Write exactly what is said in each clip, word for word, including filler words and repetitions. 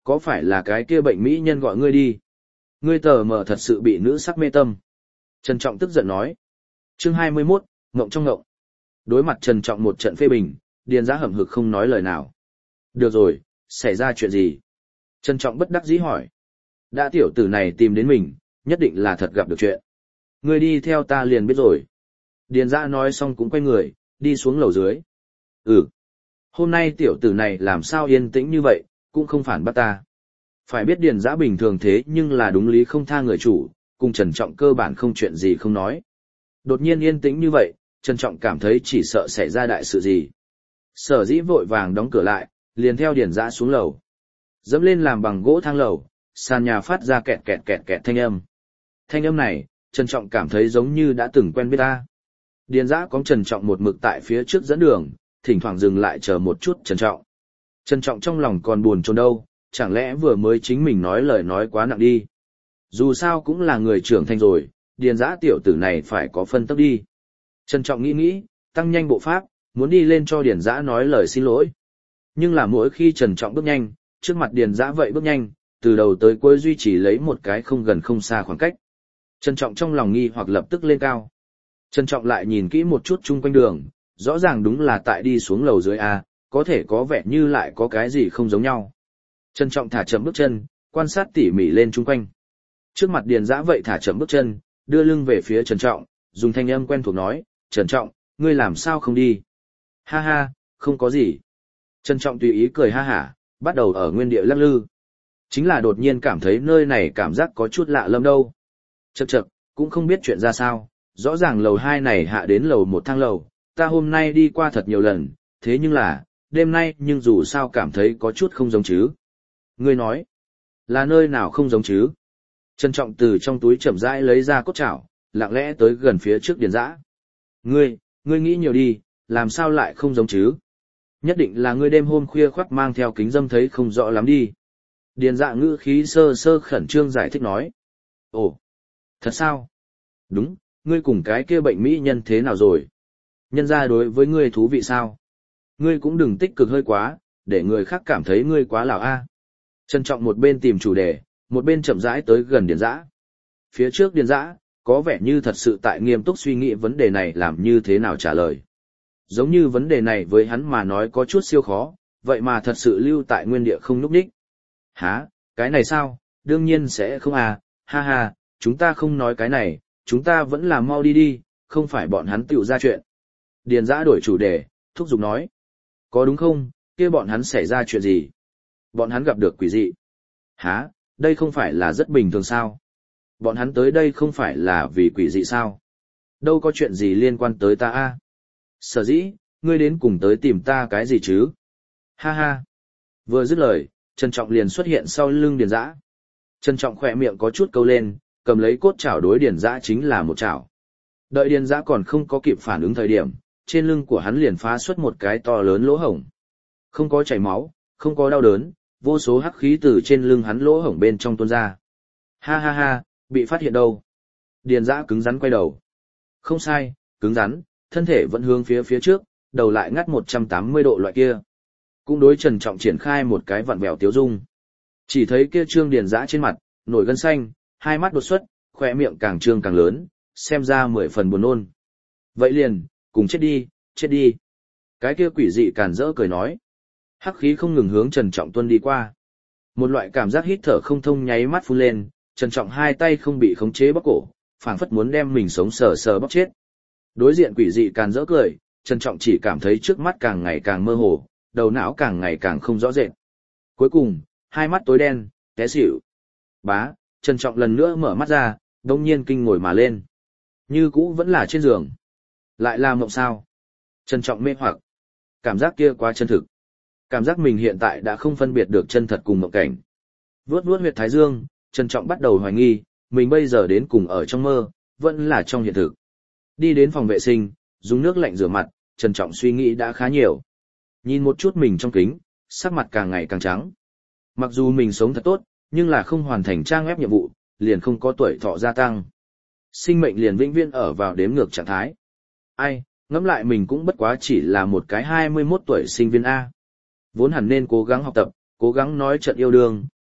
Có phải là cái kia bệnh mỹ nhân gọi ngươi đi? Ngươi tờ mờ thật sự bị nữ sắc mê tâm. Trần Trọng tức giận nói. Chương hai mươi mốt, ngộng trong ngộng. Đối mặt Trần Trọng một trận phê bình, Điền Giã hậm hực không nói lời nào. Được rồi, xảy ra chuyện gì? Trần Trọng bất đắc dĩ hỏi. Đã tiểu tử này tìm đến mình, nhất định là thật gặp được chuyện. Ngươi đi theo ta liền biết rồi. Điền Giã nói xong cũng quay người, đi xuống lầu dưới. Ừ. Hôm nay tiểu tử này làm sao yên tĩnh như vậy, cũng không phản bắt ta. Phải biết Điền Giã bình thường thế nhưng là đúng lý không tha người chủ, cùng Trần Trọng cơ bản không chuyện gì không nói. Đột nhiên yên tĩnh như vậy, Trần Trọng cảm thấy chỉ sợ xảy ra đại sự gì. Sở dĩ vội vàng đóng cửa lại, liền theo Điền Giã xuống lầu. Dẫm lên làm bằng gỗ thang lầu, sàn nhà phát ra kẹt kẹt kẹt kẹt thanh âm. Thanh âm này, Trần Trọng cảm thấy giống như đã từng quen biết ta. Điền Giã có Trần Trọng một mực tại phía trước dẫn đường, thỉnh thoảng dừng lại chờ một chút Trần Trọng. Trần Trọng trong lòng còn buồn chồn đâu, chẳng lẽ vừa mới chính mình nói lời nói quá nặng đi. Dù sao cũng là người trưởng thành rồi, Điền Giã tiểu tử này phải có phân tốc đi. Trần Trọng nghĩ nghĩ, tăng nhanh bộ pháp, muốn đi lên cho Điền Giã nói lời xin lỗi. Nhưng là mỗi khi Trần Trọng bước nhanh, trước mặt Điền Giã vậy bước nhanh, từ đầu tới cuối duy trì lấy một cái không gần không xa khoảng cách. Trần Trọng trong lòng nghi hoặc lập tức lên cao. Trần Trọng lại nhìn kỹ một chút chung quanh đường, rõ ràng đúng là tại đi xuống lầu dưới A, có thể có vẻ như lại có cái gì không giống nhau. Trần Trọng thả chậm bước chân, quan sát tỉ mỉ lên chung quanh. Trước mặt Điền Giã vậy thả chậm bước chân, đưa lưng về phía Trần Trọng, dùng thanh âm quen thuộc nói, Trần Trọng, ngươi làm sao không đi? Ha ha, không có gì. Trần Trọng tùy ý cười ha hả, bắt đầu ở nguyên địa lắc lư. Chính là đột nhiên cảm thấy nơi này cảm giác có chút lạ lẫm đâu. Chậc chậc, cũng không biết chuyện ra sao, rõ ràng lầu hai này hạ đến lầu một thang lầu, ta hôm nay đi qua thật nhiều lần, thế nhưng là, đêm nay nhưng dù sao cảm thấy có chút không giống chứ. Ngươi nói, là nơi nào không giống chứ? Trân Trọng từ trong túi chậm rãi lấy ra cốt chảo, lặng lẽ tới gần phía trước Điền Giã. Ngươi, ngươi nghĩ nhiều đi, làm sao lại không giống chứ? Nhất định là ngươi đêm hôm khuya khoác mang theo kính dâm thấy không rõ lắm đi. Điền Dạ ngữ khí sơ sơ khẩn trương giải thích nói. Ồ, thật sao? Đúng, ngươi cùng cái kia bệnh mỹ nhân thế nào rồi? Nhân ra đối với ngươi thú vị sao? Ngươi cũng đừng tích cực hơi quá, để người khác cảm thấy ngươi quá lào a. Trân Trọng một bên tìm chủ đề, một bên chậm rãi tới gần Điền Giã. Phía trước Điền Giã, có vẻ như thật sự tại nghiêm túc suy nghĩ vấn đề này làm như thế nào trả lời. Giống như vấn đề này với hắn mà nói có chút siêu khó, vậy mà thật sự lưu tại nguyên địa không núp đích. Hả, cái này sao, đương nhiên sẽ không à, ha ha, chúng ta không nói cái này, chúng ta vẫn làm mau đi đi, không phải bọn hắn tựu ra chuyện. Điền Giã đổi chủ đề, thúc giục nói. Có đúng không, kia bọn hắn xảy ra chuyện gì? Bọn hắn gặp được quỷ dị. Hả, đây không phải là rất bình thường sao? Bọn hắn tới đây không phải là vì quỷ dị sao? Đâu có chuyện gì liên quan tới ta a? Sở dĩ, ngươi đến cùng tới tìm ta cái gì chứ? Ha ha. Vừa dứt lời, Trần Trọng liền xuất hiện sau lưng Điền Giã. Trần Trọng khỏe miệng có chút câu lên, cầm lấy cốt chảo đối Điền Giã chính là một chảo. Đợi Điền Giã còn không có kịp phản ứng thời điểm, trên lưng của hắn liền phá xuất một cái to lớn lỗ hổng. Không có chảy máu, không có đau đớn, vô số hắc khí từ trên lưng hắn lỗ hổng bên trong tuôn ra. Ha ha ha, bị phát hiện đâu? Điền Giã cứng rắn quay đầu. Không sai, cứng rắn, thân thể vẫn hướng phía phía trước, đầu lại ngắt một trăm tám mươi độ loại kia. Cũng đối Trần Trọng triển khai một cái vặn vẹo tiếu dung. Chỉ thấy kia trương Điền Giã trên mặt, nổi gân xanh, hai mắt đột xuất, khỏe miệng càng trương càng lớn, xem ra mười phần buồn nôn. Vậy liền, cùng chết đi, chết đi. Cái kia quỷ dị càn rỡ cười nói. Hắc khí không ngừng hướng Trần Trọng tuân đi qua. Một loại cảm giác hít thở không thông nháy mắt phun lên, Trần Trọng hai tay không bị khống chế bóc cổ, phảng phất muốn đem mình sống sờ sờ bóc chết. Đối diện quỷ dị càn rỡ cười, Trần Trọng chỉ cảm thấy trước mắt càng ngày càng mơ hồ, đầu não càng ngày càng không rõ rệt. Cuối cùng, hai mắt tối đen, té xỉu. Bá, Trần Trọng lần nữa mở mắt ra, đông nhiên kinh ngồi mà lên. Như cũ vẫn là trên giường. Lại là mộng sao? Trần Trọng mê hoặc. Cảm giác kia quá chân thực. Cảm giác mình hiện tại đã không phân biệt được chân thật cùng mộng cảnh. Vuốt vuốt huyệt thái dương, Trần Trọng bắt đầu hoài nghi, mình bây giờ đến cùng ở trong mơ, vẫn là trong hiện thực. Đi đến phòng vệ sinh, dùng nước lạnh rửa mặt, Trần Trọng suy nghĩ đã khá nhiều. Nhìn một chút mình trong kính, sắc mặt càng ngày càng trắng. Mặc dù mình sống thật tốt, nhưng là không hoàn thành trang ép nhiệm vụ, liền không có tuổi thọ gia tăng. Sinh mệnh liền vĩnh viễn ở vào đếm ngược trạng thái. Ai, ngẫm lại mình cũng bất quá chỉ là một cái hai mươi mốt tuổi sinh viên A. Vốn hẳn nên cố gắng học tập, cố gắng nói trận yêu đương,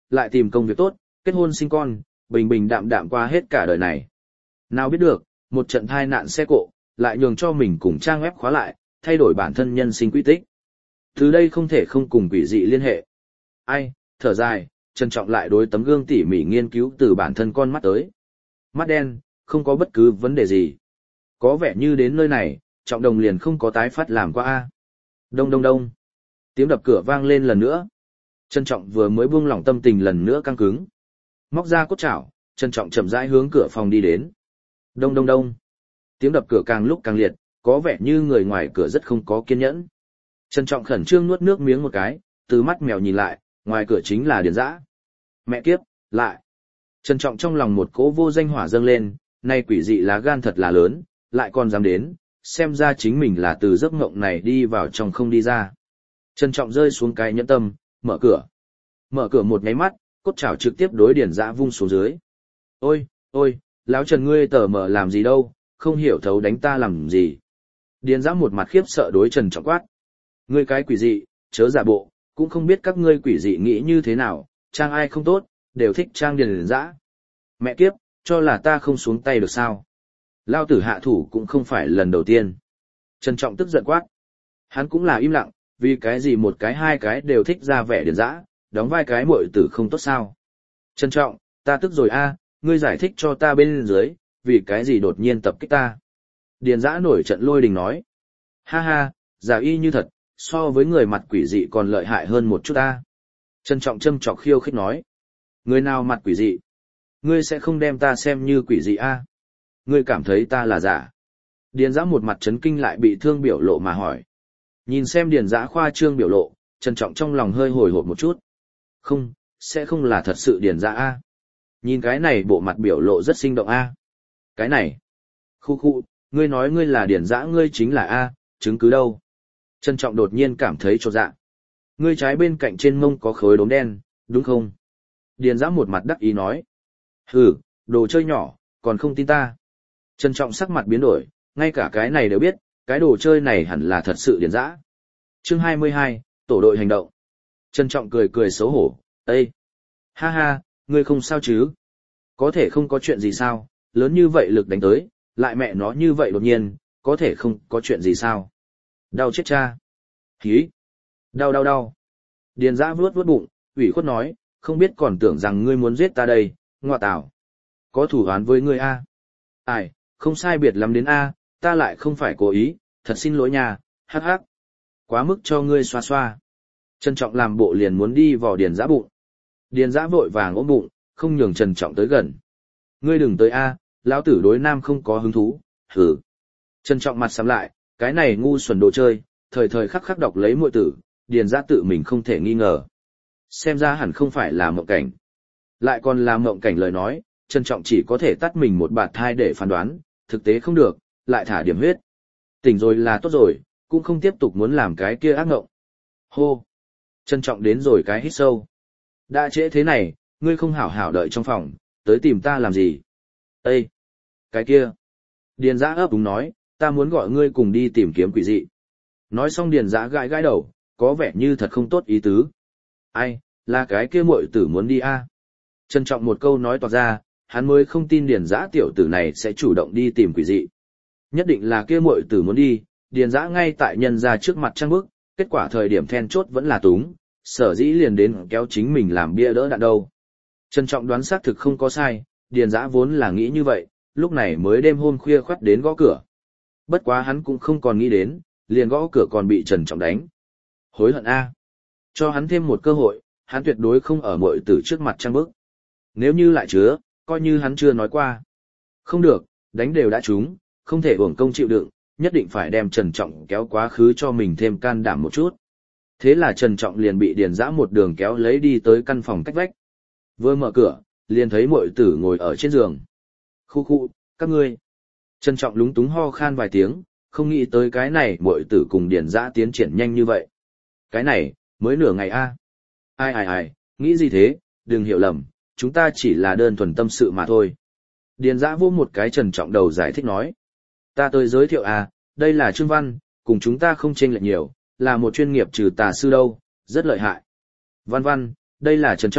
lại tìm công việc tốt, kết hôn sinh con, bình bình đạm đạm qua hết cả đời này. Nào biết được, một trận thai nạn xe cộ, lại nhường cho mình cùng trang web khóa lại, thay đổi bản thân nhân sinh quy tích. Từ đây không thể không cùng quỷ dị liên hệ. Ai, thở dài, trân trọng lại đối tấm gương tỉ mỉ nghiên cứu từ bản thân con mắt tới. Mắt đen, không có bất cứ vấn đề gì. Có vẻ như đến nơi này, Trọng Đồng liền không có tái phát làm qua a. Đông đông đông. Tiếng đập cửa vang lên lần nữa. Trân Trọng vừa mới buông lỏng tâm tình lần nữa căng cứng. Móc ra cốt chảo, Trân Trọng chậm rãi hướng cửa phòng đi đến. Đông đông đông. Tiếng đập cửa càng lúc càng liệt, có vẻ như người ngoài cửa rất không có kiên nhẫn. Trân Trọng khẩn trương nuốt nước miếng một cái, từ mắt mèo nhìn lại, ngoài cửa chính là Điền Dã. Mẹ kiếp, lại. Trân Trọng trong lòng một cỗ vô danh hỏa dâng lên, nay quỷ dị lá gan thật là lớn, lại còn dám đến, xem ra chính mình là từ giấc mộng này đi vào trong không đi ra. Trân Trọng rơi xuống cái nhẫn tâm, mở cửa. Mở cửa một nháy mắt, cốt chảo trực tiếp đối Điền Dã vung xuống dưới. Ôi, ôi, lão Trần ngươi tờ mở làm gì đâu, không hiểu thấu đánh ta làm gì. Điền Dã một mặt khiếp sợ đối Trần Trọng quát. Ngươi cái quỷ dị, chớ giả bộ, cũng không biết các ngươi quỷ dị nghĩ như thế nào, trang ai không tốt, đều thích trang Điền Dã. Mẹ kiếp, cho là ta không xuống tay được sao. Lao tử hạ thủ cũng không phải lần đầu tiên. Trần Trọng tức giận quát. Hắn cũng là im lặng, vì cái gì một cái hai cái đều thích ra vẻ Điền Dã, đóng vai cái muội tử không tốt sao. Trần Trọng, ta tức rồi a, ngươi giải thích cho ta bên dưới, vì cái gì đột nhiên tập kích ta. Điền Dã nổi trận lôi đình nói. Ha ha, giả y như thật, so với người mặt quỷ dị còn lợi hại hơn một chút ta. Trân Trọng châm chọc khiêu khích nói. Người nào mặt quỷ dị? Ngươi sẽ không đem ta xem như quỷ dị a? Ngươi cảm thấy ta là giả? Điền Dã một mặt chấn kinh lại bị thương biểu lộ mà hỏi. Nhìn xem Điền Dã khoa trương biểu lộ, Trân Trọng trong lòng hơi hồi hộp một chút. Không, sẽ không là thật sự Điền Dã a. Nhìn cái này bộ mặt biểu lộ rất sinh động a. Cái này. Khu khu, ngươi nói ngươi là Điền Dã ngươi chính là a, chứng cứ đâu? Trân Trọng đột nhiên cảm thấy chột dạ. Ngươi trái bên cạnh trên mông có khối đốm đen, đúng không? Điền Dã một mặt đắc ý nói. Hừ, đồ chơi nhỏ, còn không tin ta. Trân Trọng sắc mặt biến đổi, ngay cả cái này đều biết, cái đồ chơi này hẳn là thật sự Điền Dã. Chương hai mươi hai, tổ đội hành động. Trân Trọng cười cười xấu hổ, Ê! Ha ha, ngươi không sao chứ? Có thể không có chuyện gì sao, lớn như vậy lực đánh tới, lại mẹ nó như vậy đột nhiên, có thể không có chuyện gì sao? Đau chết cha. Hí. Đau đau đau. Điền Dã vuốt vuốt bụng, ủy khuất nói, không biết còn tưởng rằng ngươi muốn giết ta đây, ngoa tào. Có thủ oán với ngươi a? Ai, không sai biệt lắm đến a, ta lại không phải cố ý, thật xin lỗi nha, hắc hắc. Quá mức cho ngươi xoa xoa. Trân Trọng làm bộ liền muốn đi vào Điền Dã bụng. Điền Dã vội vàng ôm bụng, không nhường Trân Trọng tới gần. Ngươi đừng tới a, lão tử đối nam không có hứng thú, hừ. Trân Trọng mặt sắm lại, cái này ngu xuẩn đồ chơi, thời thời khắc khắc đọc lấy muội tử, Điền Dã tự mình không thể nghi ngờ. Xem ra hẳn không phải là mộng cảnh. Lại còn là mộng cảnh lời nói, Trân Trọng chỉ có thể tắt mình một bạt thai để phán đoán, thực tế không được, lại thả điểm huyết. Tỉnh rồi là tốt rồi, cũng không tiếp tục muốn làm cái kia ác mộng. Hô! Trân Trọng đến rồi cái hít sâu. Đã trễ thế này, ngươi không hảo hảo đợi trong phòng, tới tìm ta làm gì? Ê! Cái kia! Điền Dã ấp úng nói, ta muốn gọi ngươi cùng đi tìm kiếm quỷ dị. Nói xong Điền Dã gãi gãi đầu, có vẻ như thật không tốt ý tứ. Ai, là cái kia muội tử muốn đi a? À? Trân Trọng một câu nói toạc ra, hắn mới không tin Điền Dã tiểu tử này sẽ chủ động đi tìm quỷ dị. Nhất định là kia muội tử muốn đi, Điền Dã ngay tại nhân ra trước mặt trăng bức, kết quả thời điểm then chốt vẫn là túng, sở dĩ liền đến kéo chính mình làm bia đỡ đạn đâu. Trân Trọng đoán xác thực không có sai, Điền Dã vốn là nghĩ như vậy, lúc này mới đêm hôm khuya khoắt đến gõ cửa. Bất quá hắn cũng không còn nghĩ đến, liền gõ cửa còn bị Trần Trọng đánh. Hối hận a. Cho hắn thêm một cơ hội, hắn tuyệt đối không ở muội tử trước mặt trăng bức. Nếu như lại chứa, coi như hắn chưa nói qua. Không được, đánh đều đã trúng, không thể uổng công chịu đựng, nhất định phải đem Trần Trọng kéo quá khứ cho mình thêm can đảm một chút. Thế là Trần Trọng liền bị Điền Dã một đường kéo lấy đi tới căn phòng cách vách. Vừa mở cửa, liền thấy muội tử ngồi ở trên giường. Khu khu, các ngươi. Trần Trọng lúng túng ho khan vài tiếng, không nghĩ tới cái này muội tử cùng Điền Dã tiến triển nhanh như vậy. Cái này, mới nửa ngày a. À. Ai ai ai, nghĩ gì thế, đừng hiểu lầm, chúng ta chỉ là đơn thuần tâm sự mà thôi. Điền Dã vô một cái Trần Trọng đầu giải thích nói. Ta tới giới thiệu à, đây là Trương Văn, cùng chúng ta không chênh lệch nhiều, là một chuyên nghiệp trừ tà sư đâu, rất lợi hại. Văn Văn, đây là Trần Trọng,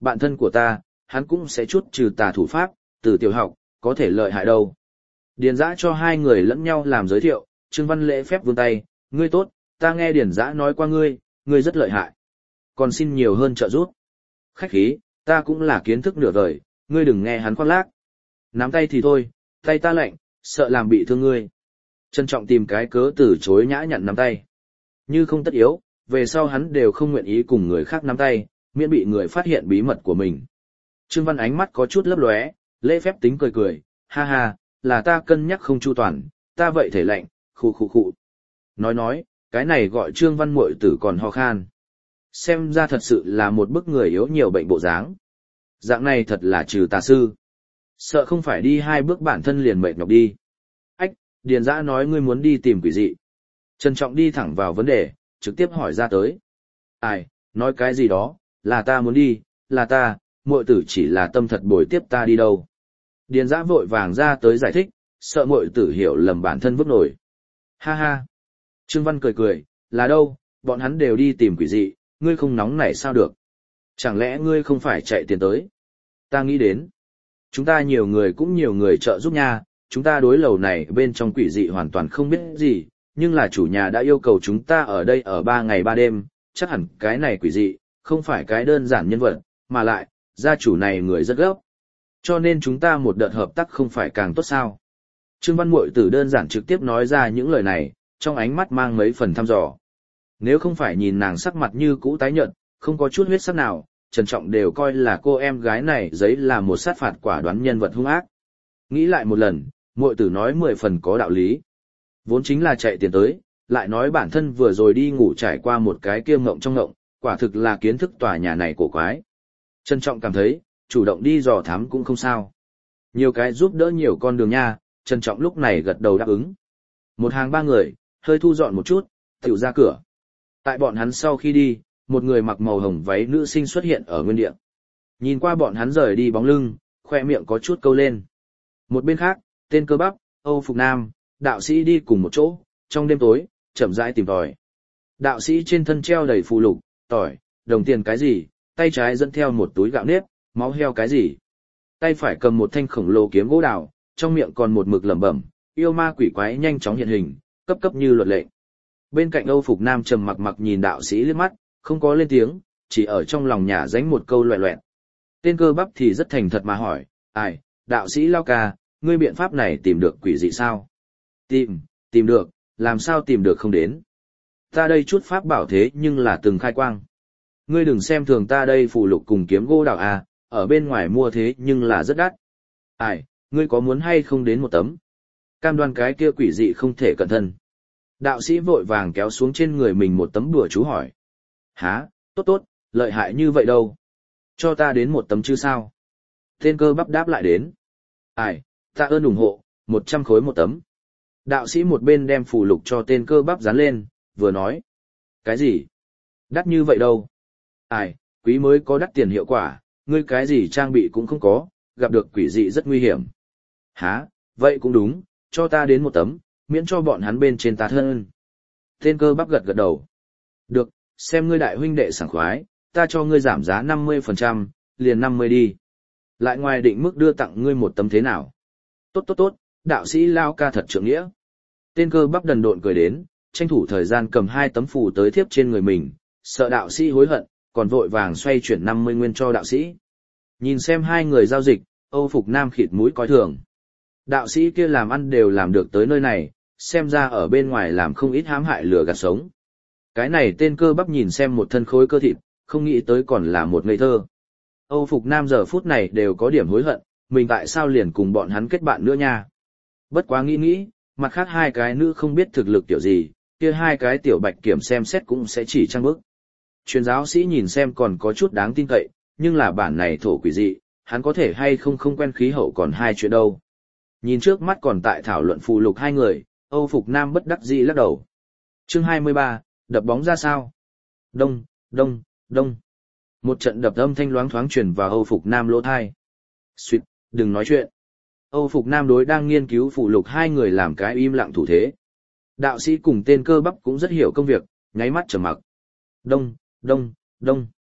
Bạn thân của ta, hắn cũng sẽ chút trừ tà thủ pháp, từ tiểu học, có thể lợi hại đâu. Điền Dã cho hai người lẫn nhau làm giới thiệu, Trương Văn lễ phép vươn tay, ngươi tốt, ta nghe Điền Dã nói qua ngươi, ngươi rất lợi hại. Còn xin nhiều hơn trợ giúp. Khách khí, ta cũng là kiến thức nửa vời, ngươi đừng nghe hắn khoác lác. Nắm tay thì thôi, tay ta lạnh, sợ làm bị thương ngươi. Trân Trọng tìm cái cớ từ chối nhã nhặn nắm tay. Như không tất yếu, về sau hắn đều không nguyện ý cùng người khác nắm tay, miễn bị người phát hiện bí mật của mình. Trương Văn ánh mắt có chút lấp lóe, lễ phép tính cười cười, ha ha, là ta cân nhắc không chu toàn, ta vậy thể lạnh, khụ khụ khụ. Nói nói, cái này gọi Trương Văn muội tử còn ho khan. Xem ra thật sự là một bức người yếu nhiều bệnh bộ dáng. Dạng này thật là trừ tà sư. Sợ không phải đi hai bước bản thân liền mệt nhọc đi. Ách, Điền Dã nói ngươi muốn đi tìm quỷ dị. Trân Trọng đi thẳng vào vấn đề, trực tiếp hỏi ra tới. Ai, nói cái gì đó, là ta muốn đi, là ta, muội tử chỉ là tâm thật bồi tiếp ta đi đâu. Điền Dã vội vàng ra tới giải thích, sợ muội tử hiểu lầm bản thân vứt nổi. Ha ha. Trương Văn cười cười, là đâu, bọn hắn đều đi tìm quỷ dị, ngươi không nóng nảy sao được. Chẳng lẽ ngươi không phải chạy tiền tới? Ta nghĩ đến. Chúng ta nhiều người cũng nhiều người trợ giúp nha, chúng ta đối lầu này bên trong quỷ dị hoàn toàn không biết gì, nhưng là chủ nhà đã yêu cầu chúng ta ở đây ở ba ngày ba đêm, chắc hẳn cái này quỷ dị, không phải cái đơn giản nhân vật, mà lại, gia chủ này người rất gấp. Cho nên chúng ta một đợt hợp tác không phải càng tốt sao. Trương Văn muội tử đơn giản trực tiếp nói ra những lời này, trong ánh mắt mang mấy phần thăm dò. Nếu không phải nhìn nàng sắc mặt như cũ tái nhợt, không có chút huyết sắc nào, Trần Trọng đều coi là cô em gái này giấy là một sát phạt quả đoán nhân vật hung ác. Nghĩ lại một lần, muội tử nói mười phần có đạo lý. Vốn chính là chạy tiền tới, lại nói bản thân vừa rồi đi ngủ trải qua một cái kia ngộng trong ngộng, quả thực là kiến thức tòa nhà này cổ quái. Trân Trọng cảm thấy, chủ động đi dò thám cũng không sao. Nhiều cái giúp đỡ nhiều con đường nha, Trân Trọng lúc này gật đầu đáp ứng. Một hàng ba người, hơi thu dọn một chút, tiểu ra cửa. Tại bọn hắn sau khi đi, một người mặc màu hồng váy nữ sinh xuất hiện ở nguyên địa. Nhìn qua bọn hắn rời đi bóng lưng, khoe miệng có chút câu lên. Một bên khác, tên Cơ Bắp, Âu Phục Nam, đạo sĩ đi cùng một chỗ, trong đêm tối, chậm rãi tìm tòi. Đạo sĩ trên thân treo đầy phù lục, tỏi, đồng tiền cái gì, tay trái dẫn theo một túi gạo nếp, máu heo cái gì. Tay phải cầm một thanh khổng lồ kiếm gỗ đào, trong miệng còn một mực lẩm bẩm, yêu ma quỷ quái nhanh chóng hiện hình, cấp cấp như luật lệ. Bên cạnh Âu Phục Nam trầm mặc mặc nhìn đạo sĩ liếc mắt, không có lên tiếng, chỉ ở trong lòng nhả dánh một câu loẹ loẹt. Tên Cơ Bắp thì rất thành thật mà hỏi, ai, đạo sĩ Lao ca, ngươi biện pháp này tìm được quỷ dị sao? Tìm, tìm được, làm sao tìm được không đến? Ta đây chút pháp bảo thế nhưng là từng khai quang. Ngươi đừng xem thường ta đây phù lục cùng kiếm gỗ đào à, ở bên ngoài mua thế nhưng là rất đắt. Ai, ngươi có muốn hay không đến một tấm? Cam đoan cái kia quỷ dị không thể cẩn thân. Đạo sĩ vội vàng kéo xuống trên người mình một tấm đùa chú hỏi. Hả, tốt tốt, lợi hại như vậy đâu? Cho ta đến một tấm chứ sao? Tên Cơ Bắp đáp lại đến. Ai, ta ơn ủng hộ, một trăm khối một tấm. Đạo sĩ một bên đem phù lục cho tên Cơ Bắp dán lên, vừa nói. Cái gì? Đắt như vậy đâu? Ai, quý mới có đắt tiền hiệu quả, ngươi cái gì trang bị cũng không có, gặp được quỷ dị rất nguy hiểm. Hả, vậy cũng đúng, cho ta đến một tấm, miễn cho bọn hắn bên trên ta thân. Tên Cơ Bắp gật gật đầu. Được, xem ngươi đại huynh đệ sảng khoái, ta cho ngươi giảm giá năm mươi phần trăm, liền năm mươi đi. Lại ngoài định mức đưa tặng ngươi một tấm thế nào? Tốt tốt tốt, đạo sĩ Lao ca thật trượng nghĩa. Tên Cơ Bắp đần độn cười đến, tranh thủ thời gian cầm hai tấm phù tới thiếp trên người mình, sợ đạo sĩ hối hận, còn vội vàng xoay chuyển năm mươi nguyên cho đạo sĩ. Nhìn xem hai người giao dịch, Âu Phục Nam khịt mũi coi thường. Đạo sĩ kia làm ăn đều làm được tới nơi này, xem ra ở bên ngoài làm không ít hãm hại lừa gạt sống. Cái này tên Cơ Bắp nhìn xem một thân khối cơ thịt, không nghĩ tới còn là một ngây thơ. Âu Phục Nam giờ phút này đều có điểm hối hận, mình tại sao liền cùng bọn hắn kết bạn nữa nha. Bất quá nghĩ nghĩ, mặt khác hai cái nữ không biết thực lực kiểu gì, kia hai cái tiểu bạch kiểm xem xét cũng sẽ chỉ trăng bức. Truyền giáo sĩ nhìn xem còn có chút đáng tin cậy, nhưng là bản này thổ quỷ dị, hắn có thể hay không không quen khí hậu còn hai chuyện đâu. Nhìn trước mắt còn tại thảo luận phù lục hai người, Âu Phục Nam bất đắc dĩ lắc đầu. Chương hai mươi ba, đập bóng ra sao? Đông, đông, đông. Một trận đập âm thanh loáng thoáng truyền vào Âu Phục Nam lỗ thai. Xuyệt, đừng nói chuyện. Âu Phục Nam đối đang nghiên cứu phù lục hai người làm cái im lặng thủ thế. Đạo sĩ cùng tên Cơ Bắp cũng rất hiểu công việc, nháy mắt trầm mặc. Đông, đông, đông.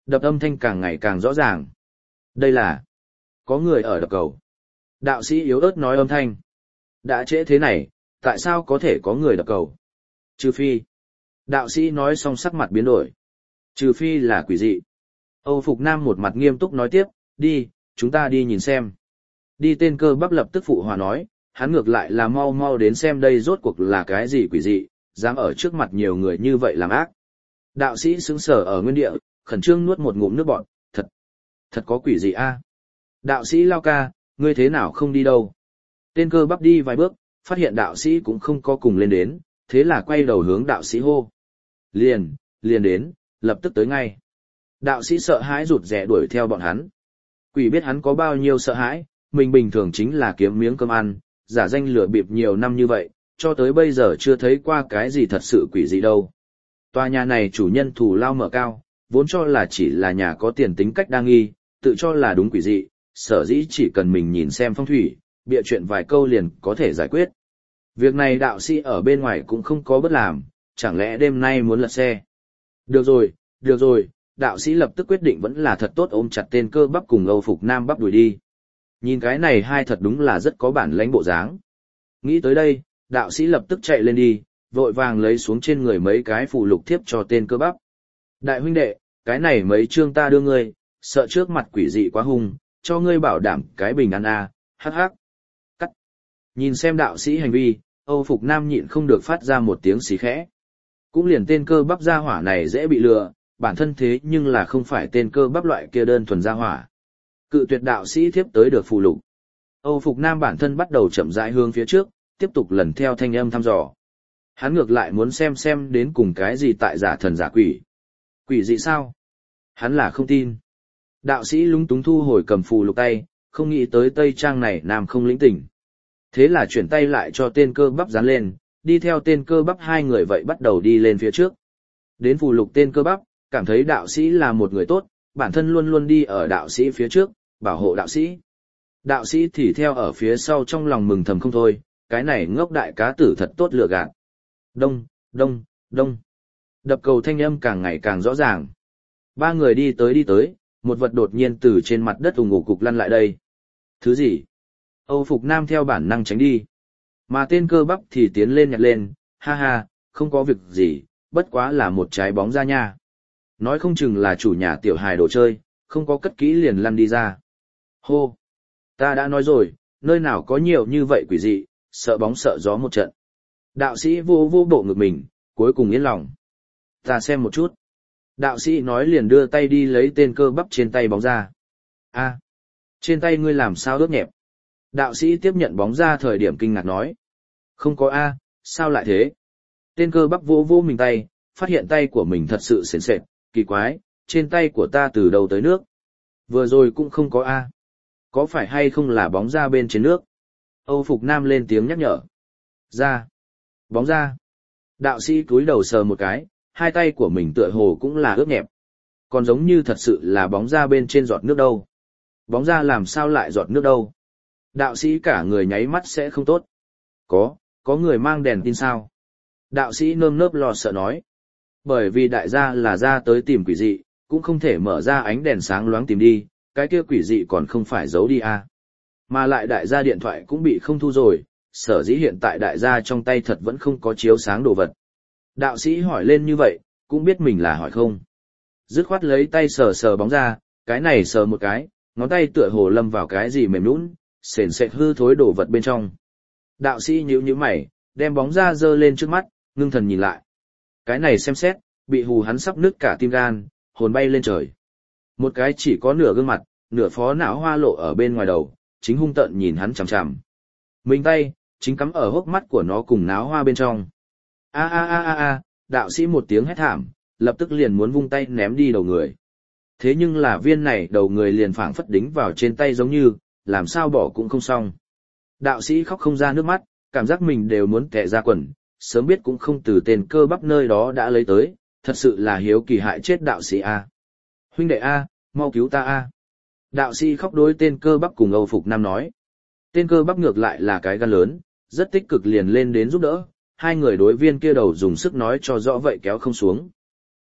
Đập âm thanh càng ngày càng rõ ràng. Đây là... có người ở đập cầu. Đạo sĩ yếu ớt nói âm thanh. Đã trễ thế này, tại sao có thể có người đập cầu? Trừ phi. Đạo sĩ nói xong sắc mặt biến đổi. Trừ phi là quỷ dị. Âu Phục Nam một mặt nghiêm túc nói tiếp, đi, chúng ta đi nhìn xem. Đi tên cơ bắp lập tức phụ hòa nói, hắn ngược lại là mau mau đến xem đây rốt cuộc là cái gì quỷ dị, dám ở trước mặt nhiều người như vậy làm ác. Đạo sĩ sững sờ ở nguyên địa, khẩn trương nuốt một ngụm nước bọt, thật, thật có quỷ dị a. Đạo sĩ Lao ca, ngươi thế nào không đi đâu? Tên cơ bắp đi vài bước, phát hiện đạo sĩ cũng không có cùng lên đến, thế là quay đầu hướng đạo sĩ hô. Liền, liền đến, lập tức tới ngay. Đạo sĩ sợ hãi rụt rè đuổi theo bọn hắn. Quỷ biết hắn có bao nhiêu sợ hãi, mình bình thường chính là kiếm miếng cơm ăn, giả danh lừa bịp nhiều năm như vậy, cho tới bây giờ chưa thấy qua cái gì thật sự quỷ dị đâu. Tòa nhà này chủ nhân thù lao mở cao, vốn cho là chỉ là nhà có tiền tính cách đa nghi, tự cho là đúng quỷ dị, sở dĩ chỉ cần mình nhìn xem phong thủy, bịa chuyện vài câu liền có thể giải quyết. Việc này đạo sĩ ở bên ngoài cũng không có bất làm, chẳng lẽ đêm nay muốn lật xe. Được rồi, được rồi, đạo sĩ lập tức quyết định vẫn là thật tốt ôm chặt tên cơ bắp cùng Âu Phục Nam bắp đuổi đi. Nhìn cái này hai thật đúng là rất có bản lãnh bộ dáng. Nghĩ tới đây, đạo sĩ lập tức chạy lên đi, vội vàng lấy xuống trên người mấy cái phụ lục thiếp cho tên cơ bắp. Đại huynh đệ, cái này mấy chương ta đưa ngươi, sợ trước mặt quỷ dị quá hung, cho ngươi bảo đảm cái bình an a, hắc hắc. Cắt. Nhìn xem đạo sĩ hành vi, Âu Phục Nam nhịn không được phát ra một tiếng xí khẽ. Cũng liền tên cơ bắp gia hỏa này dễ bị lừa, bản thân thế nhưng là không phải tên cơ bắp loại kia đơn thuần gia hỏa. Cự tuyệt đạo sĩ thiếp tới được phù lục. Âu Phục Nam bản thân bắt đầu chậm rãi hướng phía trước, tiếp tục lần theo thanh âm thăm dò. Hắn ngược lại muốn xem xem đến cùng cái gì tại giả thần giả quỷ. Quỷ dị sao? Hắn là không tin. Đạo sĩ lúng túng thu hồi cầm phù lục tay, không nghĩ tới tây trang này nam không lĩnh tỉnh. Thế là chuyển tay lại cho tên cơ bắp dán lên, đi theo tên cơ bắp hai người vậy bắt đầu đi lên phía trước. Đến phù lục tên cơ bắp, cảm thấy đạo sĩ là một người tốt, bản thân luôn luôn đi ở đạo sĩ phía trước, bảo hộ đạo sĩ. Đạo sĩ thì theo ở phía sau trong lòng mừng thầm không thôi, cái này ngốc đại cá tử thật tốt lừa gạt. Đông, đông, đông. Đập cầu thanh âm càng ngày càng rõ ràng. Ba người đi tới đi tới, một vật đột nhiên từ trên mặt đất ùng ục cục lăn lại đây. Thứ gì? Âu Phục Nam theo bản năng tránh đi. Mà tên cơ bắp thì tiến lên nhặt lên, ha ha, không có việc gì, bất quá là một trái bóng ra nha. Nói không chừng là chủ nhà tiểu hài đồ chơi, không có cất kỹ liền lăn đi ra. Hô! Ta đã nói rồi, nơi nào có nhiều như vậy quỷ dị, sợ bóng sợ gió một trận. Đạo sĩ vô vô bộ ngực mình, cuối cùng yên lòng. Ta xem một chút. Đạo sĩ nói liền đưa tay đi lấy tên cơ bắp trên tay bóng ra. A, trên tay ngươi làm sao ướt nhẹp? Đạo sĩ tiếp nhận bóng ra thời điểm kinh ngạc nói. Không có A, sao lại thế? Tên cơ bắp vô vô mình tay, phát hiện tay của mình thật sự sền sệt, kỳ quái, trên tay của ta từ đầu tới nước. Vừa rồi cũng không có A. Có phải hay không là bóng ra bên trên nước? Âu Phục Nam lên tiếng nhắc nhở. Ra. Bóng ra. Đạo sĩ cúi đầu sờ một cái, hai tay của mình tựa hồ cũng là ướt nhẹp. Còn giống như thật sự là bóng ra bên trên giọt nước đâu. Bóng ra làm sao lại giọt nước đâu? Đạo sĩ cả người nháy mắt sẽ không tốt. Có, có người mang đèn tin sao? Đạo sĩ nơm nớp lo sợ nói. Bởi vì đại gia là ra tới tìm quỷ dị, cũng không thể mở ra ánh đèn sáng loáng tìm đi, cái kia quỷ dị còn không phải giấu đi à. Mà lại đại gia điện thoại cũng bị không thu rồi, sở dĩ hiện tại đại gia trong tay thật vẫn không có chiếu sáng đồ vật. Đạo sĩ hỏi lên như vậy, cũng biết mình là hỏi không. Dứt khoát lấy tay sờ sờ bóng ra, cái này sờ một cái, ngón tay tựa hồ lâm vào cái gì mềm nhũn, sền sệt hư thối đồ vật bên trong. Đạo sĩ nhíu nhíu mày, đem bóng ra giơ lên trước mắt, ngưng thần nhìn lại. Cái này xem xét, bị hù hắn sắp nứt cả tim gan, hồn bay lên trời. Một cái chỉ có nửa gương mặt, nửa phó não hoa lộ ở bên ngoài đầu, chính hung tợn nhìn hắn chằm chằm. Mình tay, chính cắm ở hốc mắt của nó cùng náo hoa bên trong. A a a a a, đạo sĩ một tiếng hét thảm, lập tức liền muốn vung tay ném đi đầu người. Thế nhưng là viên này đầu người liền phảng phất đính vào trên tay giống như, làm sao bỏ cũng không xong. Đạo sĩ khóc không ra nước mắt, cảm giác mình đều muốn tè ra quần, sớm biết cũng không từ tên cơ bắp nơi đó đã lấy tới, thật sự là hiếu kỳ hại chết đạo sĩ A. Huynh đệ A, mau cứu ta A. Đạo sĩ khóc đối tên cơ bắp cùng Âu Phục Nam nói. Tên cơ bắp ngược lại là cái gan lớn, rất tích cực liền lên đến giúp đỡ, hai người đối viên kia đầu dùng sức nói cho rõ vậy kéo không xuống.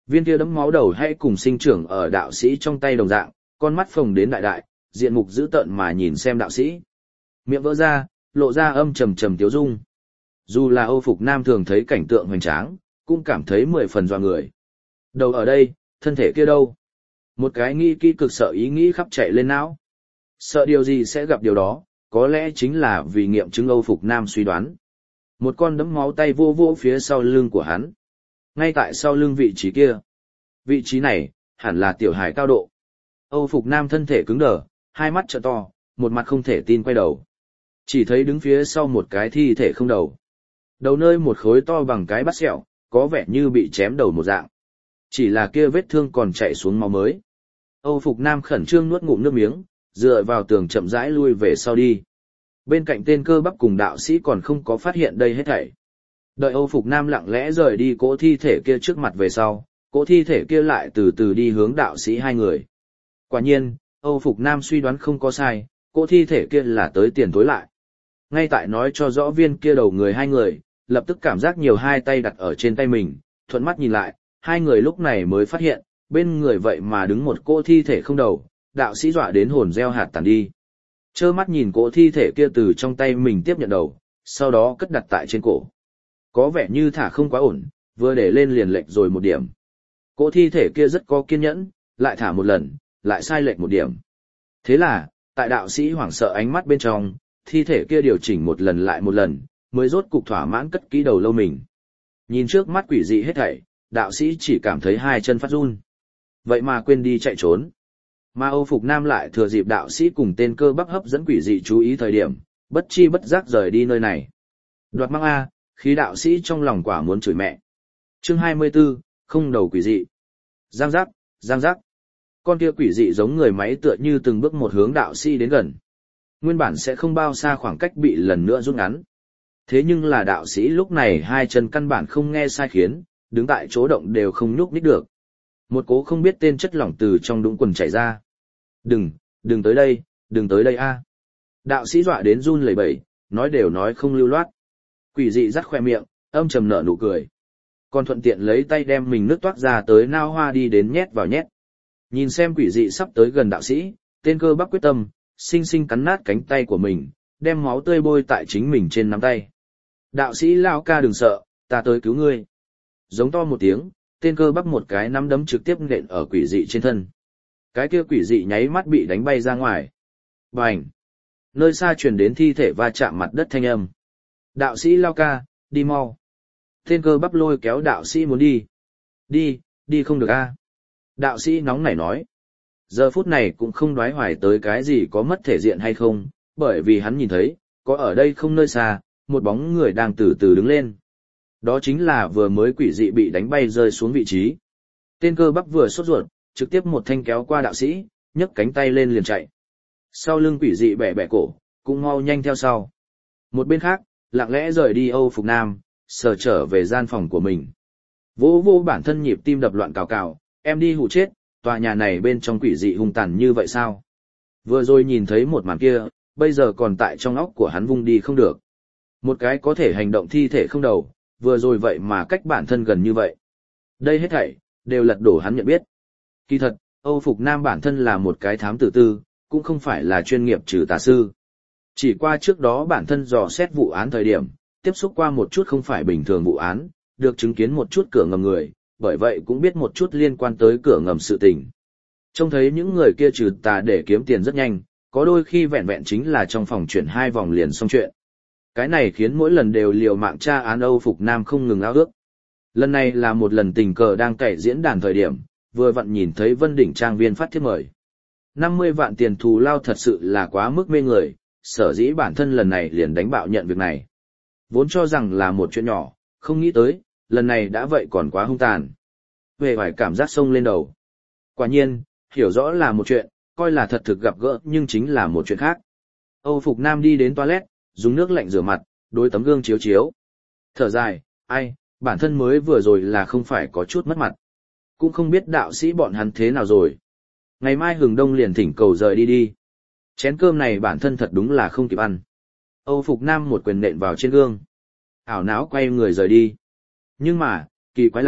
Viên kia đấm máu đầu hay cùng sinh trưởng ở đạo sĩ trong tay đồng dạng, con mắt phồng đến đại đại, diện mục dữ tợn mà nhìn xem đạo sĩ. Miệng vỡ ra, lộ ra âm trầm trầm tiếu dung. Dù là Âu Phục Nam thường thấy cảnh tượng hoành tráng, cũng cảm thấy mười phần dọa người. Đầu ở đây, thân thể kia đâu? Một cái nghi kỹ cực sợ ý nghĩ khắp chạy lên não. Sợ điều gì sẽ gặp điều đó, có lẽ chính là vì nghiệm chứng Âu Phục Nam suy đoán. Một con đấm máu tay vô vô phía sau lưng của hắn. Ngay tại sau lưng vị trí kia. Vị trí này, hẳn là tiểu hài cao độ. Âu Phục Nam thân thể cứng đờ, hai mắt trợn to, một mặt không thể tin quay đầu. Chỉ thấy đứng phía sau một cái thi thể không đầu. Đầu nơi một khối to bằng cái bát sẹo, có vẻ như bị chém đầu một dạng. Chỉ là kia vết thương còn chạy xuống máu mới. Âu Phục Nam khẩn trương nuốt ngụm nước miếng, dựa vào tường chậm rãi lui về sau đi. Bên cạnh tên cơ bắp cùng đạo sĩ còn không có phát hiện đây hết thảy. Đợi Âu Phục Nam lặng lẽ rời đi cỗ thi thể kia trước mặt về sau, cỗ thi thể kia lại từ từ đi hướng đạo sĩ hai người. Quả nhiên, Âu Phục Nam suy đoán không có sai, cỗ thi thể kia là tới tiền tối lại. Ngay tại nói cho rõ viên kia đầu người hai người, lập tức cảm giác nhiều hai tay đặt ở trên tay mình, thuận mắt nhìn lại, hai người lúc này mới phát hiện, bên người vậy mà đứng một cỗ thi thể không đầu, đạo sĩ dọa đến hồn reo hạt tàn đi. Trơ mắt nhìn cỗ thi thể kia từ trong tay mình tiếp nhận đầu, sau đó cất đặt tại trên cổ. Có vẻ như thả không quá ổn, vừa để lên liền lệch rồi một điểm. Cỗ thi thể kia rất có kiên nhẫn, lại thả một lần, lại sai lệch một điểm. Thế là, tại đạo sĩ hoảng sợ ánh mắt bên trong, thi thể kia điều chỉnh một lần lại một lần, mới rốt cục thỏa mãn cất kỹ đầu lâu mình. Nhìn trước mắt quỷ dị hết thảy, đạo sĩ chỉ cảm thấy hai chân phát run. Vậy mà quên đi chạy trốn. Mà Âu Phục Nam lại thừa dịp đạo sĩ cùng tên cơ bắp hấp dẫn quỷ dị chú ý thời điểm, bất chi bất giác rời đi nơi này. Đoạt mang A, khí đạo sĩ trong lòng quả muốn chửi mẹ. Chương hai mươi 24, không đầu quỷ dị. Giang giác, giang giác. Con kia quỷ dị giống người máy tựa như từng bước một hướng đạo sĩ đến gần. Nguyên bản sẽ không bao xa khoảng cách bị lần nữa rút ngắn. Thế nhưng là đạo sĩ lúc này hai chân căn bản không nghe sai khiến, đứng tại chỗ động đều không nhúc nhích được. Một cố không biết tên chất lỏng từ trong đũng quần chảy ra. Đừng, đừng tới đây, đừng tới đây a. Đạo sĩ dọa đến run lẩy bẩy, nói đều nói không lưu loát. Quỷ dị rắt khoe miệng, âm trầm nở nụ cười. Còn thuận tiện lấy tay đem mình nước toát ra tới nao hoa đi đến nhét vào nhét. Nhìn xem quỷ dị sắp tới gần đạo sĩ, tên cơ bắp quyết tâm, sinh sinh cắn nát cánh tay của mình, đem máu tươi bôi tại chính mình trên nắm tay. Đạo sĩ lao ca đừng sợ, ta tới cứu ngươi. Giống to một tiếng, tên cơ bắp một cái nắm đấm trực tiếp nện ở quỷ dị trên thân. Cái kia quỷ dị nháy mắt bị đánh bay ra ngoài. Bành! Nơi xa truyền đến thi thể va chạm mặt đất thanh âm. Đạo sĩ lao ca, đi mau. Tên cơ bắp lôi kéo đạo sĩ muốn đi. Đi, đi không được a. Đạo sĩ nóng nảy nói. Giờ phút này cũng không đoái hoài tới cái gì có mất thể diện hay không, bởi vì hắn nhìn thấy, có ở đây không nơi xa, một bóng người đang từ từ đứng lên. Đó chính là vừa mới quỷ dị bị đánh bay rơi xuống vị trí. Tên cơ bắp vừa sốt ruột, trực tiếp một thanh kéo qua đạo sĩ, nhấc cánh tay lên liền chạy. Sau lưng quỷ dị bẻ bẻ cổ, cũng mau nhanh theo sau. Một bên khác, lặng lẽ rời đi Âu Phục Nam, sờ trở về gian phòng của mình. Vô vô bản thân nhịp tim đập loạn cào cào, em đi hụ chết, tòa nhà này bên trong quỷ dị hung tàn như vậy sao? Vừa rồi nhìn thấy một màn kia, bây giờ còn tại trong óc của hắn vung đi không được. Một cái có thể hành động thi thể không đầu, vừa rồi vậy mà cách bản thân gần như vậy. Đây hết thảy, đều lật đổ hắn nhận biết. Kỳ thật, Âu Phục Nam bản thân là một cái thám tử tư, cũng không phải là chuyên nghiệp trừ tà sư. Chỉ qua trước đó bản thân dò xét vụ án thời điểm, tiếp xúc qua một chút không phải bình thường vụ án, được chứng kiến một chút cửa ngầm người, bởi vậy cũng biết một chút liên quan tới cửa ngầm sự tình. Trông thấy những người kia trừ tà để kiếm tiền rất nhanh, có đôi khi vẹn vẹn chính là trong phòng chuyển hai vòng liền xong chuyện. Cái này khiến mỗi lần đều liều mạng tra án Âu Phục Nam không ngừng ao ước. Lần này là một lần tình cờ đang cày diễn đàn thời điểm, vừa vặn nhìn thấy Vân Đỉnh Trang viên phát thiếp mời. năm mươi vạn tiền thù lao thật sự là quá mức mê người, sở dĩ bản thân lần này liền đánh bạo nhận việc này. Vốn cho rằng là một chuyện nhỏ, không nghĩ tới, lần này đã vậy còn quá hung tàn. Về vài cảm giác sông lên đầu. Quả nhiên, hiểu rõ là một chuyện, coi là thật thực gặp gỡ nhưng chính là một chuyện khác. Âu Phục Nam đi đến toilet, dùng nước lạnh rửa mặt, đối tấm gương chiếu chiếu. Thở dài, ai, bản thân mới vừa rồi là không phải có chút mất mặt. Cũng không biết đạo sĩ bọn hắn thế nào rồi. Ngày mai Hừng Đông liền thỉnh cầu rời đi đi. Chén cơm này bản thân thật đúng là không kịp ăn. Âu Phục Nam một quyền nện vào trên gương. Ảo não quay người rời đi. Nhưng mà, kỳ quái là,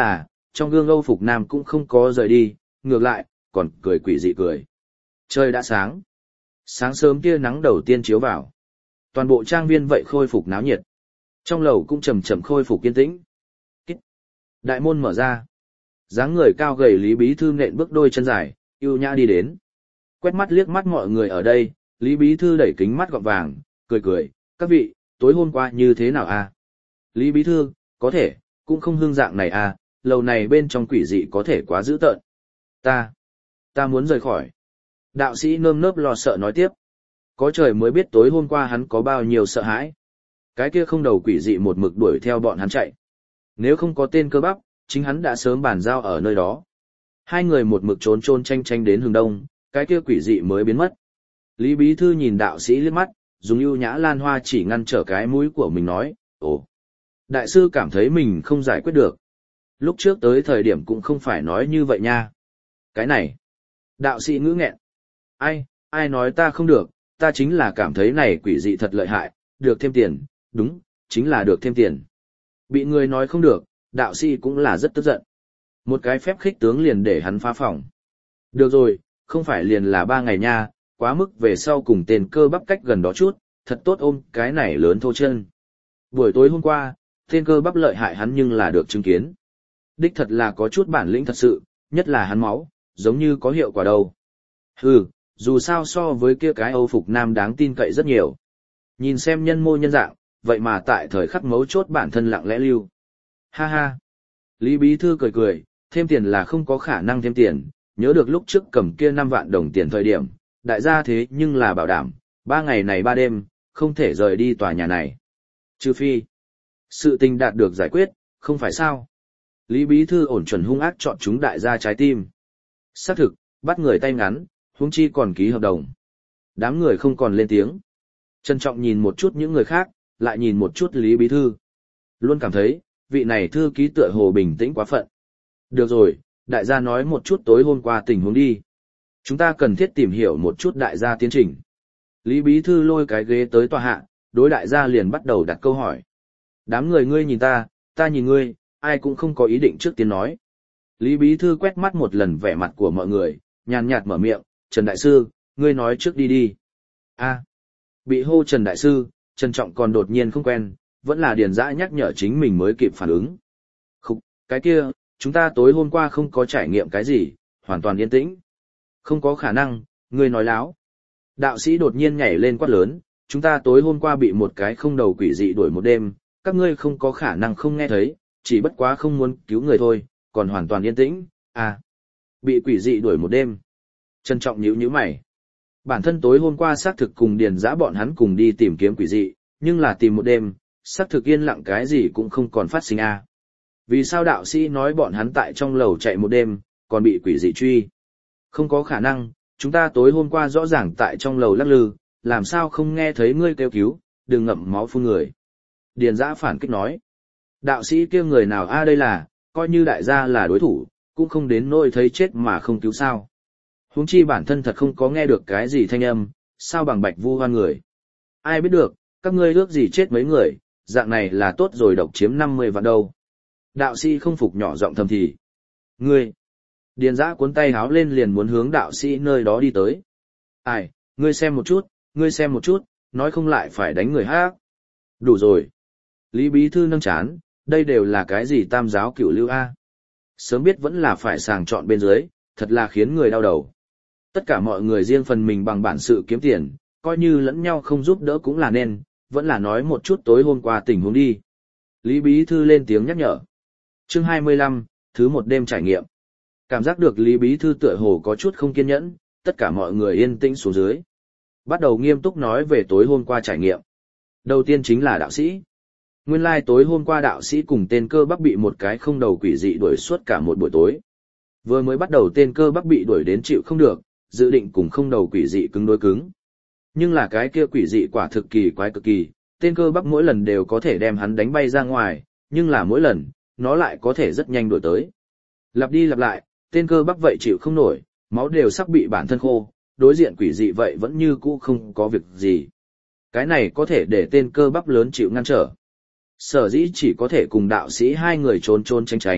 trong gương Âu phục nam cũng không có rời đi, ngược lại, còn cười quỷ dị cười. Trời đã sáng. Sáng sớm tia nắng đầu tiên chiếu vào. Toàn bộ trang viên vậy khôi phục náo nhiệt. Trong lầu cũng chậm chậm khôi phục kiên tĩnh. Kít. Đại môn mở ra. Dáng người cao gầy Lý Bí Thư nện bước đôi chân dài, yêu nhã đi đến. Quét mắt liếc mắt mọi người ở đây, Lý Bí Thư đẩy kính mắt gọng vàng, cười cười, các vị, tối hôm qua như thế nào à? Lý Bí Thư, có thể, cũng không hương dạng này à, lầu này bên trong quỷ dị có thể quá dữ tợn. Ta, ta muốn rời khỏi. Đạo sĩ nơm nớp lo sợ nói tiếp. Có trời mới biết tối hôm qua hắn có bao nhiêu sợ hãi. Cái kia không đầu quỷ dị một mực đuổi theo bọn hắn chạy. Nếu không có tên cơ bắp, chính hắn đã sớm bàn giao ở nơi đó. Hai người một mực trốn trôn tranh tranh đến hướng đông, cái kia quỷ dị mới biến mất. Lý Bí Thư nhìn đạo sĩ liếc mắt, dùng ưu nhã lan hoa chỉ ngăn trở cái mũi của mình nói, ồ, đại sư cảm thấy mình không giải quyết được. Lúc trước tới thời điểm cũng không phải nói như vậy nha. Cái này, đạo sĩ ngữ nghẹn. Ai, ai nói ta không được, ta chính là cảm thấy này quỷ dị thật lợi hại, được thêm tiền, đúng, chính là được thêm tiền. Bị người nói không được, đạo sĩ cũng là rất tức giận. Một cái phép khích tướng liền để hắn phá phòng. Được rồi, không phải liền là ba ngày nha, quá mức về sau cùng tên cơ bắp cách gần đó chút, thật tốt ôm cái này lớn thô chân. Buổi tối hôm qua, tên cơ bắp lợi hại hắn nhưng là được chứng kiến. Đích thật là có chút bản lĩnh thật sự, nhất là hắn máu, giống như có hiệu quả đâu. Hừ, dù sao so với kia cái Âu phục nam đáng tin cậy rất nhiều. Nhìn xem nhân mô nhân dạng, vậy mà tại thời khắc mấu chốt bản thân lặng lẽ lưu. Ha ha. Lý Bí Thư cười cười, thêm tiền là không có khả năng thêm tiền, nhớ được lúc trước cầm kia năm vạn đồng tiền thời điểm, đại gia thế nhưng là bảo đảm, ba ngày này ba đêm, không thể rời đi tòa nhà này. Trừ phi, sự tình đạt được giải quyết, không phải sao. Lý Bí Thư ổn chuẩn hung ác chọn chúng đại gia trái tim. Xác thực, bắt người tay ngắn, huống chi còn ký hợp đồng. Đám người không còn lên tiếng. Trân trọng nhìn một chút những người khác, lại nhìn một chút Lý Bí Thư. Luôn cảm thấy, vị này thư ký tựa hồ bình tĩnh quá phận. Được rồi, đại gia nói một chút tối hôm qua tình huống đi. Chúng ta cần thiết tìm hiểu một chút đại gia tiến trình. Lý Bí Thư lôi cái ghế tới tòa hạ, đối đại gia liền bắt đầu đặt câu hỏi. Đám người ngươi nhìn ta, ta nhìn ngươi, ai cũng không có ý định trước tiên nói. Lý Bí Thư quét mắt một lần vẻ mặt của mọi người, nhàn nhạt mở miệng, Trần Đại Sư, ngươi nói trước đi đi. A, bị hô Trần Đại Sư, Trần Trọng còn đột nhiên không quen, vẫn là Điền Dã nhắc nhở chính mình mới kịp phản ứng. Khúc, cái kia, chúng ta tối hôm qua không có trải nghiệm cái gì, hoàn toàn yên tĩnh. Không có khả năng, ngươi nói láo. Đạo sĩ đột nhiên nhảy lên quát lớn, chúng ta tối hôm qua bị một cái không đầu quỷ dị đuổi một đêm, các ngươi không có khả năng không nghe thấy, chỉ bất quá không muốn cứu người thôi, còn hoàn toàn yên tĩnh, à. Bị quỷ dị đuổi một đêm. Trân Trọng nhíu nhíu mày. Bản thân tối hôm qua xác thực cùng Điền Dã bọn hắn cùng đi tìm kiếm quỷ dị, nhưng là tìm một đêm, xác thực yên lặng cái gì cũng không còn phát sinh a. Vì sao đạo sĩ nói bọn hắn tại trong lầu chạy một đêm, còn bị quỷ dị truy? Không có khả năng, chúng ta tối hôm qua rõ ràng tại trong lầu lắc lư, làm sao không nghe thấy ngươi kêu cứu, đừng ngậm máu phun người. Điền Dã phản kích nói. Đạo sĩ kia người nào a đây là, coi như đại gia là đối thủ, cũng không đến nỗi thấy chết mà không cứu sao. Huống chi bản thân thật không có nghe được cái gì thanh âm, sao bằng bạch vu hoan người. Ai biết được, các ngươi ước gì chết mấy người, dạng này là tốt rồi độc chiếm năm mươi vạn đâu. Đạo sĩ không phục nhỏ giọng thầm thì. Ngươi! Điền Dã cuốn tay háo lên liền muốn hướng đạo sĩ nơi đó đi tới. Ai, ngươi xem một chút, ngươi xem một chút, nói không lại phải đánh người hát. Đủ rồi. Lý Bí Thư nâng chán, đây đều là cái gì tam giáo cửu lưu A. Sớm biết vẫn là phải sàng chọn bên dưới, thật là khiến người đau đầu. Tất cả mọi người riêng phần mình bằng bản sự kiếm tiền, coi như lẫn nhau không giúp đỡ cũng là nên, vẫn là nói một chút tối hôm qua tình huống đi. Lý Bí Thư lên tiếng nhắc nhở. Chương hai mươi lăm, thứ một đêm trải nghiệm. Cảm giác được Lý Bí Thư tựa hồ có chút không kiên nhẫn, tất cả mọi người yên tĩnh xuống dưới. Bắt đầu nghiêm túc nói về tối hôm qua trải nghiệm. Đầu tiên chính là đạo sĩ. Nguyên lai like tối hôm qua đạo sĩ cùng tên cơ bắp bị một cái không đầu quỷ dị đuổi suốt cả một buổi tối. Vừa mới bắt đầu tên cơ bắp bị đuổi đến chịu không được, dự định cùng không đầu quỷ dị cứng đối cứng. Nhưng là cái kia quỷ dị quả thực kỳ quái cực kỳ, tên cơ bắp mỗi lần đều có thể đem hắn đánh bay ra ngoài, nhưng là mỗi lần, nó lại có thể rất nhanh đuổi tới. Lặp đi lặp lại, tên cơ bắp vậy chịu không nổi, máu đều sắp bị bản thân khô, đối diện quỷ dị vậy vẫn như cũ không có việc gì. Cái này có thể để tên cơ bắp lớn chịu ngăn trở. Sở dĩ chỉ có thể cùng đạo sĩ hai người trốn trốn tránh tránh,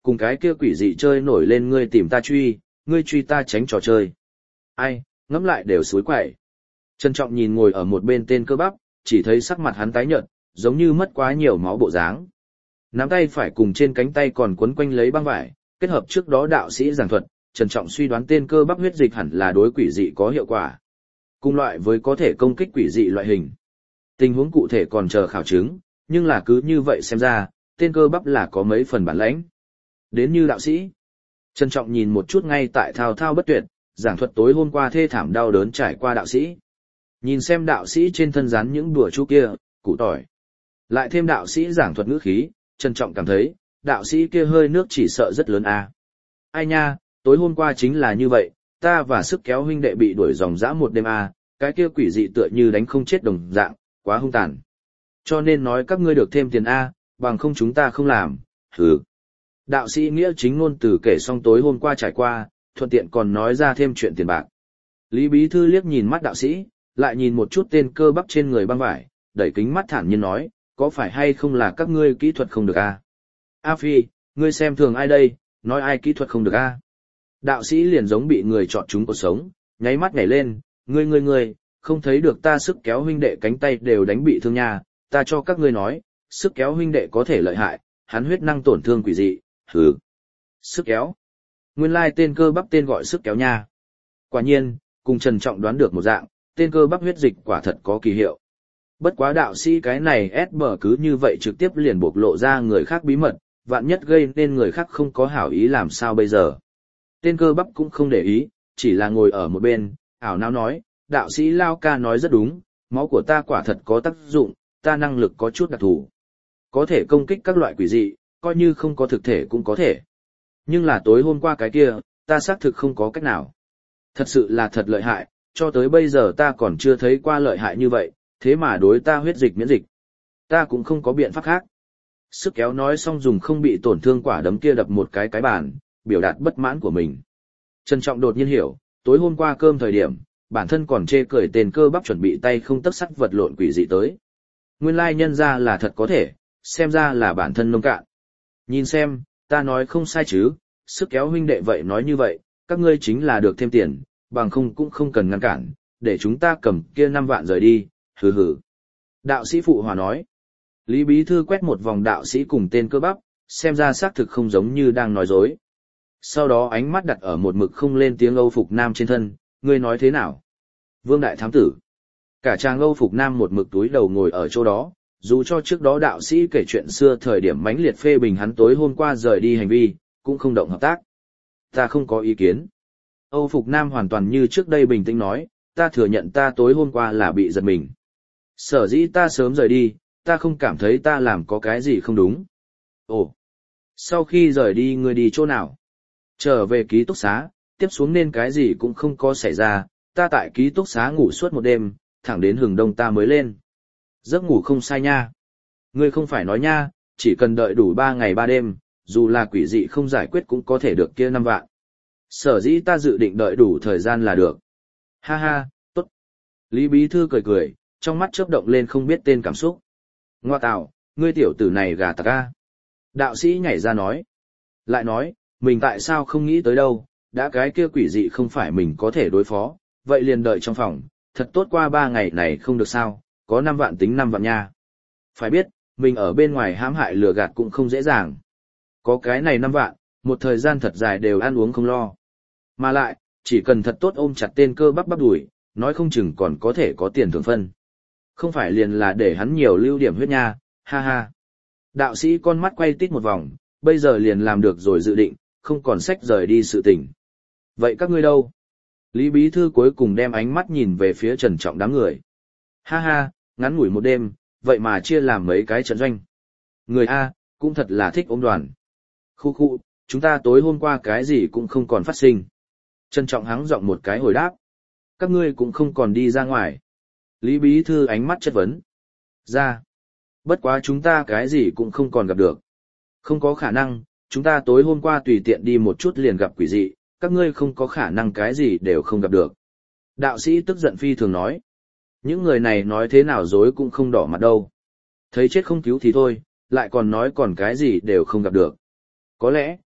cùng cái kia quỷ dị chơi nổi lên ngươi tìm ta truy, ngươi truy ta tránh trò chơi. Ai, ngẫm lại đều suối quậy. Trân Trọng nhìn ngồi ở một bên tên cơ bắp, chỉ thấy sắc mặt hắn tái nhợt, giống như mất quá nhiều máu bộ dáng. Nắm tay phải cùng trên cánh tay còn quấn quanh lấy băng vải, kết hợp trước đó đạo sĩ giảng thuật, Trần Trọng suy đoán tên cơ bắp huyết dịch hẳn là đối quỷ dị có hiệu quả. Cùng loại với có thể công kích quỷ dị loại hình. Tình huống cụ thể còn chờ khảo chứng, nhưng là cứ như vậy xem ra, tên cơ bắp là có mấy phần bản lãnh. Đến như đạo sĩ. Trân Trọng nhìn một chút ngay tại thao thao bất tuyệt, giảng thuật tối hôm qua thê thảm đau đớn trải qua đạo sĩ. Nhìn xem đạo sĩ trên thân rắn những đùa chú kia, củ tỏi. Lại thêm đạo sĩ giảng thuật ngữ khí, Trân Trọng cảm thấy, đạo sĩ kia hơi nước chỉ sợ rất lớn a. Ai nha, tối hôm qua chính là như vậy, ta và sức kéo huynh đệ bị đuổi dòng dã một đêm a, cái kia quỷ dị tựa như đánh không chết đồng dạng, quá hung tàn. Cho nên nói các ngươi được thêm tiền a, bằng không chúng ta không làm, hừ. Đạo sĩ nghĩa chính ngôn từ kể xong tối hôm qua trải qua, thuận tiện còn nói ra thêm chuyện tiền bạc. Lý Bí Thư liếc nhìn mắt đạo sĩ, lại nhìn một chút tên cơ bắp trên người băng vải, đẩy kính mắt thản nhiên nói, có phải hay không là các ngươi kỹ thuật không được a? A Phi, ngươi xem thường ai đây, nói ai kỹ thuật không được a? Đạo sĩ liền giống bị người chọn trúng cuộc sống, nháy mắt nhảy lên, ngươi ngươi ngươi, không thấy được ta sức kéo huynh đệ cánh tay đều đánh bị thương nha, ta cho các ngươi nói, sức kéo huynh đệ có thể lợi hại, hắn huyết năng tổn thương quỷ dị, hừ. Sức kéo. Nguyên lai tên cơ bắp tên gọi sức kéo nha. Quả nhiên, cùng Trần Trọng đoán được một dạng, tên cơ bắp huyết dịch quả thật có kỳ hiệu. Bất quá đạo sĩ cái này ép bờ cứ như vậy trực tiếp liền bộc lộ ra người khác bí mật, vạn nhất gây nên người khác không có hảo ý làm sao bây giờ. Tên cơ bắp cũng không để ý, chỉ là ngồi ở một bên, ảo não nói, đạo sĩ Lao ca nói rất đúng, máu của ta quả thật có tác dụng, ta năng lực có chút đặc thù. Có thể công kích các loại quỷ dị, coi như không có thực thể cũng có thể. Nhưng là tối hôm qua cái kia, ta xác thực không có cách nào. Thật sự là thật lợi hại, cho tới bây giờ ta còn chưa thấy qua lợi hại như vậy, thế mà đối ta huyết dịch miễn dịch. Ta cũng không có biện pháp khác. Sức kéo nói xong dùng không bị tổn thương quả đấm kia đập một cái cái bàn, biểu đạt bất mãn của mình. Trân Trọng đột nhiên hiểu, tối hôm qua cơm thời điểm, bản thân còn chê cười tên cơ bắp chuẩn bị tay không tấc sắt vật lộn quỷ dị tới. Nguyên lai nhân ra là thật có thể, xem ra là bản thân nông cạn. Nhìn xem, ta nói không sai chứ, sức kéo huynh đệ vậy nói như vậy, các ngươi chính là được thêm tiền, bằng không cũng không cần ngăn cản, để chúng ta cầm kia năm vạn rời đi, hừ hừ. Đạo sĩ phụ hòa nói. Lý Bí Thư quét một vòng đạo sĩ cùng tên cơ bắp, xem ra xác thực không giống như đang nói dối. Sau đó ánh mắt đặt ở một mực không lên tiếng Âu Phục Nam trên thân, ngươi nói thế nào? Vương Đại Thám Tử. Cả chàng Âu Phục Nam một mực túi đầu ngồi ở chỗ đó, dù cho trước đó đạo sĩ kể chuyện xưa thời điểm mãnh liệt phê bình hắn tối hôm qua rời đi hành vi, cũng không động hợp tác. Ta không có ý kiến. Âu Phục Nam hoàn toàn như trước đây bình tĩnh nói, ta thừa nhận ta tối hôm qua là bị giật mình. Sở dĩ ta sớm rời đi, ta không cảm thấy ta làm có cái gì không đúng. Ồ, sau khi rời đi ngươi đi chỗ nào? Trở về ký túc xá, tiếp xuống nên cái gì cũng không có xảy ra, ta tại ký túc xá ngủ suốt một đêm, thẳng đến hừng đông ta mới lên. Giấc ngủ không sai nha. Ngươi không phải nói nha, chỉ cần đợi đủ ba ngày ba đêm, dù là quỷ dị không giải quyết cũng có thể được kia năm vạn. Sở dĩ ta dự định đợi đủ thời gian là được. Ha ha, tốt. Lý Bí Thư cười cười, trong mắt chớp động lên không biết tên cảm xúc. Ngoa tạo, ngươi tiểu tử này gà tặc a. Đạo sĩ nhảy ra nói. Lại nói, mình tại sao không nghĩ tới đâu, đã cái kia quỷ dị không phải mình có thể đối phó, vậy liền đợi trong phòng, thật tốt qua ba ngày này không được sao, có năm vạn tính năm vạn nha. Phải biết, mình ở bên ngoài hãm hại lừa gạt cũng không dễ dàng. Có cái này năm vạn, một thời gian thật dài đều ăn uống không lo. Mà lại, chỉ cần thật tốt ôm chặt tên cơ bắp bắp đùi, nói không chừng còn có thể có tiền thưởng phân. Không phải liền là để hắn nhiều lưu điểm huyết nha, ha ha. Đạo sĩ con mắt quay tít một vòng, bây giờ liền làm được rồi dự định, không còn sách rời đi sự tình. Vậy các ngươi đâu? Lý Bí Thư cuối cùng đem ánh mắt nhìn về phía Trần Trọng đám người. Ha ha, ngắn ngủi một đêm, vậy mà chia làm mấy cái trận doanh. Người A, cũng thật là thích ôm đoàn. Khu khu, chúng ta tối hôm qua cái gì cũng không còn phát sinh. Trần Trọng hắng giọng một cái hồi đáp. Các ngươi cũng không còn đi ra ngoài. Lý Bí Thư ánh mắt chất vấn. Ra. Bất quá chúng ta cái gì cũng không còn gặp được. Không có khả năng, chúng ta tối hôm qua tùy tiện đi một chút liền gặp quỷ dị, các ngươi không có khả năng cái gì đều không gặp được. Đạo sĩ tức giận phi thường nói. Những người này nói thế nào dối cũng không đỏ mặt đâu. Thấy chết không cứu thì thôi, lại còn nói còn cái gì đều không gặp được. Có lẽ,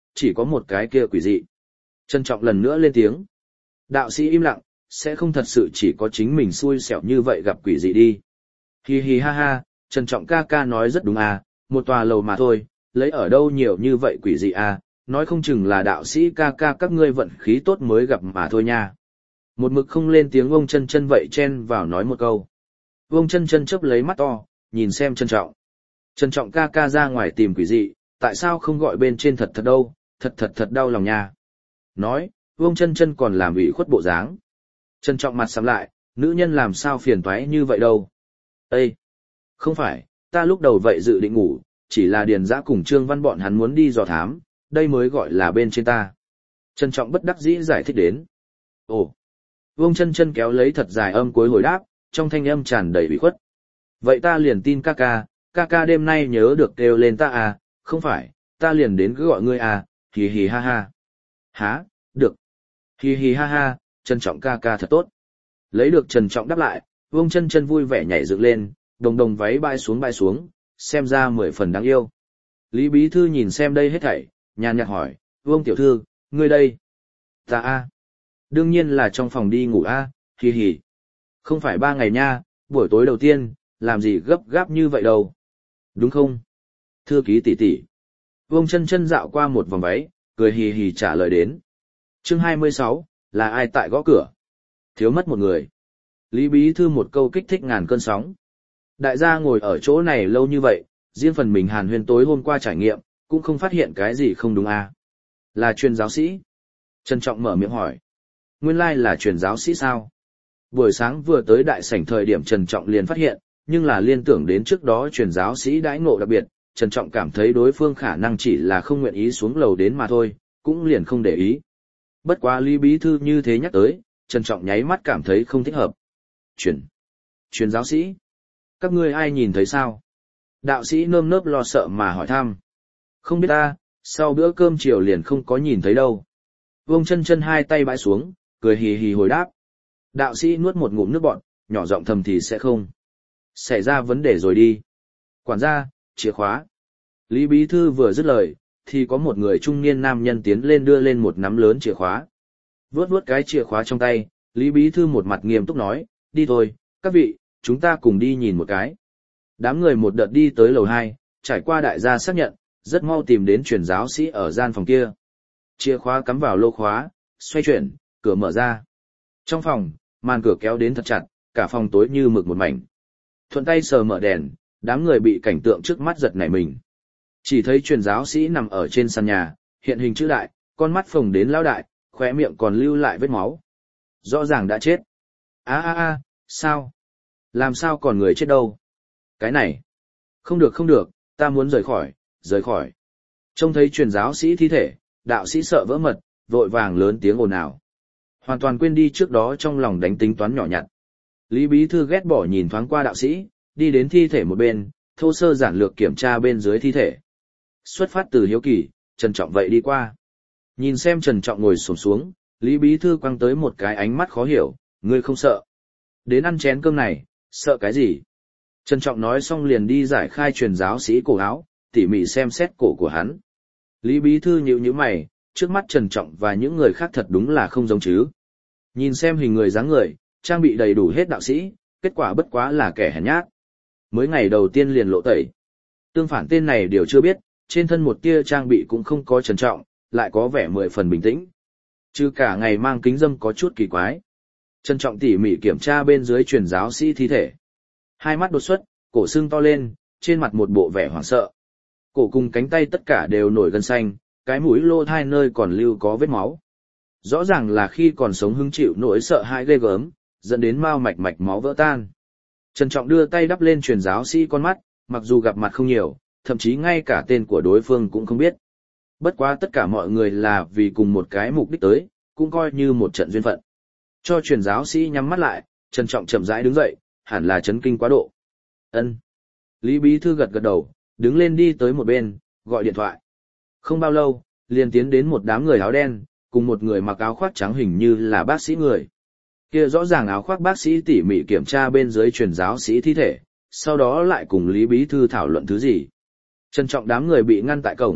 chỉ có một cái kia quỷ dị. Trân Trọng lần nữa lên tiếng. Đạo sĩ im lặng, sẽ không thật sự chỉ có chính mình xui xẻo như vậy gặp quỷ dị đi. Hi hi ha ha, Trân Trọng ca ca nói rất đúng à, một tòa lầu mà thôi, lấy ở đâu nhiều như vậy quỷ dị à, nói không chừng là đạo sĩ ca ca các ngươi vận khí tốt mới gặp mà thôi nha. Một mực không lên tiếng ông Chân Chân vậy chen vào nói một câu. Ông Chân Chân chớp lấy mắt to, nhìn xem Trân Trọng. Trân Trọng ca ca ra ngoài tìm quỷ dị, tại sao không gọi bên trên thật thật đâu, thật thật thật đau lòng nha. Nói, ông Chân Chân còn làm ủy khuất bộ dáng. Trân Trọng mặt sầm lại, nữ nhân làm sao phiền toái như vậy đâu. Ê! Không phải, ta lúc đầu vậy dự định ngủ, chỉ là Điền Dã cùng Trương Văn bọn hắn muốn đi dò thám, đây mới gọi là bên trên ta. Trân Trọng bất đắc dĩ giải thích đến. Ồ! Vương Chân Chân kéo lấy thật dài âm cuối hồi đáp, trong thanh âm tràn đầy ủy khuất. Vậy ta liền tin ca ca, ca ca đêm nay nhớ được kêu lên ta à, không phải, ta liền đến cứ gọi ngươi à, hì hì ha ha. Hả, được. Hì hì ha ha, Trân Trọng ca ca thật tốt. Lấy được Trân Trọng đáp lại, Vương Chân Chân vui vẻ nhảy dựng lên, đồng đồng váy bay xuống bay xuống, xem ra mười phần đáng yêu. Lý Bí Thư nhìn xem đây hết thảy, nhàn nhạt hỏi, Vương tiểu thư, ngươi đây? Ta a, đương nhiên là trong phòng đi ngủ a, à, hì hì. Không phải ba ngày nha, buổi tối đầu tiên, làm gì gấp gáp như vậy đâu. Đúng không? Thư ký tỷ tỷ. Vương Chân Chân dạo qua một vòng váy, cười hì hì trả lời đến. Chương hai mươi sáu, là ai tại gõ cửa? Thiếu mất một người. Lý Bí Thư một câu kích thích ngàn cơn sóng. Đại gia ngồi ở chỗ này lâu như vậy, riêng phần mình hàn huyên tối hôm qua trải nghiệm, cũng không phát hiện cái gì không đúng à. Là truyền giáo sĩ? Trân Trọng mở miệng hỏi. Nguyên lai là truyền giáo sĩ sao? Buổi sáng vừa tới đại sảnh thời điểm Trần Trọng liền phát hiện, nhưng là liên tưởng đến trước đó truyền giáo sĩ đãi ngộ đặc biệt, Trần Trọng cảm thấy đối phương khả năng chỉ là không nguyện ý xuống lầu đến mà thôi, cũng liền không để ý. Bất quá Lý Bí Thư như thế nhắc tới, Trần Trọng nháy mắt cảm thấy không thích hợp. Truyền, truyền giáo sĩ? Các ngươi ai nhìn thấy sao? Đạo sĩ nơm nớp lo sợ mà hỏi thăm. Không biết ta, sau bữa cơm chiều liền không có nhìn thấy đâu. Vương Chân Chân hai tay bãi xuống, cười hì hì hồi đáp. Đạo sĩ nuốt một ngụm nước bọt, nhỏ giọng thầm thì sẽ không. Xảy ra vấn đề rồi đi. Quản gia, chìa khóa. Lý Bí Thư vừa dứt lời, thì có một người trung niên nam nhân tiến lên đưa lên một nắm lớn chìa khóa. Vướt vướt cái chìa khóa trong tay, Lý Bí Thư một mặt nghiêm túc nói, đi thôi, các vị, chúng ta cùng đi nhìn một cái. Đám người một đợt đi tới lầu hai, trải qua đại gia xác nhận, rất mau tìm đến truyền giáo sĩ ở gian phòng kia. Chìa khóa cắm vào lô khóa, xoay chuyển, cửa mở ra. Trong phòng, màn cửa kéo đến thật chặt, cả phòng tối như mực một mảnh. Thuận tay sờ mở đèn, đám người bị cảnh tượng trước mắt giật nảy mình. Chỉ thấy truyền giáo sĩ nằm ở trên sàn nhà, hiện hình chữ đại, con mắt phồng đến lao đại, khóe miệng còn lưu lại vết máu. Rõ ràng đã chết. A a a, sao? Làm sao còn người chết đâu? Cái này. Không được không được, ta muốn rời khỏi, rời khỏi. Trông thấy truyền giáo sĩ thi thể, đạo sĩ sợ vỡ mật, vội vàng lớn tiếng ồn ào. Hoàn toàn quên đi trước đó trong lòng đánh tính toán nhỏ nhặt. Lý Bí Thư ghét bỏ nhìn thoáng qua đạo sĩ, đi đến thi thể một bên, thô sơ giản lược kiểm tra bên dưới thi thể. Xuất phát từ hiếu kỳ, Trần Trọng vậy đi qua. Nhìn xem Trần Trọng ngồi xổm xuống, Lý Bí Thư quăng tới một cái ánh mắt khó hiểu, ngươi không sợ. Đến ăn chén cơm này, sợ cái gì? Trần Trọng nói xong liền đi giải khai truyền giáo sĩ cổ áo, tỉ mỉ xem xét cổ của hắn. Lý Bí Thư nhíu nhíu mày, trước mắt Trần Trọng và những người khác thật đúng là không giống chứ. Nhìn xem hình người dáng người, trang bị đầy đủ hết đạo sĩ, kết quả bất quá là kẻ hèn nhát. Mới ngày đầu tiên liền lộ tẩy. Tương phản tên này đều chưa biết, trên thân một tia trang bị cũng không có Trần Trọng, lại có vẻ mười phần bình tĩnh. Chứ cả ngày mang kính dâm có chút kỳ quái. Trần Trọng tỉ mỉ kiểm tra bên dưới truyền giáo sĩ thi thể. Hai mắt đột xuất, cổ sưng to lên, trên mặt một bộ vẻ hoảng sợ. Cổ cùng cánh tay tất cả đều nổi gân xanh, cái mũi lô thai nơi còn lưu có vết máu. Rõ ràng là khi còn sống hứng chịu nỗi sợ hãi ghê gớm, dẫn đến mao mạch mạch máu vỡ tan. Trần Trọng đưa tay đắp lên truyền giáo sĩ con mắt, mặc dù gặp mặt không nhiều, thậm chí ngay cả tên của đối phương cũng không biết. Bất quá tất cả mọi người là vì cùng một cái mục đích tới, cũng coi như một trận duyên phận. Cho truyền giáo sĩ nhắm mắt lại, Trần Trọng chậm rãi đứng dậy, hẳn là chấn kinh quá độ. Ân. Lý Bí Thư gật gật đầu, đứng lên đi tới một bên, gọi điện thoại. Không bao lâu, liền tiến đến một đám người áo đen, cùng một người mặc áo khoác trắng hình như là bác sĩ người. Kia rõ ràng áo khoác bác sĩ tỉ mỉ kiểm tra bên dưới truyền giáo sĩ thi thể, sau đó lại cùng Lý Bí Thư thảo luận thứ gì. Trân Trọng đám người bị ngăn tại cổng,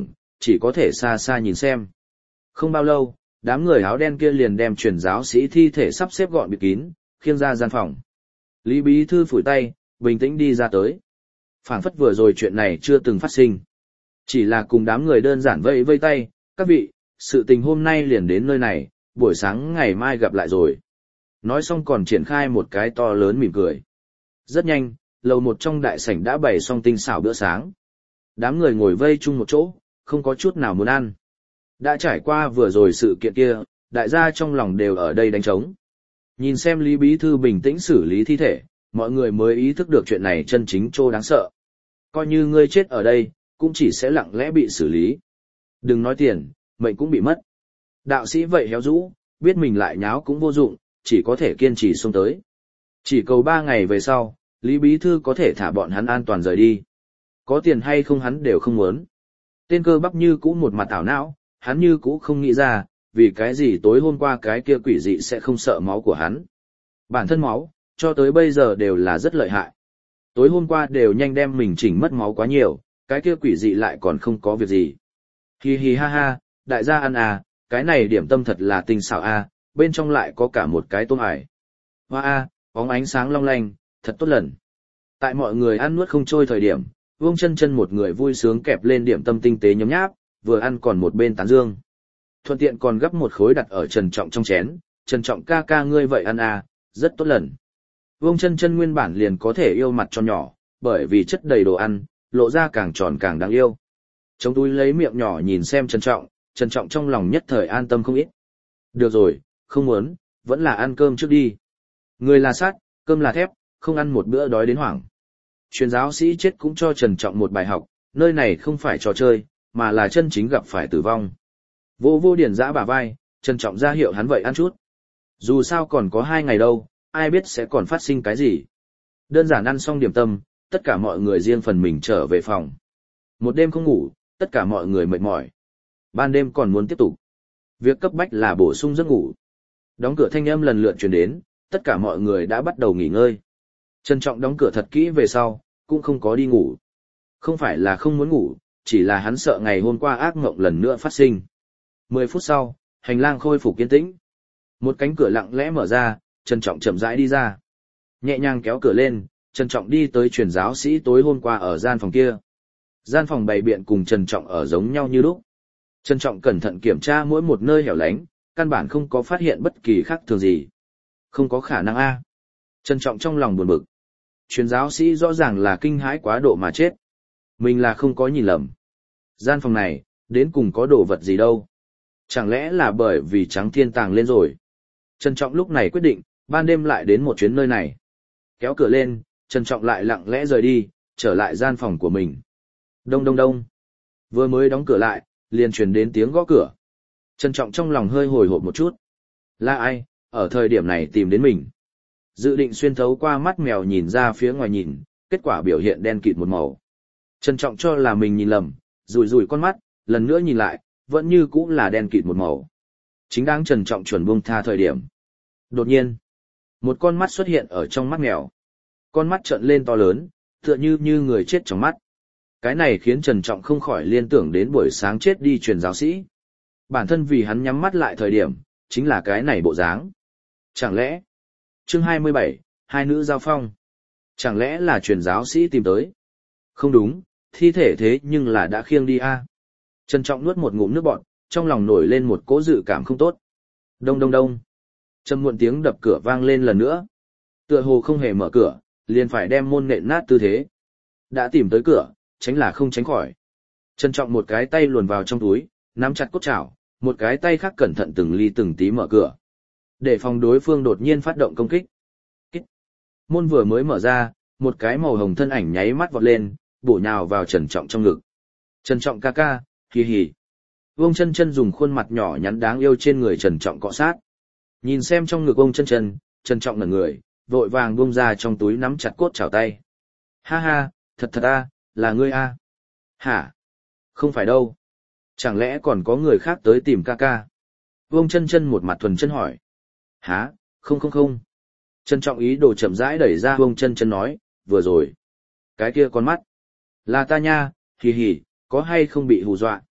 chỉ có thể xa xa nhìn xem. Không bao lâu, đám người áo đen kia liền đem truyền giáo sĩ thi thể sắp xếp gọn bịt kín, khiêng ra gian phòng. Lý Bí Thư phủi tay, bình tĩnh đi ra tới. Phảng phất vừa rồi chuyện này chưa từng phát sinh. Chỉ là cùng đám người đơn giản vây vây tay, các vị, sự tình hôm nay liền đến nơi này, buổi sáng ngày mai gặp lại rồi. Nói xong còn triển khai một cái to lớn mỉm cười. Rất nhanh, lầu một trong đại sảnh đã bày xong tinh xảo bữa sáng. Đám người ngồi vây chung một chỗ, không có chút nào muốn ăn. Đã trải qua vừa rồi sự kiện kia, đại gia trong lòng đều ở đây đánh trống. Nhìn xem Lý Bí Thư bình tĩnh xử lý thi thể, mọi người mới ý thức được chuyện này chân chính trô đáng sợ. Coi như ngươi chết ở đây, cũng chỉ sẽ lặng lẽ bị xử lý. Đừng nói tiền, mệnh cũng bị mất. Đạo sĩ vậy héo rũ, biết mình lại nháo cũng vô dụng, chỉ có thể kiên trì xông tới. Chỉ cầu ba ngày về sau, Lý Bí Thư có thể thả bọn hắn an toàn rời đi. Có tiền hay không hắn đều không muốn. Tên cơ bắp như cũ một mặt ảo não, hắn như cũ không nghĩ ra, vì cái gì tối hôm qua cái kia quỷ dị sẽ không sợ máu của hắn. Bản thân máu, cho tới bây giờ đều là rất lợi hại. Tối hôm qua đều nhanh đem mình chỉnh mất máu quá nhiều, cái kia quỷ dị lại còn không có việc gì. Hi hi ha ha, đại gia ăn à, cái này điểm tâm thật là tinh xảo à, bên trong lại có cả một cái tôm ải. Hoa a, bóng ánh sáng long lanh, thật tốt lần. Tại mọi người ăn nuốt không trôi thời điểm, Vương Chân Chân một người vui sướng kẹp lên điểm tâm tinh tế nhấm nháp, vừa ăn còn một bên tán dương. Thuận tiện còn gấp một khối đặt ở Trần Trọng trong chén, Trần Trọng ca ca ngươi vậy ăn à, rất tốt lần. Vương Chân Chân nguyên bản liền có thể yêu mặt tròn nhỏ, bởi vì chất đầy đồ ăn, lộ ra càng tròn càng đáng yêu. Trong túi lấy miệng nhỏ nhìn xem Trần Trọng, Trần Trọng trong lòng nhất thời an tâm không ít. Được rồi, không muốn, vẫn là ăn cơm trước đi. Người là sắt, cơm là thép, không ăn một bữa đói đến hoảng. Truyền giáo sĩ chết cũng cho Trần Trọng một bài học, nơi này không phải trò chơi, mà là chân chính gặp phải tử vong. Vô vô điển giã bả vai, Trần Trọng ra hiệu hắn vậy ăn chút. Dù sao còn có hai ngày đâu, ai biết sẽ còn phát sinh cái gì. Đơn giản ăn xong điểm tâm, tất cả mọi người riêng phần mình trở về phòng. Một đêm không ngủ, tất cả mọi người mệt mỏi. Ban đêm còn muốn tiếp tục. Việc cấp bách là bổ sung giấc ngủ. Đóng cửa thanh âm lần lượt truyền đến, tất cả mọi người đã bắt đầu nghỉ ngơi. Trân Trọng đóng cửa thật kỹ về sau, cũng không có đi ngủ. Không phải là không muốn ngủ, chỉ là hắn sợ ngày hôm qua ác mộng lần nữa phát sinh. Mười phút sau, hành lang khôi phục yên tĩnh. Một cánh cửa lặng lẽ mở ra, Trân Trọng chậm rãi đi ra. Nhẹ nhàng kéo cửa lên, Trân Trọng đi tới truyền giáo sĩ tối hôm qua ở gian phòng kia. Gian phòng bày biện cùng Trân Trọng ở giống nhau như lúc. Trân Trọng cẩn thận kiểm tra mỗi một nơi hẻo lánh, căn bản không có phát hiện bất kỳ khác thường gì. Không có khả năng a. Trân Trọng trong lòng buồn bực. Truyền giáo sĩ rõ ràng là kinh hãi quá độ mà chết. Mình là không có nhìn lầm. Gian phòng này, đến cùng có đồ vật gì đâu. Chẳng lẽ là bởi vì Trắng Thiên tàng lên rồi. Trân Trọng lúc này quyết định, ban đêm lại đến một chuyến nơi này. Kéo cửa lên, Trân Trọng lại lặng lẽ rời đi, trở lại gian phòng của mình. Đông đông đông. Vừa mới đóng cửa lại, liền truyền đến tiếng gõ cửa. Trân Trọng trong lòng hơi hồi hộp một chút. Là ai, ở thời điểm này tìm đến mình? Dự định xuyên thấu qua mắt mèo nhìn ra phía ngoài nhìn, kết quả biểu hiện đen kịt một màu. Trân Trọng cho là mình nhìn lầm, rủi rủi con mắt, lần nữa nhìn lại, vẫn như cũ là đen kịt một màu. Chính đáng Trân Trọng chuẩn buông tha thời điểm. Đột nhiên, một con mắt xuất hiện ở trong mắt mèo. Con mắt trợn lên to lớn, tựa như như người chết trong mắt. Cái này khiến Trần Trọng không khỏi liên tưởng đến buổi sáng chết đi truyền giáo sĩ. Bản thân vì hắn nhắm mắt lại thời điểm, chính là cái này bộ dáng. Chẳng lẽ, chương hai mươi bảy, hai nữ giao phong. Chẳng lẽ là truyền giáo sĩ tìm tới? Không đúng, thi thể thế nhưng là đã khiêng đi a. Trần Trọng nuốt một ngụm nước bọt, trong lòng nổi lên một cỗ dự cảm không tốt. Đông đông đông. Trầm muộn tiếng đập cửa vang lên lần nữa. Tựa hồ không hề mở cửa, liền phải đem môn nện nát tư thế. Đã tìm tới cửa, tránh là không tránh khỏi. Trân Trọng một cái tay luồn vào trong túi, nắm chặt cốt chảo, một cái tay khác cẩn thận từng ly từng tí mở cửa. Để phòng đối phương đột nhiên phát động công kích. Kích. Môn vừa mới mở ra, một cái màu hồng thân ảnh nháy mắt vọt lên, bổ nhào vào Trần Trọng trong ngực. Trần Trọng ca ca, hì hì. Vương Chân Chân dùng khuôn mặt nhỏ nhắn đáng yêu trên người Trần Trọng cọ sát. Nhìn xem trong ngực Vương Chân Chân, Trần Trọng ngẩn người, vội vàng buông ra trong túi nắm chặt cốt chảo tay. Ha ha, thật thật a, là ngươi a. Hả? Không phải đâu. Chẳng lẽ còn có người khác tới tìm ca ca? Vương Chân Chân một mặt thuần chân hỏi. Hả? Không không không. Trân Trọng ý đồ chậm rãi đẩy ra Vương Chân Chân nói, vừa rồi. Cái kia con mắt. Là ta nha, hì hì, có hay không bị hù dọa?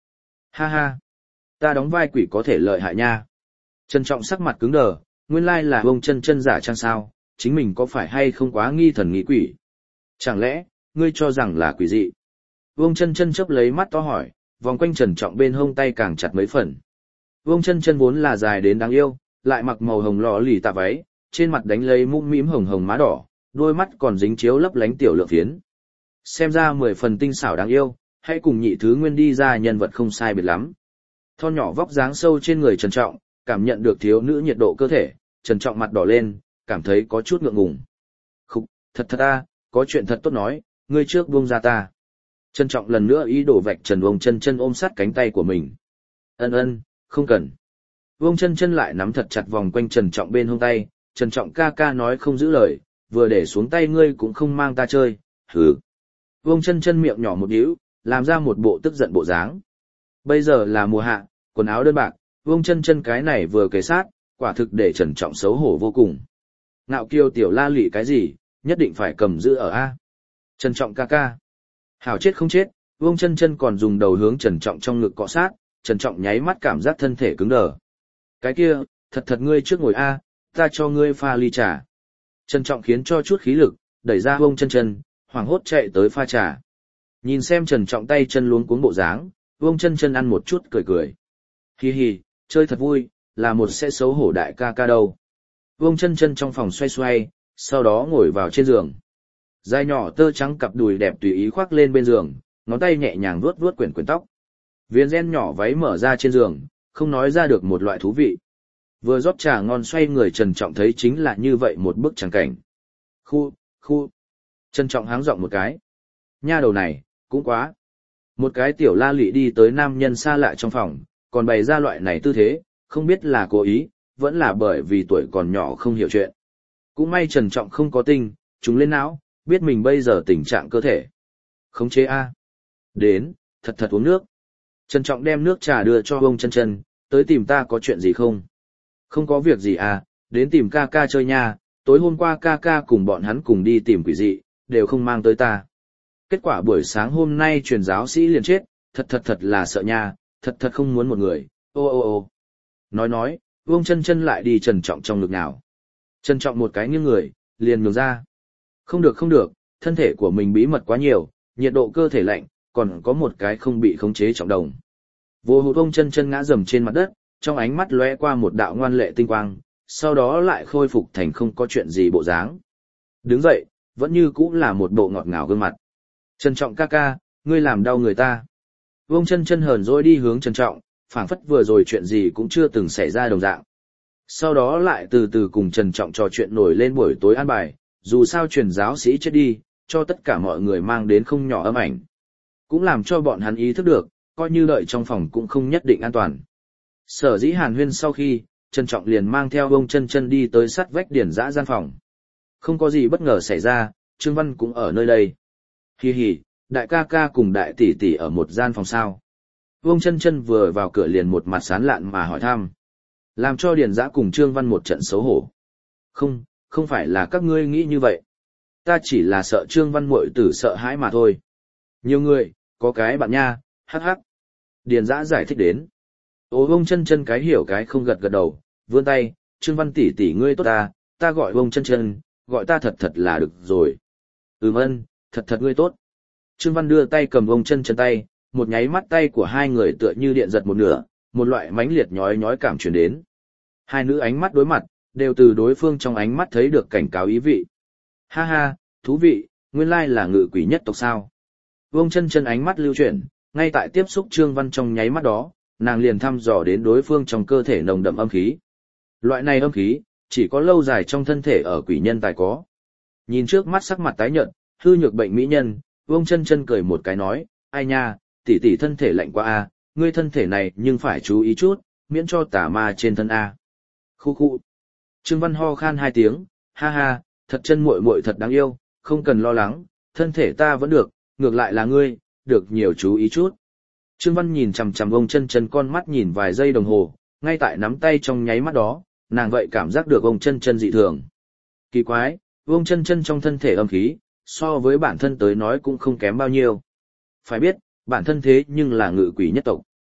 Ha ha, ta đóng vai quỷ có thể lợi hại nha. Trần Trọng sắc mặt cứng đờ, nguyên lai là ông chân chân giả trang sao, chính mình có phải hay không quá nghi thần nghĩ quỷ. Chẳng lẽ, ngươi cho rằng là quỷ dị? Vương chân chân chớp lấy mắt to hỏi, vòng quanh Trần Trọng bên hông tay càng chặt mấy phần. Vương chân chân vốn là dài đến đáng yêu, lại mặc màu hồng lò lì tạ váy, trên mặt đánh lấy mũm mĩm hồng hồng má đỏ, đôi mắt còn dính chiếu lấp lánh tiểu lượng phiến. Xem ra mười phần tinh xảo đáng yêu, hãy cùng nhị thứ nguyên đi ra nhân vật không sai biệt lắm. Thon nhỏ vóc dáng sâu trên người Trần Trọng, cảm nhận được thiếu nữ nhiệt độ cơ thể, Trần Trọng mặt đỏ lên, cảm thấy có chút ngượng ngùng. Khúc, thật thật a, có chuyện thật tốt nói, ngươi trước buông ra ta. Trần Trọng lần nữa ý đổ vạch Trần Vông Chân Chân ôm sát cánh tay của mình. Ân ân, không cần. Vông Chân Chân lại nắm thật chặt vòng quanh Trần Trọng bên hông tay, Trần Trọng ca ca nói không giữ lời, vừa để xuống tay ngươi cũng không mang ta chơi, hừ. Vông Chân Chân miệng nhỏ một điếu, làm ra một bộ tức giận bộ dáng. Bây giờ là mùa hạ, quần áo đơn bạc, Vông Chân Chân cái này vừa kề sát, quả thực để Trần Trọng xấu hổ vô cùng. Ngạo kiêu tiểu la lị cái gì, nhất định phải cầm giữ ở a. Trần Trọng ca ca. Hảo chết không chết, Vông Chân Chân còn dùng đầu hướng Trần Trọng trong ngực cọ sát, Trần Trọng nháy mắt cảm giác thân thể cứng đờ. Cái kia, thật thật ngươi trước ngồi a, ta cho ngươi pha ly trà. Trần Trọng khiến cho chút khí lực, đẩy ra Vông Chân Chân, hoảng hốt chạy tới pha trà. Nhìn xem Trần Trọng tay chân luống cuống bộ dáng, Vông Chân Chân ăn một chút cười cười. Hi hi, chơi thật vui, là một sẽ xấu hổ đại ca ca đâu. Vông Chân Chân trong phòng xoay xoay, sau đó ngồi vào trên giường. Dài nhỏ tơ trắng cặp đùi đẹp tùy ý khoác lên bên giường, ngón tay nhẹ nhàng vuốt vuốt quyển quyển tóc. Viền ren nhỏ váy mở ra trên giường, không nói ra được một loại thú vị. Vừa rót trà ngon xoay người Trần Trọng thấy chính là như vậy một bức tràng cảnh. Khu, khu. Trần Trọng háng giọng một cái. Nha đầu này, cũng quá. Một cái tiểu la lị đi tới nam nhân xa lạ trong phòng, còn bày ra loại này tư thế, không biết là cố ý, vẫn là bởi vì tuổi còn nhỏ không hiểu chuyện. Cũng may Trần Trọng không có tinh, chúng lên não, biết mình bây giờ tình trạng cơ thể. Khống chế a. Đến, thật thật uống nước. Trần Trọng đem nước trà đưa cho Vông Chân Chân, tới tìm ta có chuyện gì không? Không có việc gì à, đến tìm ca ca chơi nha, tối hôm qua ca ca cùng bọn hắn cùng đi tìm quỷ dị, đều không mang tới ta. Kết quả buổi sáng hôm nay truyền giáo sĩ liền chết, thật thật thật là sợ nha, thật thật không muốn một người, ô ô ô. Nói nói, Vông Chân Chân lại đi Trần Trọng trong ngực nào. Trần Trọng một cái nghiêng người, liền nhường ra. Không được không được, thân thể của mình bí mật quá nhiều, nhiệt độ cơ thể lạnh, còn có một cái không bị khống chế trọng đồng. Vô hụt Vông Chân Chân ngã rầm trên mặt đất, trong ánh mắt lóe qua một đạo ngoan lệ tinh quang, sau đó lại khôi phục thành không có chuyện gì bộ dáng. Đứng dậy, vẫn như cũ là một bộ ngọt ngào gương mặt. Trần Trọng ca ca, ngươi làm đau người ta. Vông Chân Chân hờn dỗi đi hướng Trần Trọng, phảng phất vừa rồi chuyện gì cũng chưa từng xảy ra đồng dạng. Sau đó lại từ từ cùng Trần Trọng trò chuyện nổi lên buổi tối an bài, dù sao truyền giáo sĩ chết đi, cho tất cả mọi người mang đến không nhỏ âm ảnh. Cũng làm cho bọn hắn ý thức được, coi như đợi trong phòng cũng không nhất định an toàn. Sở dĩ hàn huyên sau khi, Trần Trọng liền mang theo Vông Chân Chân đi tới sát vách điển dã gian phòng. Không có gì bất ngờ xảy ra, Trương Văn cũng ở nơi đây. Hi hi, đại ca ca cùng đại tỷ tỷ ở một gian phòng sao. Vông Chân Chân vừa vào cửa liền một mặt sán lạn mà hỏi thăm. Làm cho điển dã cùng Trương Văn một trận xấu hổ. Không, không phải là các ngươi nghĩ như vậy. Ta chỉ là sợ Trương Văn muội tử sợ hãi mà thôi. Nhiều người, có cái bạn nha, hắc hắc. Điền Dã giải thích đến. Ô Vông Chân Chân cái hiểu cái không gật gật đầu, vươn tay, Trương Văn tỷ tỷ ngươi tốt ta, ta gọi Vông Chân Chân, gọi ta thật thật là được rồi. Ừm ân, thật thật ngươi tốt. Trương Văn đưa tay cầm Vông Chân Chân tay, một nháy mắt tay của hai người tựa như điện giật một nửa, một loại mãnh liệt nhói nhói cảm truyền đến. Hai nữ ánh mắt đối mặt, đều từ đối phương trong ánh mắt thấy được cảnh cáo ý vị. Ha ha, thú vị, nguyên lai là ngự quỷ nhất tộc sao. Vông Chân Chân ánh mắt lưu chuyển, ngay tại tiếp xúc Trương Văn trong nháy mắt đó, nàng liền thăm dò đến đối phương trong cơ thể nồng đậm âm khí. Loại này âm khí, chỉ có lâu dài trong thân thể ở quỷ nhân tài có. Nhìn trước mắt sắc mặt tái nhợt, hư nhược bệnh mỹ nhân, Vông Chân Chân cười một cái nói, ai nha, tỷ tỷ thân thể lạnh quá a, ngươi thân thể này nhưng phải chú ý chút, miễn cho tà ma trên thân a. Khu khu. Trương Văn ho khan hai tiếng, ha ha, thật chân muội muội thật đáng yêu, không cần lo lắng, thân thể ta vẫn được, ngược lại là ngươi, được nhiều chú ý chút. Trương Văn nhìn chằm chằm Vông Chân Chân con mắt nhìn vài giây đồng hồ, ngay tại nắm tay trong nháy mắt đó, nàng vậy cảm giác được Vông Chân Chân dị thường. Kỳ quái, Vông Chân Chân trong thân thể âm khí, so với bản thân tới nói cũng không kém bao nhiêu. Phải biết, bản thân thế nhưng là ngự quỷ nhất tộc.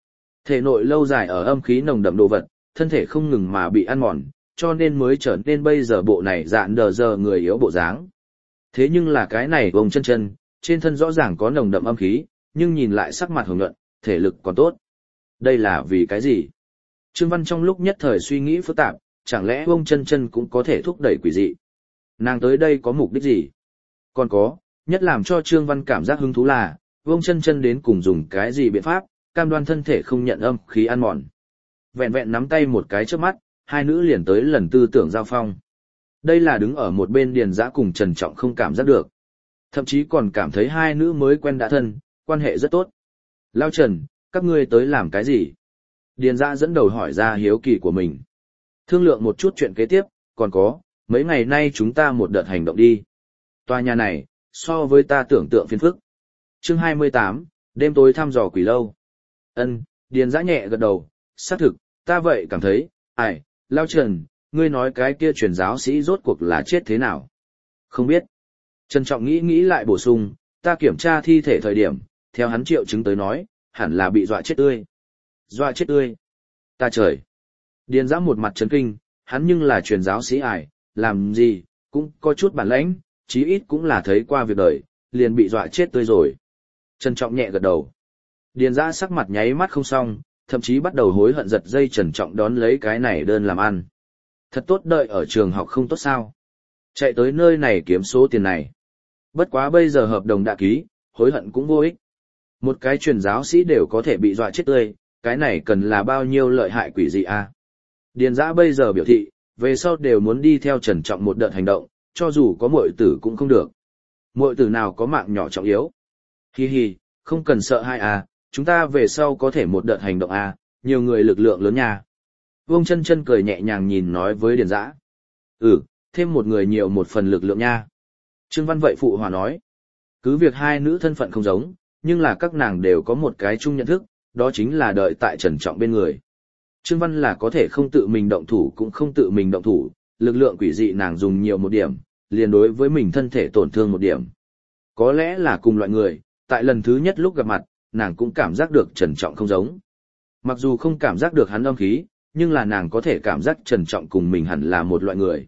Thể nội lâu dài ở âm khí nồng đậm đồ vật, thân thể không ngừng mà bị ăn mòn, cho nên mới trở nên bây giờ bộ này dạn đờ giờ người yếu bộ dáng. Thế nhưng là cái này Ông Chân Chân, trên thân rõ ràng có nồng đậm âm khí, nhưng nhìn lại sắc mặt hồng nhuận, thể lực còn tốt. Đây là vì cái gì? Trương Văn trong lúc nhất thời suy nghĩ phức tạp, chẳng lẽ Ông Chân Chân cũng có thể thúc đẩy quỷ dị? Nàng tới đây có mục đích gì? Còn có, nhất làm cho Trương Văn cảm giác hứng thú là, Ông Chân Chân đến cùng dùng cái gì biện pháp, cam đoan thân thể không nhận âm khí ăn mòn. Vẹn vẹn nắm tay một cái trước mắt, hai nữ liền tới lần tư tưởng giao phong. Đây là đứng ở một bên Điền Dã cùng Trần Trọng không cảm giác được. Thậm chí còn cảm thấy hai nữ mới quen đã thân, quan hệ rất tốt. Lao Trần, các ngươi tới làm cái gì? Điền Dã dẫn đầu hỏi ra hiếu kỳ của mình. Thương lượng một chút chuyện kế tiếp, còn có, mấy ngày nay chúng ta một đợt hành động đi. Tòa nhà này, so với ta tưởng tượng phiền phức. Chương hai mươi tám, đêm tối thăm dò quỷ lâu. Ân, Điền Dã nhẹ gật đầu, xác thực, ta vậy cảm thấy, ai, Lao Trần, ngươi nói cái kia truyền giáo sĩ rốt cuộc là chết thế nào? Không biết. Trần Trọng nghĩ nghĩ lại bổ sung, ta kiểm tra thi thể thời điểm, theo hắn triệu chứng tới nói, hẳn là bị dọa chết tươi. Dọa chết tươi. Ta trời. Điền Dã một mặt chấn kinh, hắn nhưng là truyền giáo sĩ ải, làm gì, cũng có chút bản lãnh, chí ít cũng là thấy qua việc đời, liền bị dọa chết tươi rồi. Trần Trọng nhẹ gật đầu. Điền Dã sắc mặt nháy mắt không xong, thậm chí bắt đầu hối hận giật dây Trần Trọng đón lấy cái này đơn làm ăn. Thật tốt đợi ở trường học không tốt sao. Chạy tới nơi này kiếm số tiền này. Bất quá bây giờ hợp đồng đã ký, hối hận cũng vô ích. Một cái truyền giáo sĩ đều có thể bị dọa chết tươi, cái này cần là bao nhiêu lợi hại quỷ dị à? Điền Dã bây giờ biểu thị, về sau đều muốn đi theo Trần Trọng một đợt hành động, cho dù có muội tử cũng không được. Muội tử nào có mạng nhỏ trọng yếu. Hi hi, không cần sợ hai à, chúng ta về sau có thể một đợt hành động à, nhiều người lực lượng lớn nha. Vương Chân Chân cười nhẹ nhàng nhìn nói với Điền Dã. Ừ, thêm một người nhiều một phần lực lượng nha. Trương Văn vậy phụ hòa nói. Cứ việc hai nữ thân phận không giống, nhưng là các nàng đều có một cái chung nhận thức, đó chính là đợi tại Trần Trọng bên người. Trương Văn là có thể không tự mình động thủ cũng không tự mình động thủ, lực lượng quỷ dị nàng dùng nhiều một điểm, liền đối với mình thân thể tổn thương một điểm. Có lẽ là cùng loại người, tại lần thứ nhất lúc gặp mặt, nàng cũng cảm giác được Trần Trọng không giống. Mặc dù không cảm giác được hắn âm khí, nhưng là nàng có thể cảm giác Trần Trọng cùng mình hẳn là một loại người.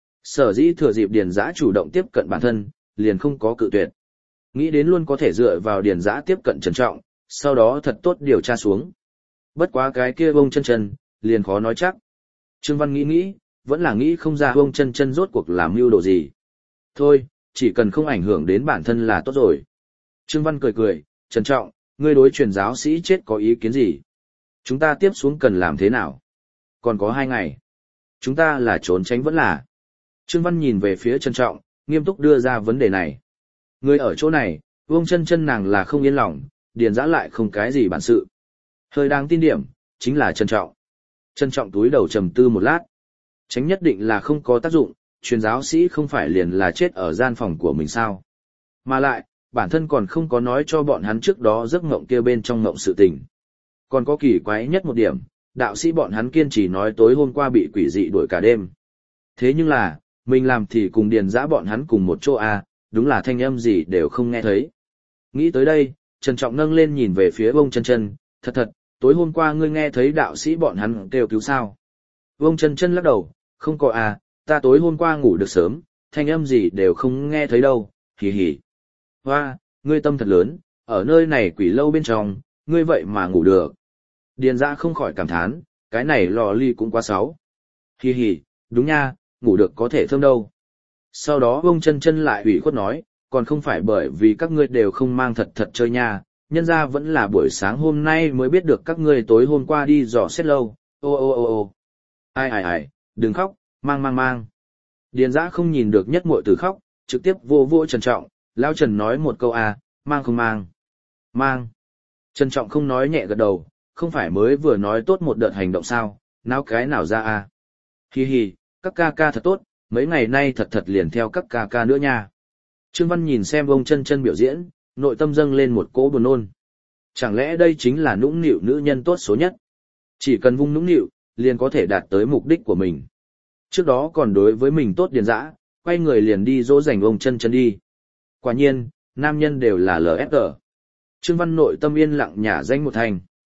Sở dĩ thừa dịp Điền Dã chủ động tiếp cận bản thân, liền không có cự tuyệt. Nghĩ đến luôn có thể dựa vào Điền Dã tiếp cận Trần Trọng, sau đó thật tốt điều tra xuống. Bất quá cái kia Vương Chân Chân, liền khó nói chắc. Trương Văn nghĩ nghĩ, vẫn là nghĩ không ra Vương Chân Chân rốt cuộc làm mưu đồ gì. Thôi, chỉ cần không ảnh hưởng đến bản thân là tốt rồi. Trương Văn cười cười, Trần Trọng, ngươi đối truyền giáo sĩ chết có ý kiến gì? Chúng ta tiếp xuống cần làm thế nào? Còn có hai ngày. Chúng ta là trốn tránh vẫn là. Trương Văn nhìn về phía Trần Trọng, nghiêm túc đưa ra vấn đề này. Người ở chỗ này, Vương Chân Chân nàng là không yên lòng, Điền Dã lại không cái gì bản sự. Hơi đáng tin điểm, chính là Trần Trọng. Trần Trọng túi đầu trầm tư một lát. Tránh nhất định là không có tác dụng, truyền giáo sĩ không phải liền là chết ở gian phòng của mình sao. Mà lại, bản thân còn không có nói cho bọn hắn trước đó giấc ngộng kia bên trong ngộng sự tình. Còn có kỳ quái nhất một điểm, đạo sĩ bọn hắn kiên trì nói tối hôm qua bị quỷ dị đuổi cả đêm. Thế nhưng là, mình làm thì cùng Điền Dã bọn hắn cùng một chỗ à, đúng là thanh âm gì đều không nghe thấy. Nghĩ tới đây, Trần Trọng nâng lên nhìn về phía Vương Chân Chân, thật thật, tối hôm qua ngươi nghe thấy đạo sĩ bọn hắn kêu cứu sao? Vương Chân Chân lắc đầu, không có à, ta tối hôm qua ngủ được sớm, thanh âm gì đều không nghe thấy đâu, hì hì. Hoa, ngươi tâm thật lớn, ở nơi này quỷ lâu bên trong, ngươi vậy mà ngủ được. Điền Dã không khỏi cảm thán, cái này lò ly cũng quá xấu. Hì hì, đúng nha, ngủ được có thể thơm đâu. Sau đó Vương Chân Chân lại ủy khuất nói, còn không phải bởi vì các ngươi đều không mang thật thật chơi nha, nhân ra vẫn là buổi sáng hôm nay mới biết được các ngươi tối hôm qua đi dò xét lâu, ô ô ô ô. Ai ai ai, đừng khóc, mang mang mang. Điền Dã không nhìn được nhất muội tử khóc, trực tiếp vô vô Trần Trọng, Lão Trần nói một câu à, mang không mang. Mang. Trần Trọng không nói nhẹ gật đầu, không phải mới vừa nói tốt một đợt hành động sao, nào cái nào ra à. Hi hi, các ca ca thật tốt, mấy ngày nay thật thật liền theo các ca ca nữa nha. Trương Văn nhìn xem Vương Chân Chân biểu diễn, nội tâm dâng lên một cỗ buồn nôn. Chẳng lẽ đây chính là nũng nịu nữ nhân tốt số nhất? Chỉ cần vung nũng nịu, liền có thể đạt tới mục đích của mình. Trước đó còn đối với mình tốt Điền Dã, quay người liền đi dỗ dành Vương Chân Chân đi. Quả nhiên, nam nhân đều là lờ ép giê. Trương Văn nội tâm yên lặng nhả danh một thành.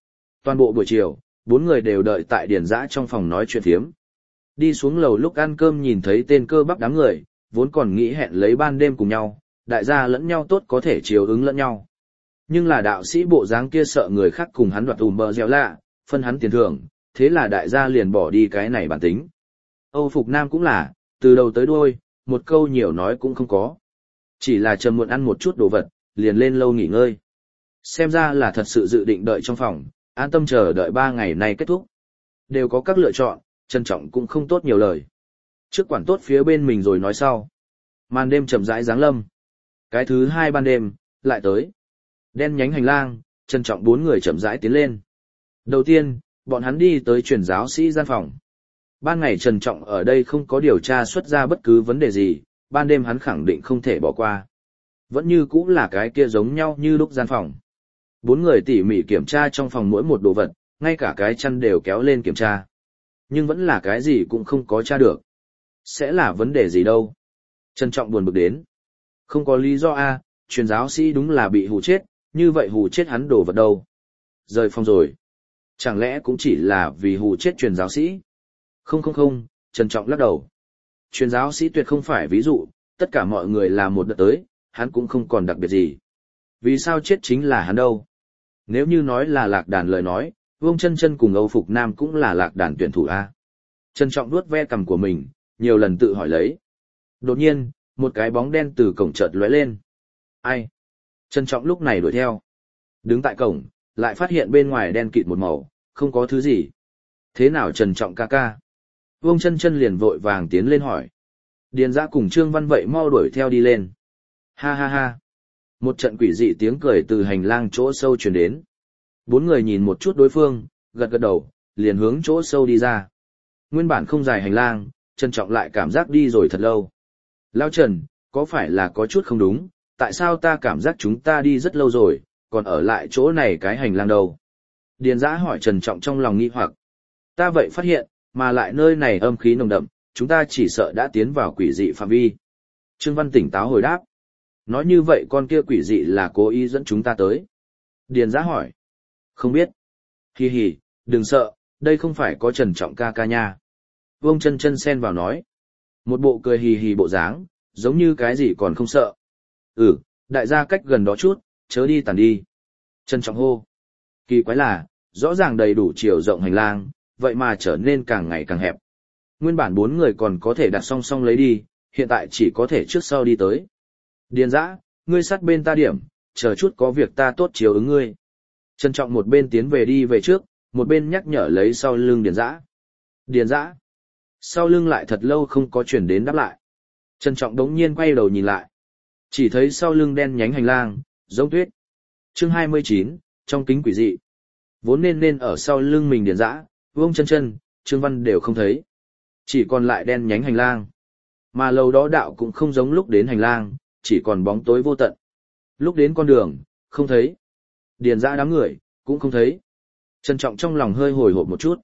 Toàn bộ buổi chiều, bốn người đều đợi tại Điền Dã trong phòng nói chuyện thiếm. Đi xuống lầu lúc ăn cơm nhìn thấy tên cơ bắp đám người, vốn còn nghĩ hẹn lấy ban đêm cùng nhau, đại gia lẫn nhau tốt có thể chiều ứng lẫn nhau. Nhưng là đạo sĩ bộ dáng kia sợ người khác cùng hắn đoạt ùm bờ dẻo lạ, phân hắn tiền thưởng, thế là đại gia liền bỏ đi cái này bản tính. Âu Phục Nam cũng là, từ đầu tới đuôi, một câu nhiều nói cũng không có. Chỉ là trầm muộn ăn một chút đồ vật, liền lên lâu nghỉ ngơi. Xem ra là thật sự dự định đợi trong phòng, an tâm chờ đợi ba ngày này kết thúc. Đều có các lựa chọn, Trân Trọng cũng không tốt nhiều lời. Trước quản tốt phía bên mình rồi nói sau. Màn đêm chậm rãi giáng lâm. Cái thứ hai ban đêm, lại tới. Đen nhánh hành lang, Trân Trọng bốn người chậm rãi tiến lên. Đầu tiên, bọn hắn đi tới truyền giáo sĩ gian phòng. Ban ngày Trân Trọng ở đây không có điều tra xuất ra bất cứ vấn đề gì, ban đêm hắn khẳng định không thể bỏ qua. Vẫn như cũng là cái kia giống nhau như lúc gian phòng. Bốn người tỉ mỉ kiểm tra trong phòng mỗi một đồ vật, ngay cả cái chăn đều kéo lên kiểm tra. Nhưng vẫn là cái gì cũng không có tra được. Sẽ là vấn đề gì đâu? Trân Trọng buồn bực đến. Không có lý do a, truyền giáo sĩ đúng là bị hù chết, như vậy hù chết hắn đồ vật đâu? Rời phòng rồi. Chẳng lẽ cũng chỉ là vì hù chết truyền giáo sĩ? Không không không, Trân Trọng lắc đầu. Truyền giáo sĩ tuyệt không phải ví dụ, tất cả mọi người là một đợt tới, hắn cũng không còn đặc biệt gì. Vì sao chết chính là hắn đâu? Nếu như nói là lạc đàn lời nói, Vương Chân Chân cùng Âu Phục Nam cũng là lạc đàn tuyển thủ A. Trân Trọng vuốt ve cằm của mình, nhiều lần tự hỏi lấy. Đột nhiên, một cái bóng đen từ cổng chợt lóe lên. Ai? Trân Trọng lúc này đuổi theo. Đứng tại cổng, lại phát hiện bên ngoài đen kịt một màu, không có thứ gì. Thế nào Trân Trọng ca ca? Vương Chân Chân liền vội vàng tiến lên hỏi. Điền Dã cùng Trương Văn vậy mau đuổi theo đi lên. Ha ha ha. Một trận quỷ dị tiếng cười từ hành lang chỗ sâu truyền đến. Bốn người nhìn một chút đối phương, gật gật đầu, liền hướng chỗ sâu đi ra. Nguyên bản không dài hành lang, Trân Trọng lại cảm giác đi rồi thật lâu. Lao Trần, có phải là có chút không đúng, tại sao ta cảm giác chúng ta đi rất lâu rồi, còn ở lại chỗ này cái hành lang đâu? Điền Dã hỏi Trân Trọng trong lòng nghi hoặc. Ta vậy phát hiện, mà lại nơi này âm khí nồng đậm, chúng ta chỉ sợ đã tiến vào quỷ dị phạm vi. Trương Văn tỉnh táo hồi đáp. Nói như vậy con kia quỷ dị là cố ý dẫn chúng ta tới. Điền Dã hỏi. Không biết. Hì hì, đừng sợ, đây không phải có Trần Trọng ca ca nha. Vương Chân Chân xen vào nói. Một bộ cười hì hì bộ dáng, giống như cái gì còn không sợ. Ừ, đại gia cách gần đó chút, chớ đi tàn đi. Trân Trọng hô. Kỳ quái là, rõ ràng đầy đủ chiều rộng hành lang, vậy mà trở nên càng ngày càng hẹp. Nguyên bản bốn người còn có thể đặt song song lấy đi, hiện tại chỉ có thể trước sau đi tới. Điền Dã, ngươi sát bên ta điểm, chờ chút có việc ta tốt chiếu ứng ngươi. Trân Trọng một bên tiến về đi về trước, một bên nhắc nhở lấy sau lưng Điền Dã. Điền Dã. Sau lưng lại thật lâu không có chuyển đến đáp lại. Trân Trọng đống nhiên quay đầu nhìn lại. Chỉ thấy sau lưng đen nhánh hành lang, giống tuyết. Chương hai mươi chín, trong kính quỷ dị. Vốn nên nên ở sau lưng mình Điền Dã, Vương Chân Chân, Trương Văn đều không thấy. Chỉ còn lại đen nhánh hành lang. Mà lầu đó đạo cũng không giống lúc đến hành lang, chỉ còn bóng tối vô tận. Lúc đến con đường, không thấy. Điền Dã đám người, cũng không thấy. Trân Trọng trong lòng hơi hồi hộp một chút.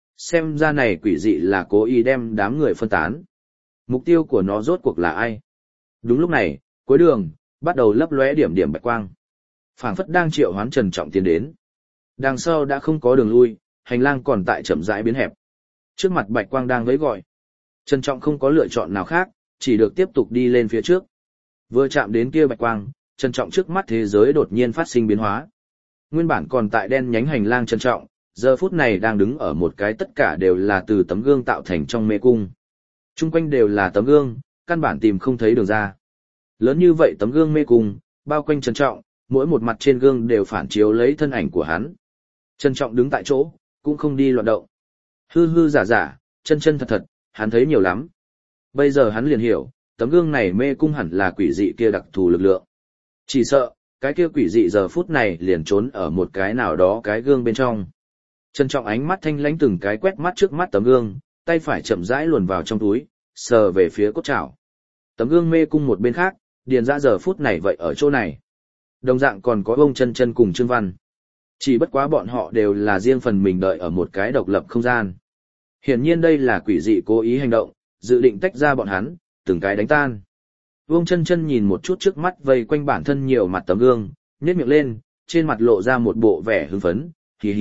Xem ra này quỷ dị là cố ý đem đám người phân tán. Mục tiêu của nó rốt cuộc là ai? Đúng lúc này, cuối đường, bắt đầu lấp lóe điểm điểm bạch quang. Phảng phất đang triệu hoán Trân Trọng tiến đến. Đằng sau đã không có đường lui, hành lang còn tại chậm rãi biến hẹp. Trước mặt bạch quang đang vẫy gọi. Trân Trọng không có lựa chọn nào khác, chỉ được tiếp tục đi lên phía trước. Vừa chạm đến kia bạch quang, Trân Trọng trước mắt thế giới đột nhiên phát sinh biến hóa. Nguyên bản còn tại đen nhánh hành lang Trân Trọng, giờ phút này đang đứng ở một cái tất cả đều là từ tấm gương tạo thành trong mê cung. Trung quanh đều là tấm gương, căn bản tìm không thấy đường ra. Lớn như vậy tấm gương mê cung, bao quanh Trân Trọng, mỗi một mặt trên gương đều phản chiếu lấy thân ảnh của hắn. Trân Trọng đứng tại chỗ, cũng không đi loạn động. Hư hư giả giả, chân chân thật thật, hắn thấy nhiều lắm. Bây giờ hắn liền hiểu, tấm gương này mê cung hẳn là quỷ dị kia đặc thù lực lượng. Chỉ sợ, cái kia quỷ dị giờ phút này liền trốn ở một cái nào đó cái gương bên trong. Trân Trọng ánh mắt thanh lãnh từng cái quét mắt trước mắt tấm gương, tay phải chậm rãi luồn vào trong túi, sờ về phía cốt chảo. Tấm gương mê cung một bên khác, Điền Dã giờ phút này vậy ở chỗ này. Đồng dạng còn có Vương Chân Chân cùng Trương Văn. Chỉ bất quá bọn họ đều là riêng phần mình đợi ở một cái độc lập không gian. Hiển nhiên đây là quỷ dị cố ý hành động, dự định tách ra bọn hắn, từng cái đánh tan. Vương Chân Chân nhìn một chút trước mắt vây quanh bản thân nhiều mặt tấm gương, nhếch miệng lên, trên mặt lộ ra một bộ vẻ hưng phấn, hì hì,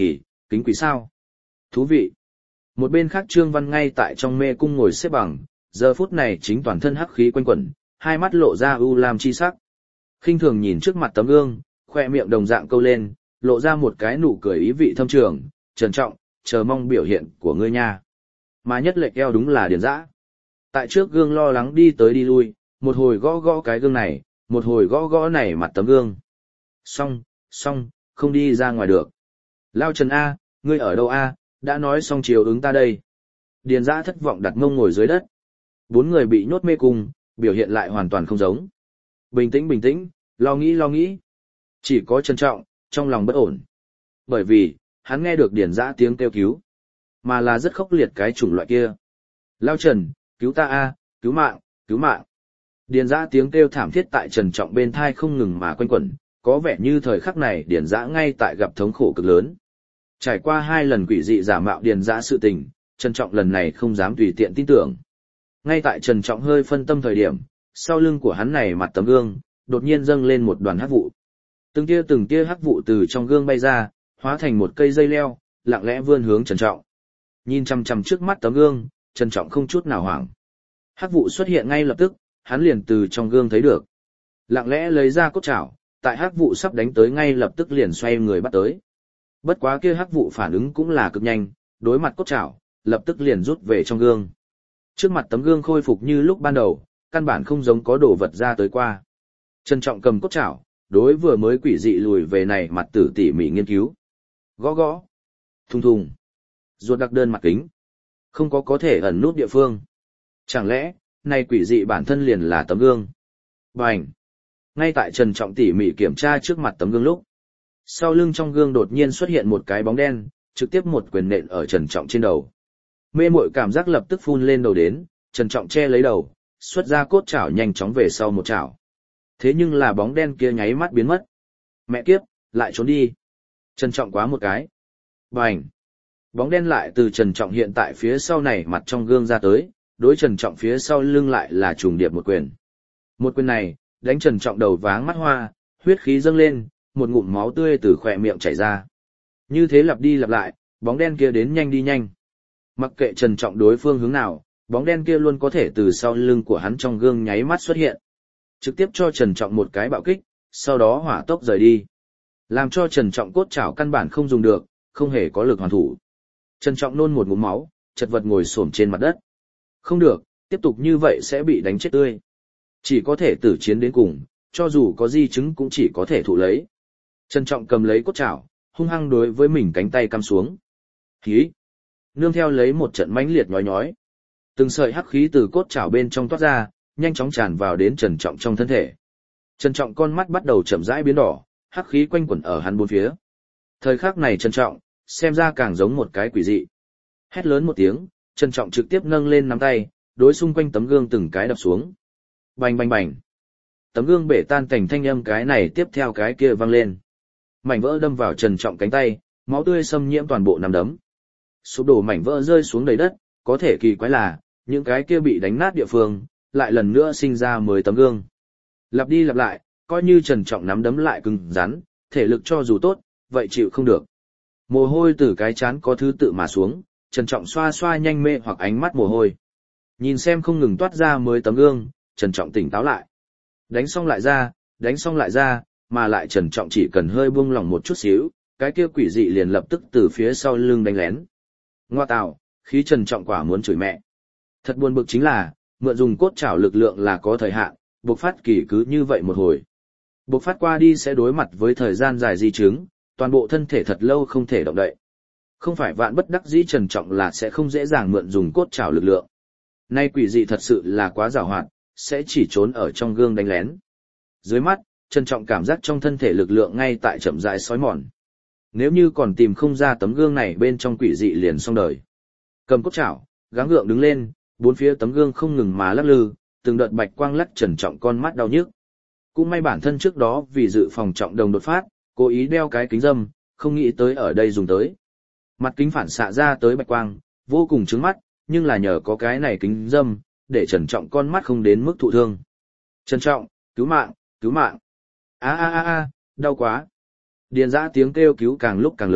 kính quỷ sao? Thú vị. Một bên khác Trương Văn ngay tại trong mê cung ngồi xếp bằng, giờ phút này chính toàn thân hắc khí quanh quẩn, hai mắt lộ ra u lam chi sắc. Khinh thường nhìn trước mặt tấm gương, khoe miệng đồng dạng câu lên, lộ ra một cái nụ cười ý vị thâm trường, trân trọng, chờ mong biểu hiện của ngươi nha. Mà nhất lệch eo đúng là Điền Dã. Tại trước gương lo lắng đi tới đi lui, một hồi gõ gõ cái gương này, một hồi gõ gõ này mặt tấm gương. Xong, xong, không đi ra ngoài được. Lao Trần A, ngươi ở đâu A, đã nói xong chiều ứng ta đây. Điền Dã thất vọng đặt mông ngồi dưới đất. Bốn người bị nhốt mê cung, biểu hiện lại hoàn toàn không giống. Bình tĩnh bình tĩnh, lo nghĩ lo nghĩ. Chỉ có Trân Trọng, trong lòng bất ổn. Bởi vì, hắn nghe được Điền Dã tiếng kêu cứu. Mà là rất khốc liệt cái chủng loại kia. Lao Trần, cứu ta A, cứu mạng, cứu mạng. Điền Dã tiếng kêu thảm thiết tại Trần Trọng bên thai không ngừng mà quanh quẩn, có vẻ như thời khắc này Điền Dã ngay tại gặp thống khổ cực lớn. Trải qua hai lần quỷ dị giả mạo Điền Dã sự tình, Trần Trọng lần này không dám tùy tiện tin tưởng. Ngay tại Trần Trọng hơi phân tâm thời điểm, sau lưng của hắn này mặt tấm gương, đột nhiên dâng lên một đoàn hắc vụ. Từng tia từng tia hắc vụ từ trong gương bay ra, hóa thành một cây dây leo, lặng lẽ vươn hướng Trần Trọng. Nhìn chằm chằm trước mắt tấm gương, Trần Trọng không chút nào hoảng. Hắc vụ xuất hiện ngay lập tức, hắn liền từ trong gương thấy được. Lặng lẽ lấy ra cốt chảo, tại hắc vụ sắp đánh tới ngay lập tức liền xoay người bắt tới. Bất quá kia hắc vụ phản ứng cũng là cực nhanh, đối mặt cốt chảo, lập tức liền rút về trong gương. Trước mặt tấm gương khôi phục như lúc ban đầu, căn bản không giống có đồ vật ra tới qua. Trân Trọng cầm cốt chảo, đối vừa mới quỷ dị lùi về này mặt tử tỉ mỉ nghiên cứu. Gõ gõ, thùng thùng, ruột đặc đơn mặt kính. Không có có thể ẩn nút địa phương. Chẳng lẽ, này quỷ dị bản thân liền là tấm gương? Bành! Ngay tại Trần Trọng tỉ mỉ kiểm tra trước mặt tấm gương lúc, sau lưng trong gương đột nhiên xuất hiện một cái bóng đen, trực tiếp một quyền nện ở Trần Trọng trên đầu. Mê muội cảm giác lập tức phun lên đầu đến, Trần Trọng che lấy đầu, xuất ra cốt chảo nhanh chóng về sau một chảo. Thế nhưng là bóng đen kia nháy mắt biến mất. Mẹ kiếp, lại trốn đi. Trần Trọng quá một cái. Bành! Bóng đen lại từ Trần Trọng hiện tại phía sau này mặt trong gương ra tới, đối Trần Trọng phía sau lưng lại là trùng điệp một quyền. Một quyền này, đánh Trần Trọng đầu váng mắt hoa, huyết khí dâng lên, một ngụm máu tươi từ khỏe miệng chảy ra. Như thế lặp đi lặp lại, bóng đen kia đến nhanh đi nhanh. Mặc kệ Trần Trọng đối phương hướng nào, bóng đen kia luôn có thể từ sau lưng của hắn trong gương nháy mắt xuất hiện. Trực tiếp cho Trần Trọng một cái bạo kích, sau đó hỏa tốc rời đi. Làm cho Trần Trọng cốt chảo căn bản không dùng được, không hề có lực hoàn thủ. Trần Trọng nôn một ngụm máu, chật vật ngồi xổm trên mặt đất. Không được, tiếp tục như vậy sẽ bị đánh chết tươi. Chỉ có thể tử chiến đến cùng, cho dù có di chứng cũng chỉ có thể thụ lấy. Trần Trọng cầm lấy cốt chảo, hung hăng đối với mình cánh tay cắm xuống. Khí! Nương theo lấy một trận mãnh liệt nhói nhói. Từng sợi hắc khí từ cốt chảo bên trong toát ra, nhanh chóng tràn vào đến Trần Trọng trong thân thể. Trần Trọng con mắt bắt đầu chậm rãi biến đỏ, hắc khí quanh quẩn ở hắn bốn phía. Thời khắc này Trần Trọng, xem ra càng giống một cái quỷ dị. Hét lớn một tiếng, Trần Trọng trực tiếp nâng lên nắm tay, đối xung quanh tấm gương từng cái đập xuống. Bành bành bành. Tấm gương bể tan thành thanh âm cái này tiếp theo cái kia vang lên. Mảnh vỡ đâm vào Trần Trọng cánh tay, máu tươi xâm nhiễm toàn bộ nắm đấm. Sụp đổ mảnh vỡ rơi xuống đầy đất, có thể kỳ quái là, những cái kia bị đánh nát địa phương, lại lần nữa sinh ra mới tấm gương. Lặp đi lặp lại, coi như Trần Trọng nắm đấm lại cứng rắn, thể lực cho dù tốt, vậy chịu không được. Mồ hôi từ cái chán có thứ tự mà xuống, Trần Trọng xoa xoa nhanh mê hoặc ánh mắt mồ hôi. Nhìn xem không ngừng toát ra mới tấm gương, Trần Trọng tỉnh táo lại. Đánh xong lại ra, đánh xong lại ra, mà lại Trần Trọng chỉ cần hơi buông lỏng một chút xíu, cái kia quỷ dị liền lập tức từ phía sau lưng đánh lén. Ngoa tạo, khí Trần Trọng quả muốn chửi mẹ. Thật buồn bực chính là, mượn dùng cốt chảo lực lượng là có thời hạn, bộc phát kỳ cứ như vậy một hồi. Bộc phát qua đi sẽ đối mặt với thời gian dài di chứng, toàn bộ thân thể thật lâu không thể động đậy. Không phải vạn bất đắc dĩ Trần Trọng là sẽ không dễ dàng mượn dùng cốt trảo lực lượng. Nay quỷ dị thật sự là quá giàu hoạt, sẽ chỉ trốn ở trong gương đánh lén. Dưới mắt, Trần Trọng cảm giác trong thân thể lực lượng ngay tại chậm rãi sói mòn. Nếu như còn tìm không ra tấm gương này bên trong quỷ dị liền xong đời. Cầm cốt chảo, gắng gượng đứng lên, bốn phía tấm gương không ngừng mà lắc lư, từng đợt bạch quang lắc Trần Trọng con mắt đau nhức. Cũng may bản thân trước đó vì dự phòng trọng đồng đột phát, cố ý đeo cái kính râm, không nghĩ tới ở đây dùng tới. Mặt kính phản xạ ra tới bạch quang, vô cùng chướng mắt, nhưng là nhờ có cái này kính râm, để Trần Trọng con mắt không đến mức thụ thương. Trần Trọng, cứu mạng, cứu mạng. A a a a, đau quá. Điền Dã tiếng kêu cứu càng lúc càng lớn,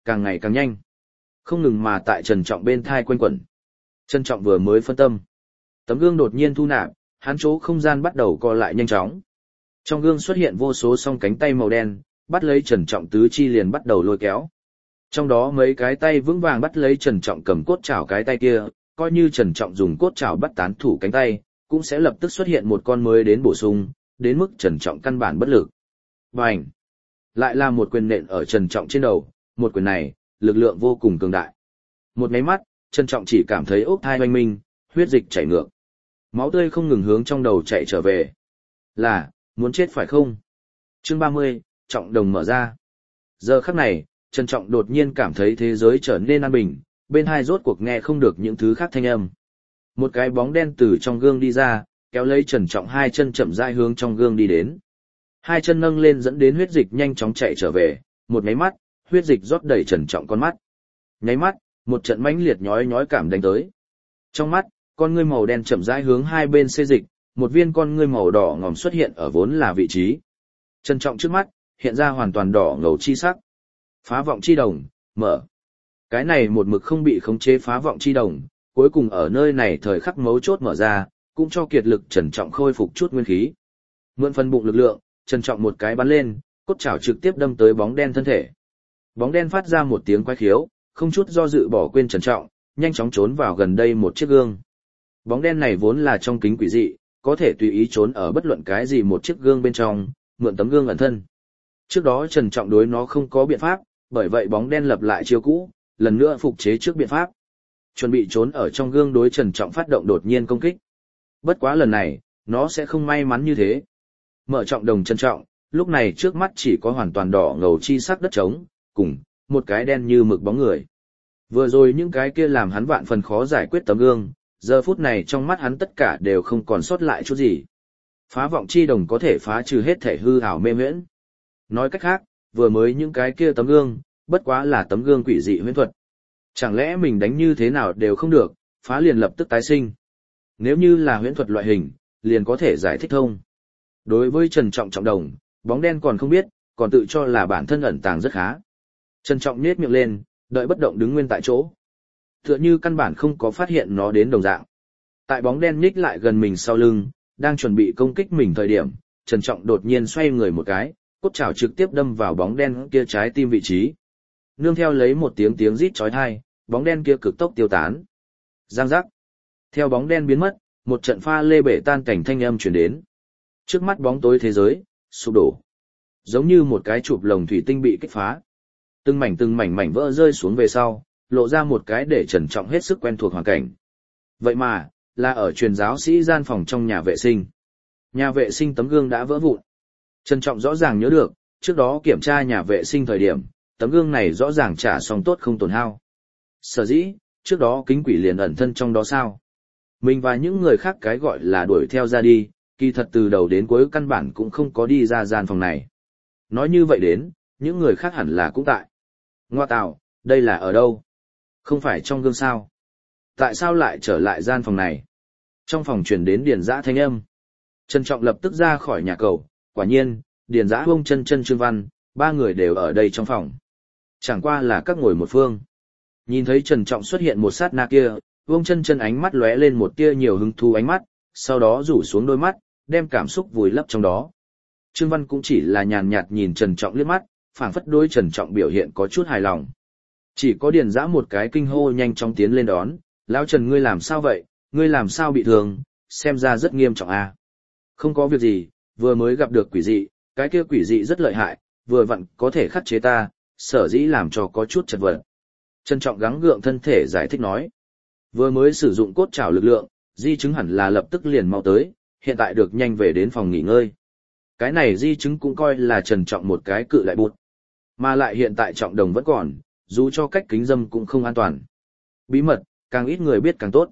càng ngày càng nhanh. Không ngừng mà tại Trần Trọng bên thai quanh quẩn. Trần Trọng vừa mới phân tâm. Tấm gương đột nhiên thu nạp, hắn chỗ không gian bắt đầu co lại nhanh chóng. Trong gương xuất hiện vô số song cánh tay màu đen, bắt lấy Trần Trọng tứ chi liền bắt đầu lôi kéo. Trong đó mấy cái tay vững vàng bắt lấy Trần Trọng cầm cốt chảo cái tay kia, coi như Trần Trọng dùng cốt chảo bắt tán thủ cánh tay, cũng sẽ lập tức xuất hiện một con mới đến bổ sung, đến mức Trần Trọng căn bản bất lực. Bành! Lại là một quyền nện ở Trần Trọng trên đầu, một quyền này, lực lượng vô cùng cường đại. Một máy mắt, Trần Trọng chỉ cảm thấy ốc thai oanh minh, huyết dịch chảy ngược. Máu tươi không ngừng hướng trong đầu chạy trở về. Là, muốn chết phải không? Chương ba mươi, Trọng Đồng mở ra. Giờ khắc này, Trần Trọng đột nhiên cảm thấy thế giới trở nên an bình, bên hai rốt cuộc nghe không được những thứ khác thanh âm. Một cái bóng đen từ trong gương đi ra, kéo lấy Trần Trọng hai chân chậm rãi hướng trong gương đi đến. Hai chân nâng lên dẫn đến huyết dịch nhanh chóng chạy trở về, một nháy mắt, huyết dịch rót đầy Trần Trọng con mắt. Nháy mắt, một trận mãnh liệt nhói nhói cảm đánh tới. Trong mắt, con ngươi màu đen chậm rãi hướng hai bên xê dịch, một viên con ngươi màu đỏ ngòm xuất hiện ở vốn là vị trí. Trần Trọng trước mắt, hiện ra hoàn toàn đỏ ngầu chi sắc. Phá vọng chi đồng, mở. Cái này một mực không bị khống chế phá vọng chi đồng, cuối cùng ở nơi này thời khắc mấu chốt mở ra, cũng cho kiệt lực Trần Trọng khôi phục chút nguyên khí. Mượn phần bụng lực lượng, Trần Trọng một cái bắn lên, cốt chảo trực tiếp đâm tới bóng đen thân thể. Bóng đen phát ra một tiếng quái khiếu, không chút do dự bỏ quên Trần Trọng, nhanh chóng trốn vào gần đây một chiếc gương. Bóng đen này vốn là trong kính quỷ dị, có thể tùy ý trốn ở bất luận cái gì một chiếc gương bên trong, mượn tấm gương ẩn thân. Trước đó Trần Trọng đối nó không có biện pháp, bởi vậy bóng đen lập lại chiêu cũ, lần nữa phục chế trước biện pháp. Chuẩn bị trốn ở trong gương đối Trần Trọng phát động đột nhiên công kích. Bất quá lần này, nó sẽ không may mắn như thế. Mở trọng đồng Trần Trọng, lúc này trước mắt chỉ có hoàn toàn đỏ ngầu chi sắc đất trống, cùng một cái đen như mực bóng người. Vừa rồi những cái kia làm hắn vạn phần khó giải quyết tấm gương, giờ phút này trong mắt hắn tất cả đều không còn sót lại chút gì. Phá vọng chi đồng có thể phá trừ hết thể hư ảo mê huyễn. Nói cách khác, vừa mới những cái kia tấm gương, bất quá là tấm gương quỷ dị huyễn thuật. Chẳng lẽ mình đánh như thế nào đều không được, phá liền lập tức tái sinh. Nếu như là huyễn thuật loại hình, liền có thể giải thích thông. Đối với Trần Trọng trọng đồng, bóng đen còn không biết, còn tự cho là bản thân ẩn tàng rất khá. Trần Trọng nhếch miệng lên, đợi bất động đứng nguyên tại chỗ. Tựa như căn bản không có phát hiện nó đến đồng dạng. Tại bóng đen nhích lại gần mình sau lưng, đang chuẩn bị công kích mình thời điểm, Trần Trọng đột nhiên xoay người một cái, cốt chảo trực tiếp đâm vào bóng đen kia trái tim vị trí. Nương theo lấy một tiếng tiếng rít chói tai, bóng đen kia cực tốc tiêu tán. Giang giác. Theo bóng đen biến mất, một trận pha lê bể tan cảnh thanh âm truyền đến. Trước mắt bóng tối thế giới sụp đổ, giống như một cái chụp lồng thủy tinh bị kích phá. Từng mảnh từng mảnh mảnh vỡ rơi xuống về sau, lộ ra một cái để Trần Trọng hết sức quen thuộc hoàn cảnh. Vậy mà, là ở truyền giáo sĩ gian phòng trong nhà vệ sinh. Nhà vệ sinh tấm gương đã vỡ vụn. Trần Trọng rõ ràng nhớ được, trước đó kiểm tra nhà vệ sinh thời điểm, tấm gương này rõ ràng trả xong tốt không tổn hao. Sở dĩ, trước đó kính quỷ liền ẩn thân trong đó sao? Mình và những người khác cái gọi là đuổi theo ra đi, kỳ thật từ đầu đến cuối căn bản cũng không có đi ra gian phòng này. Nói như vậy đến, những người khác hẳn là cũng tại. Ngoa tạo, đây là ở đâu? Không phải trong gương sao? Tại sao lại trở lại gian phòng này? Trong phòng truyền đến Điền Dã thanh âm. Trần Trọng lập tức ra khỏi nhà cầu, quả nhiên, Điền Dã Bông Chân Chân Trương Văn, ba người đều ở đây trong phòng. Chẳng qua là các ngồi một phương. Nhìn thấy Trần Trọng xuất hiện một sát na kia, Bông Chân Chân ánh mắt lóe lên một tia nhiều hứng thú ánh mắt, sau đó rủ xuống đôi mắt, đem cảm xúc vùi lấp trong đó. Trương Văn cũng chỉ là nhàn nhạt nhìn Trần Trọng liếc mắt, phảng phất đối Trần Trọng biểu hiện có chút hài lòng. Chỉ có Điền Dã một cái kinh hô nhanh chóng tiến lên đón, lão Trần ngươi làm sao vậy, ngươi làm sao bị thương, xem ra rất nghiêm trọng à. Không có việc gì, vừa mới gặp được quỷ dị, cái kia quỷ dị rất lợi hại, vừa vặn có thể khắc chế ta, sở dĩ làm cho có chút chật vật. Trần Trọng gắng gượng thân thể giải thích nói. Vừa mới sử dụng cốt trảo lực lượng, di chứng hẳn là lập tức liền mau tới, hiện tại được nhanh về đến phòng nghỉ ngơi. Cái này di chứng cũng coi là Trần Trọng một cái cự đại bụt. Mà lại hiện tại trọng đồng vẫn còn, dù cho cách kính dâm cũng không an toàn. Bí mật, càng ít người biết càng tốt.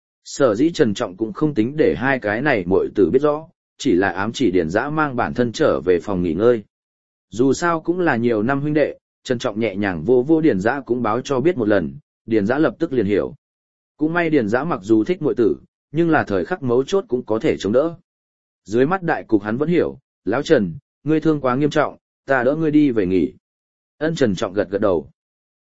Sở dĩ Trần Trọng cũng không tính để hai cái này muội tử biết rõ, chỉ là ám chỉ Điền Dã mang bản thân trở về phòng nghỉ ngơi. Dù sao cũng là nhiều năm huynh đệ, Trần Trọng nhẹ nhàng vô vô Điền Dã cũng báo cho biết một lần, Điền Dã lập tức liền hiểu. Cũng may Điền Dã mặc dù thích muội tử, nhưng là thời khắc mấu chốt cũng có thể chống đỡ. Dưới mắt đại cục hắn vẫn hiểu, lão Trần, ngươi thương quá nghiêm trọng, ta đỡ ngươi đi về nghỉ. Ân Trần Trọng gật gật đầu.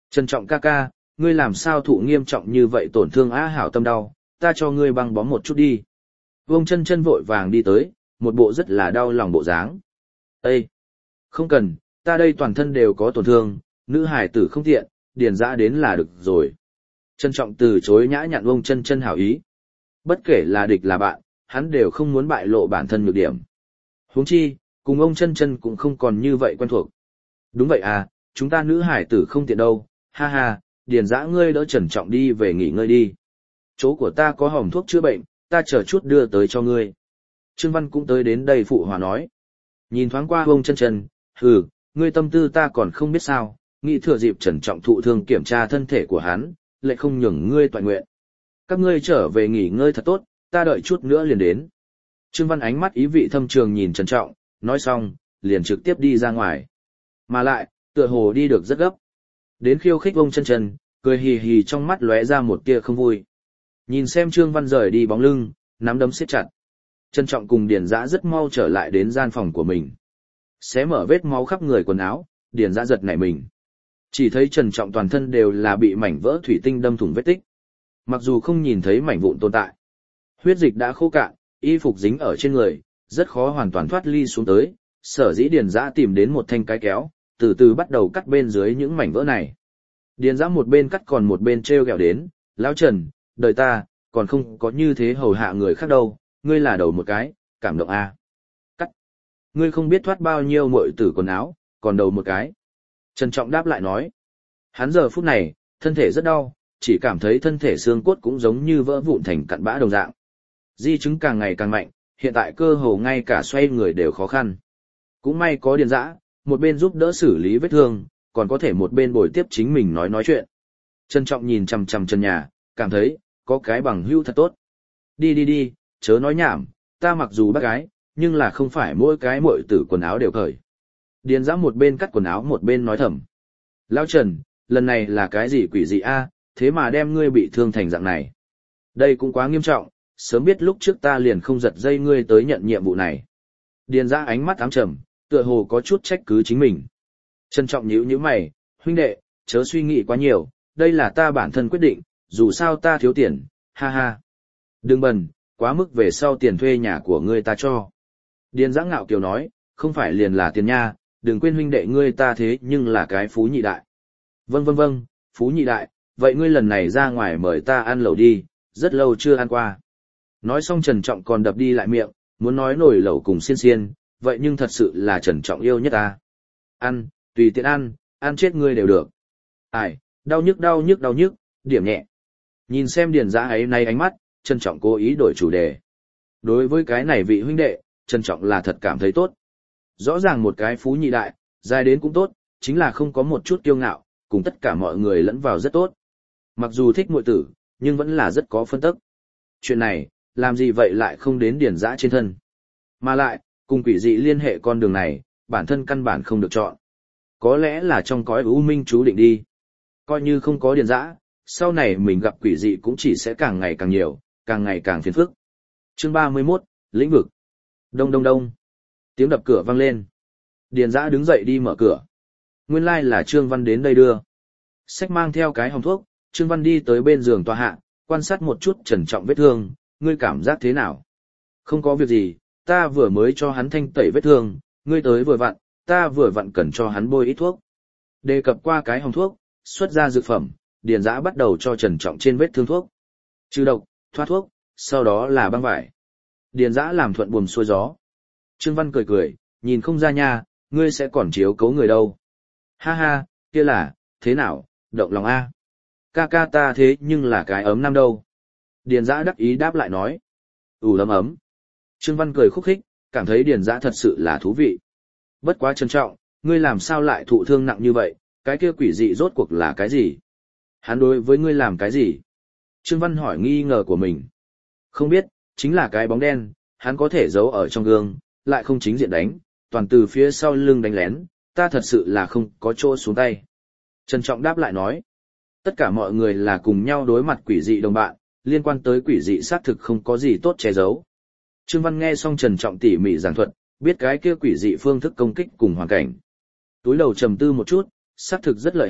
Trân Trọng ca ca, ngươi làm sao thụ nghiêm trọng như vậy tổn thương á hảo tâm đau, ta cho ngươi băng bó một chút đi. Vông chân chân vội vàng đi tới, một bộ rất là đau lòng bộ dáng. Ê! Không cần, ta đây toàn thân đều có tổn thương, nữ hải tử không tiện, điền dã đến là được rồi. Trân Trọng từ chối nhã nhặn vông chân chân hảo ý. Bất kể là địch là bạn, hắn đều không muốn bại lộ bản thân nhược điểm. Huống chi, cùng ông chân chân cũng không còn như vậy quen thuộc. Đúng vậy à, chúng ta nữ hải tử không tiện đâu, ha ha, điền dã ngươi đỡ Trần Trọng đi về nghỉ ngơi đi. Chỗ của ta có hòm thuốc chữa bệnh, ta chờ chút đưa tới cho ngươi. Trương Văn cũng tới đến đây phụ hòa nói. Nhìn thoáng qua ông chân chân, hừ, ngươi tâm tư ta còn không biết sao, nghĩ thừa dịp Trần Trọng thụ thương kiểm tra thân thể của hắn, lại không nhường ngươi toàn nguyện. Các ngươi trở về nghỉ ngơi thật tốt, ta đợi chút nữa liền đến. Trương Văn ánh mắt ý vị thâm trường nhìn Trần Trọng, nói xong, liền trực tiếp đi ra ngoài. Mà lại, tựa hồ đi được rất gấp. Đến khiêu khích ông chân chân, cười hì hì trong mắt lóe ra một tia không vui. Nhìn xem Trương Văn rời đi bóng lưng, nắm đấm siết chặt. Trân Trọng cùng Điền Dã rất mau trở lại đến gian phòng của mình. Xé mở vết máu khắp người quần áo, Điền Dã giật nảy mình. Chỉ thấy Trần Trọng toàn thân đều là bị mảnh vỡ thủy tinh đâm thủng vết tích. Mặc dù không nhìn thấy mảnh vụn tồn tại, huyết dịch đã khô cạn, y phục dính ở trên người, rất khó hoàn toàn thoát ly xuống tới. Sở dĩ Điền Dã tìm đến một thanh cái kéo, từ từ bắt đầu cắt bên dưới những mảnh vỡ này. Điền Dã một bên cắt còn một bên treo gẹo đến, lão Trần, đời ta, còn không có như thế hầu hạ người khác đâu, ngươi là đầu một cái, cảm động à. Cắt. Ngươi không biết thoát bao nhiêu muội tử quần áo, còn đầu một cái. Trần Trọng đáp lại nói. Hắn giờ phút này, thân thể rất đau, chỉ cảm thấy thân thể xương cốt cũng giống như vỡ vụn thành cặn bã đồng dạng. Di chứng càng ngày càng mạnh, hiện tại cơ hồ ngay cả xoay người đều khó khăn. Cũng may có Điền Dã, một bên giúp đỡ xử lý vết thương, còn có thể một bên bồi tiếp chính mình nói nói chuyện. Trân Trọng nhìn chằm chằm Trần Nhà, cảm thấy, có cái bằng hữu thật tốt. Đi đi đi, chớ nói nhảm, ta mặc dù bác gái, nhưng là không phải mỗi cái muội tử quần áo đều cởi. Điền Dã một bên cắt quần áo một bên nói thầm. Lão Trần, lần này là cái gì quỷ dị a, thế mà đem ngươi bị thương thành dạng này. Đây cũng quá nghiêm trọng, sớm biết lúc trước ta liền không giật dây ngươi tới nhận nhiệm vụ này. Điền Dã ánh mắt ám trầm, tựa hồ có chút trách cứ chính mình. Trân Trọng nhíu nhíu mày, huynh đệ, chớ suy nghĩ quá nhiều, đây là ta bản thân quyết định, dù sao ta thiếu tiền, ha ha. Đừng bần, quá mức về sau tiền thuê nhà của ngươi ta cho. Điền Dã ngạo kiều nói, không phải liền là tiền nha, đừng quên huynh đệ ngươi ta thế nhưng là cái phú nhị đại. Vâng vâng vâng, phú nhị đại, vậy ngươi lần này ra ngoài mời ta ăn lẩu đi, rất lâu chưa ăn qua. Nói xong Trần Trọng còn đập đi lại miệng, muốn nói nổi lẩu cùng xiên xiên, vậy nhưng thật sự là Trần Trọng yêu nhất ta. Ăn, tùy tiện ăn, ăn chết ngươi đều được. Ai, đau nhức đau nhức đau nhức, điểm nhẹ. Nhìn xem Điền Dã ấy nay ánh mắt, Trân Trọng cố ý đổi chủ đề. Đối với cái này vị huynh đệ, Trân Trọng là thật cảm thấy tốt. Rõ ràng một cái phú nhị đại, dài đến cũng tốt, chính là không có một chút kiêu ngạo, cùng tất cả mọi người lẫn vào rất tốt. Mặc dù thích muội tử, nhưng vẫn là rất có phân tức. Chuyện này, làm gì vậy lại không đến Điền Dã trên thân. Mà lại, cùng quỷ dị liên hệ con đường này, bản thân căn bản không được chọn. Có lẽ là trong cõi u minh chú định đi. Coi như không có Điền Dã, sau này mình gặp quỷ dị cũng chỉ sẽ càng ngày càng nhiều, càng ngày càng phiền phức. Chương ba mươi mốt, lĩnh vực. Đông đông đông. Tiếng đập cửa vang lên. Điền Dã đứng dậy đi mở cửa. Nguyên lai là Trương Văn đến đây đưa. Xách mang theo cái hòm thuốc, Trương Văn đi tới bên giường tòa hạ, quan sát một chút Trần Trọng vết thương, ngươi cảm giác thế nào? Không có việc gì, ta vừa mới cho hắn thanh tẩy vết thương, ngươi tới vừa vặn, ta vừa vặn cần cho hắn bôi ít thuốc. Đề cập qua cái hòm thuốc, xuất ra dược phẩm, Điền Dã bắt đầu cho Trần Trọng trên vết thương thuốc. Trừ độc, thoát thuốc, sau đó là băng vải. Điền Dã làm thuận buồm xuôi gió. Trương Văn cười cười, nhìn không ra nha, ngươi sẽ còn chiếu cố người đâu. Ha ha, kia là, thế nào, động lòng a. Ca ca ta thế nhưng là cái ấm năm đâu. Điền Dã đắc ý đáp lại nói. ủ ấm ấm. Trương Văn cười khúc khích, cảm thấy Điền Dã thật sự là thú vị. Bất quá Trân Trọng, ngươi làm sao lại thụ thương nặng như vậy, cái kia quỷ dị rốt cuộc là cái gì? Hắn đối với ngươi làm cái gì? Trương Văn hỏi nghi ngờ của mình. Không biết, chính là cái bóng đen, hắn có thể giấu ở trong gương, lại không chính diện đánh, toàn từ phía sau lưng đánh lén, ta thật sự là không có chỗ xuống tay. Trân Trọng đáp lại nói. Tất cả mọi người là cùng nhau đối mặt quỷ dị đồng bạn, liên quan tới quỷ dị xác thực không có gì tốt che giấu. Trương Văn nghe xong Trần Trọng tỉ mỉ giảng thuật, biết cái kia quỷ dị phương thức công kích cùng hoàn cảnh. Túi đầu trầm tư một chút, xác thực rất lợi hại,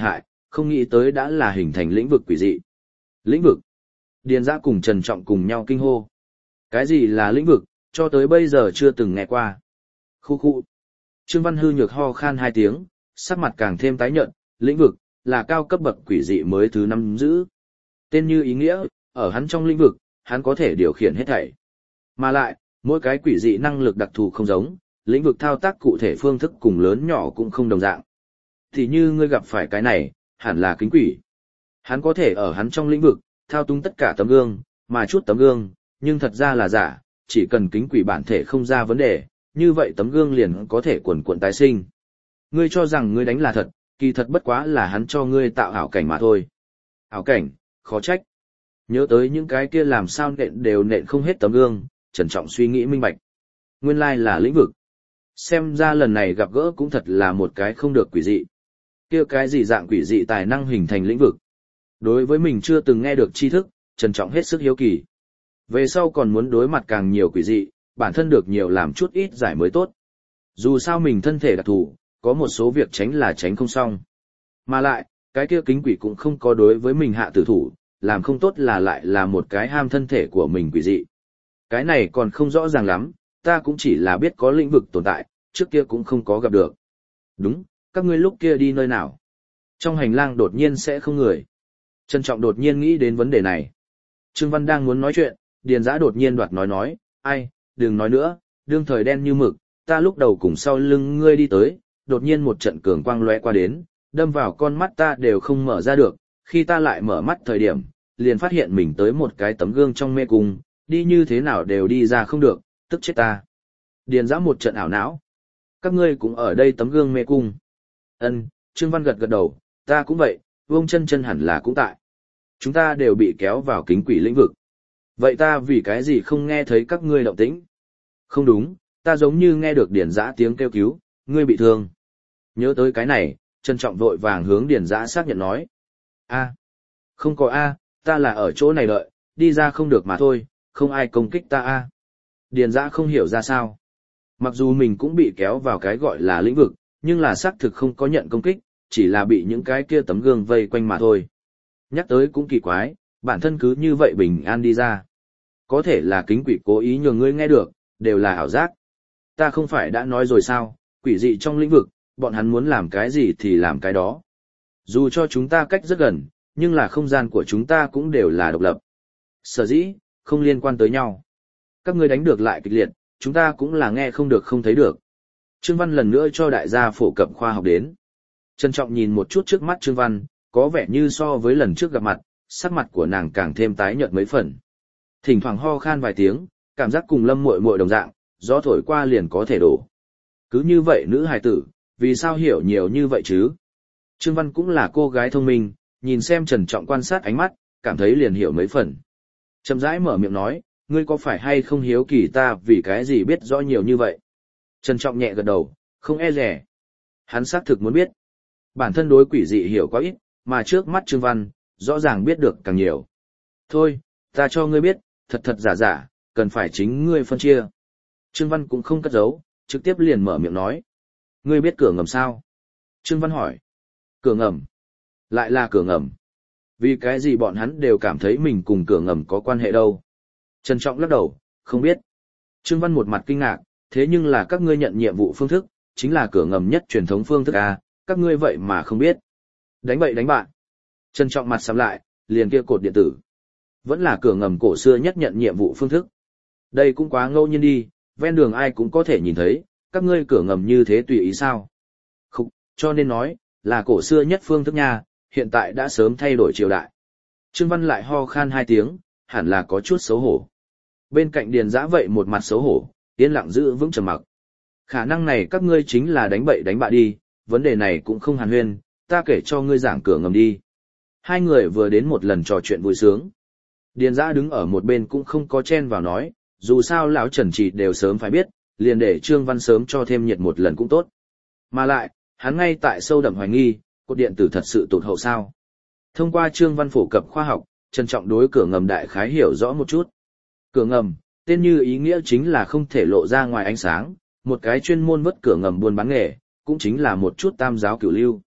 không nghĩ tới đã là hình thành lĩnh vực quỷ dị. Lĩnh vực? Điền Dã cùng Trần Trọng cùng nhau kinh hô. Cái gì là lĩnh vực, cho tới bây giờ chưa từng nghe qua. Khu khu. Trương Văn hư nhược ho khan hai tiếng, sắc mặt càng thêm tái nhợt, lĩnh vực, là cao cấp bậc quỷ dị mới thứ năm giữ. Tên như ý nghĩa, ở hắn trong lĩnh vực, hắn có thể điều khiển hết thảy. Mà lại, mỗi cái quỷ dị năng lực đặc thù không giống, lĩnh vực thao tác cụ thể phương thức cùng lớn nhỏ cũng không đồng dạng. Thì như ngươi gặp phải cái này, hẳn là kính quỷ. Hắn có thể ở hắn trong lĩnh vực, thao túng tất cả tấm gương, mà chút tấm gương, nhưng thật ra là giả, chỉ cần kính quỷ bản thể không ra vấn đề, như vậy tấm gương liền có thể quần cuộn tái sinh. Ngươi cho rằng ngươi đánh là thật, kỳ thật bất quá là hắn cho ngươi tạo ảo cảnh mà thôi. Ảo cảnh, khó trách. Nhớ tới những cái kia làm sao nện đều nện không hết tấm gương, Trần Trọng suy nghĩ minh bạch. Nguyên lai là lĩnh vực. Xem ra lần này gặp gỡ cũng thật là một cái không được quỷ dị. Kia cái gì dạng quỷ dị tài năng hình thành lĩnh vực. Đối với mình chưa từng nghe được tri thức, Trần Trọng hết sức hiếu kỳ. Về sau còn muốn đối mặt càng nhiều quỷ dị, bản thân được nhiều làm chút ít giải mới tốt. Dù sao mình thân thể đặc thù, có một số việc tránh là tránh không xong. Mà lại, cái kia kính quỷ cũng không có đối với mình hạ tử thủ, làm không tốt là lại là một cái ham thân thể của mình quỷ dị. Cái này còn không rõ ràng lắm, ta cũng chỉ là biết có lĩnh vực tồn tại, trước kia cũng không có gặp được. Đúng, các ngươi lúc kia đi nơi nào? Trong hành lang đột nhiên sẽ không người. Trân Trọng đột nhiên nghĩ đến vấn đề này. Trương Văn đang muốn nói chuyện, Điền Dã đột nhiên đoạt nói nói, ai, đừng nói nữa, đương thời đen như mực, ta lúc đầu cùng sau lưng ngươi đi tới, đột nhiên một trận cường quang lóe qua đến, đâm vào con mắt ta đều không mở ra được, khi ta lại mở mắt thời điểm, liền phát hiện mình tới một cái tấm gương trong mê cung, đi như thế nào đều đi ra không được, tức chết ta. Điền Dã một trận ảo não. Các ngươi cũng ở đây tấm gương mê cung. Ân, Trương Văn gật gật đầu, ta cũng vậy, Vương Chân Chân hẳn là cũng tại. Chúng ta đều bị kéo vào kính quỷ lĩnh vực. Vậy ta vì cái gì không nghe thấy các ngươi động tĩnh? Không đúng, ta giống như nghe được Điền Dã tiếng kêu cứu, ngươi bị thương. Nhớ tới cái này, Trân Trọng vội vàng hướng Điền Dã xác nhận nói. A, không có A, ta là ở chỗ này đợi, đi ra không được mà thôi, không ai công kích ta A. Điền Dã không hiểu ra sao. Mặc dù mình cũng bị kéo vào cái gọi là lĩnh vực, nhưng là xác thực không có nhận công kích, chỉ là bị những cái kia tấm gương vây quanh mà thôi. Nhắc tới cũng kỳ quái, bản thân cứ như vậy bình an đi ra. Có thể là kính quỷ cố ý nhường ngươi nghe được, đều là ảo giác. Ta không phải đã nói rồi sao, quỷ dị trong lĩnh vực, bọn hắn muốn làm cái gì thì làm cái đó. Dù cho chúng ta cách rất gần, nhưng là không gian của chúng ta cũng đều là độc lập. Sở dĩ, không liên quan tới nhau. Các ngươi đánh được lại kịch liệt, chúng ta cũng là nghe không được không thấy được. Trương Văn lần nữa cho đại gia phổ cập khoa học đến. Trân Trọng nhìn một chút trước mắt Trương Văn, có vẻ như so với lần trước gặp mặt, sắc mặt của nàng càng thêm tái nhợt mấy phần. Thỉnh thoảng ho khan vài tiếng, cảm giác cùng Lâm Muội Muội đồng dạng, gió thổi qua liền có thể đổ. Cứ như vậy nữ hài tử, vì sao hiểu nhiều như vậy chứ? Trương Văn cũng là cô gái thông minh, nhìn xem Trần Trọng quan sát ánh mắt, cảm thấy liền hiểu mấy phần. Chậm rãi mở miệng nói, ngươi có phải hay không hiếu kỳ ta vì cái gì biết rõ nhiều như vậy? Trần Trọng nhẹ gật đầu, không e dè. Hắn xác thực muốn biết. Bản thân đối quỷ dị hiểu quá ít, mà trước mắt Trương Văn, rõ ràng biết được càng nhiều. Thôi, ta cho ngươi biết, thật thật giả giả, cần phải chính ngươi phân chia. Trương Văn cũng không cất giấu, trực tiếp liền mở miệng nói. Ngươi biết cửa ngầm sao? Trương Văn hỏi. Cửa ngầm? Lại là cửa ngầm. Vì cái gì bọn hắn đều cảm thấy mình cùng cửa ngầm có quan hệ đâu? Trần Trọng lắc đầu, không biết. Trương Văn một mặt kinh ngạc, thế nhưng là các ngươi nhận nhiệm vụ phương thức, chính là cửa ngầm nhất truyền thống phương thức A, các ngươi vậy mà không biết. Đánh bậy đánh bạn. Trần Trọng mặt sắm lại, liền kia cột điện tử. Vẫn là cửa ngầm cổ xưa nhất nhận nhiệm vụ phương thức. Đây cũng quá ngẫu nhiên đi, ven đường ai cũng có thể nhìn thấy, các ngươi cửa ngầm như thế tùy ý sao. Không, cho nên nói, là cổ xưa nhất phương thức nha, hiện tại đã sớm thay đổi triều đại. Trương Văn lại ho khan hai tiếng, hẳn là có chút xấu hổ. Bên cạnh Điền Dã vậy một mặt xấu hổ, yên lặng giữ vững trầm mặc. Khả năng này các ngươi chính là đánh bậy đánh bạ đi, vấn đề này cũng không hàn huyên, ta kể cho ngươi giảng cửa ngầm đi. Hai người vừa đến một lần trò chuyện vui sướng. Điền Dã đứng ở một bên cũng không có chen vào nói, dù sao lão Trần Trì đều sớm phải biết, liền để Trương Văn sớm cho thêm nhiệt một lần cũng tốt. Mà lại, hắn ngay tại sâu đậm hoài nghi, cột điện tử thật sự tụt hậu sao. Thông qua Trương Văn phổ cập khoa học, Trân Trọng đối cửa ngầm đại khái hiểu rõ một chút. Cửa ngầm, tên như ý nghĩa chính là không thể lộ ra ngoài ánh sáng, một cái chuyên môn vớt cửa ngầm buôn bán nghề, cũng chính là một chút tam giáo cửu lưu.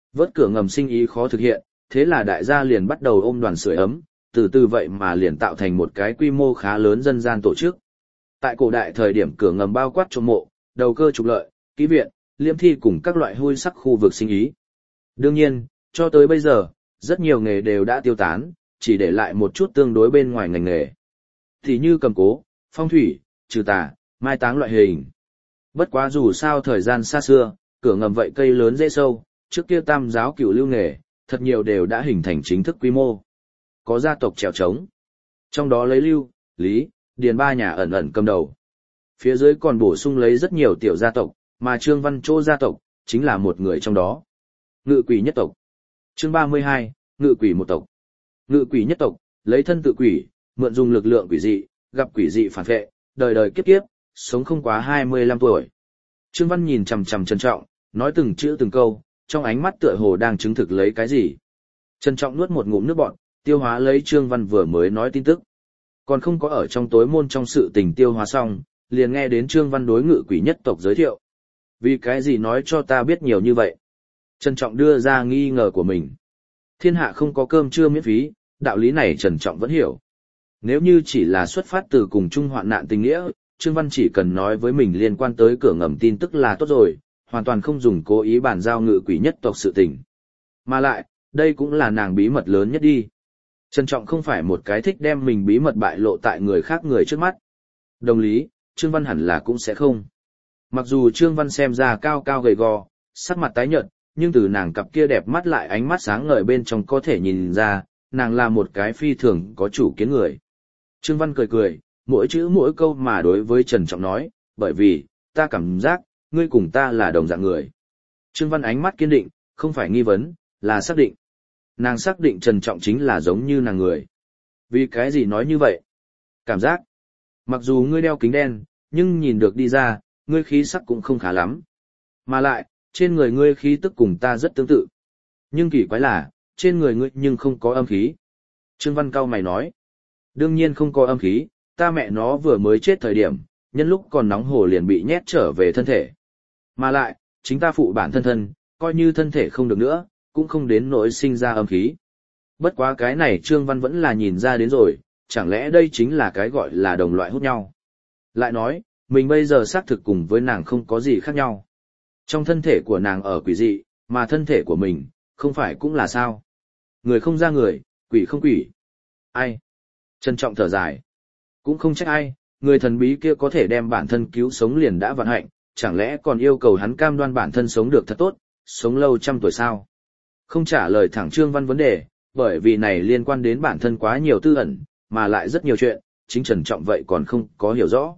Vớt cửa ngầm sinh ý khó thực hiện, thế là đại gia liền bắt đầu ôm đoàn sưởi ấm, từ từ vậy mà liền tạo thành một cái quy mô khá lớn dân gian tổ chức. Tại cổ đại thời điểm cửa ngầm bao quát trộm mộ, đầu cơ trục lợi, kỹ viện, liêm thi cùng các loại hui sắc khu vực sinh ý. Đương nhiên, cho tới bây giờ, rất nhiều nghề đều đã tiêu tán, chỉ để lại một chút tương đối bên ngoài ngành nghề. Thì như cầm cố, phong thủy, trừ tà, mai táng loại hình. Bất quá dù sao thời gian xa xưa, cửa ngầm vậy cây lớn dễ sâu, trước kia tam giáo cửu lưu nghề, thật nhiều đều đã hình thành chính thức quy mô. Có gia tộc trèo trống. Trong đó lấy Lưu, Lý, Điền ba nhà ẩn ẩn cầm đầu. Phía dưới còn bổ sung lấy rất nhiều tiểu gia tộc, mà Trương Văn Chỗ gia tộc, chính là một người trong đó. Ngự quỷ nhất tộc. Chương ba mươi hai, Ngự quỷ một tộc. Ngự quỷ nhất tộc, lấy thân tự quỷ, mượn dùng lực lượng quỷ dị, gặp quỷ dị phản vệ, đời đời kiếp kiếp, sống không quá hai mươi lăm tuổi. Trương Văn nhìn chằm chằm Trần Trọng, nói từng chữ từng câu, trong ánh mắt tựa hồ đang chứng thực lấy cái gì. Trần Trọng nuốt một ngụm nước bọt, tiêu hóa lấy Trương Văn vừa mới nói tin tức. Còn không có ở trong tối môn trong sự tình tiêu hóa xong, liền nghe đến Trương Văn đối ngự quỷ nhất tộc giới thiệu. Vì cái gì nói cho ta biết nhiều như vậy? Trần Trọng đưa ra nghi ngờ của mình. Thiên hạ không có cơm trưa miễn phí, đạo lý này Trần Trọng vẫn hiểu. Nếu như chỉ là xuất phát từ cùng chung hoạn nạn tình nghĩa, Trương Văn chỉ cần nói với mình liên quan tới cửa ngầm tin tức là tốt rồi, hoàn toàn không dùng cố ý bàn giao ngự quỷ nhất tộc sự tình. Mà lại, đây cũng là nàng bí mật lớn nhất đi. Trân Trọng không phải một cái thích đem mình bí mật bại lộ tại người khác người trước mắt. Đồng lý, Trương Văn hẳn là cũng sẽ không. Mặc dù Trương Văn xem ra cao cao gầy gò, sắc mặt tái nhợt, nhưng từ nàng cặp kia đẹp mắt lại ánh mắt sáng ngời bên trong có thể nhìn ra, nàng là một cái phi thường có chủ kiến người. Trương Văn cười cười, mỗi chữ mỗi câu mà đối với Trần Trọng nói, bởi vì, ta cảm giác, ngươi cùng ta là đồng dạng người. Trương Văn ánh mắt kiên định, không phải nghi vấn, là xác định. Nàng xác định Trần Trọng chính là giống như nàng người. Vì cái gì nói như vậy? Cảm giác. Mặc dù ngươi đeo kính đen, nhưng nhìn được đi ra, ngươi khí sắc cũng không khá lắm. Mà lại, trên người ngươi khí tức cùng ta rất tương tự. Nhưng kỳ quái là, trên người ngươi nhưng không có âm khí. Trương Văn cau mày nói. Đương nhiên không có âm khí, ta mẹ nó vừa mới chết thời điểm, nhân lúc còn nóng hổ liền bị nhét trở về thân thể. Mà lại, chính ta phụ bản thân thân, coi như thân thể không được nữa, cũng không đến nỗi sinh ra âm khí. Bất quá cái này Trương Văn vẫn là nhìn ra đến rồi, chẳng lẽ đây chính là cái gọi là đồng loại hút nhau. Lại nói, mình bây giờ xác thực cùng với nàng không có gì khác nhau. Trong thân thể của nàng ở quỷ dị, mà thân thể của mình, không phải cũng là sao. Người không ra người, quỷ không quỷ. Ai? Trân Trọng thở dài. Cũng không trách ai, người thần bí kia có thể đem bản thân cứu sống liền đã vận hạnh, chẳng lẽ còn yêu cầu hắn cam đoan bản thân sống được thật tốt, sống lâu trăm tuổi sao? Không trả lời thẳng Trương Văn vấn đề, bởi vì này liên quan đến bản thân quá nhiều tư ẩn, mà lại rất nhiều chuyện, chính Trần Trọng vậy còn không có hiểu rõ.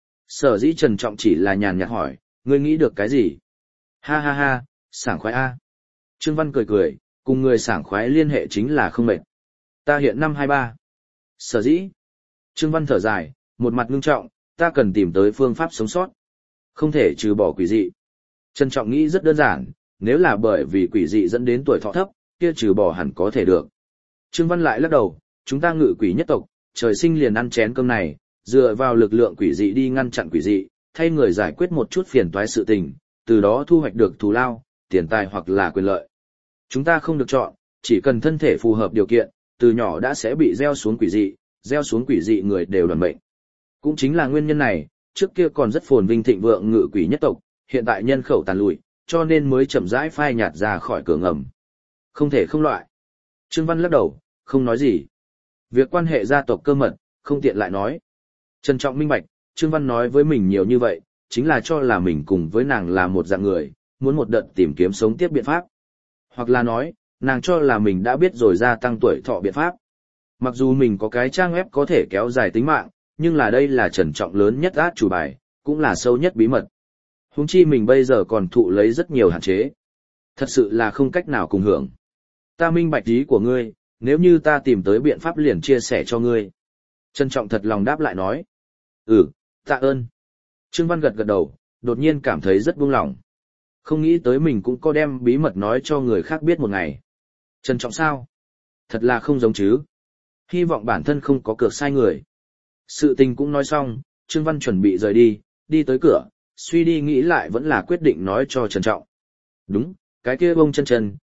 Sở dĩ Trần Trọng chỉ là nhàn nhạt hỏi, ngươi nghĩ được cái gì? Ha ha ha, sảng khoái a. Trương Văn cười cười, cùng người sảng khoái liên hệ chính là không mệt. Ta hiện năm hai ba. Sở dĩ. Trương Văn thở dài, một mặt ngưng trọng, ta cần tìm tới phương pháp sống sót. Không thể trừ bỏ quỷ dị. Trần Trọng nghĩ rất đơn giản, nếu là bởi vì quỷ dị dẫn đến tuổi thọ thấp, kia trừ bỏ hẳn có thể được. Trương Văn lại lắc đầu, chúng ta ngự quỷ nhất tộc, trời sinh liền ăn chén cơm này, dựa vào lực lượng quỷ dị đi ngăn chặn quỷ dị, thay người giải quyết một chút phiền toái sự tình, từ đó thu hoạch được thù lao, tiền tài hoặc là quyền lợi. Chúng ta không được chọn, chỉ cần thân thể phù hợp điều kiện, từ nhỏ đã sẽ bị gieo xuống quỷ dị, gieo xuống quỷ dị người đều đoàn mệnh. Cũng chính là nguyên nhân này, trước kia còn rất phồn vinh thịnh vượng ngự quỷ nhất tộc, hiện tại nhân khẩu tàn lụi, cho nên mới chậm rãi phai nhạt ra khỏi cửa ngầm. Không thể không loại. Trương Văn lắc đầu, không nói gì. Việc quan hệ gia tộc cơ mật, không tiện lại nói. Trân Trọng minh bạch, Trương Văn nói với mình nhiều như vậy, chính là cho là mình cùng với nàng là một dạng người, muốn một đợt tìm kiếm sống tiếp biện pháp. Hoặc là nói, nàng cho là mình đã biết rồi gia tăng tuổi thọ biện pháp. Mặc dù mình có cái trang web có thể kéo dài tính mạng, nhưng là đây là Trần Trọng lớn nhất át chủ bài, cũng là sâu nhất bí mật. Huống chi mình bây giờ còn thụ lấy rất nhiều hạn chế. Thật sự là không cách nào cùng hưởng. Ta minh bạch ý của ngươi, nếu như ta tìm tới biện pháp liền chia sẻ cho ngươi. Trân Trọng thật lòng đáp lại nói. Ừ, tạ ơn. Trương Văn gật gật đầu, đột nhiên cảm thấy rất buông lỏng. Không nghĩ tới mình cũng có đem bí mật nói cho người khác biết một ngày. Trân Trọng sao? Thật là không giống chứ. Hy vọng bản thân không có cược sai người. Sự tình cũng nói xong, Trương Văn chuẩn bị rời đi, đi tới cửa, suy đi nghĩ lại vẫn là quyết định nói cho Trần Trọng. Đúng, cái kia bông chân chân,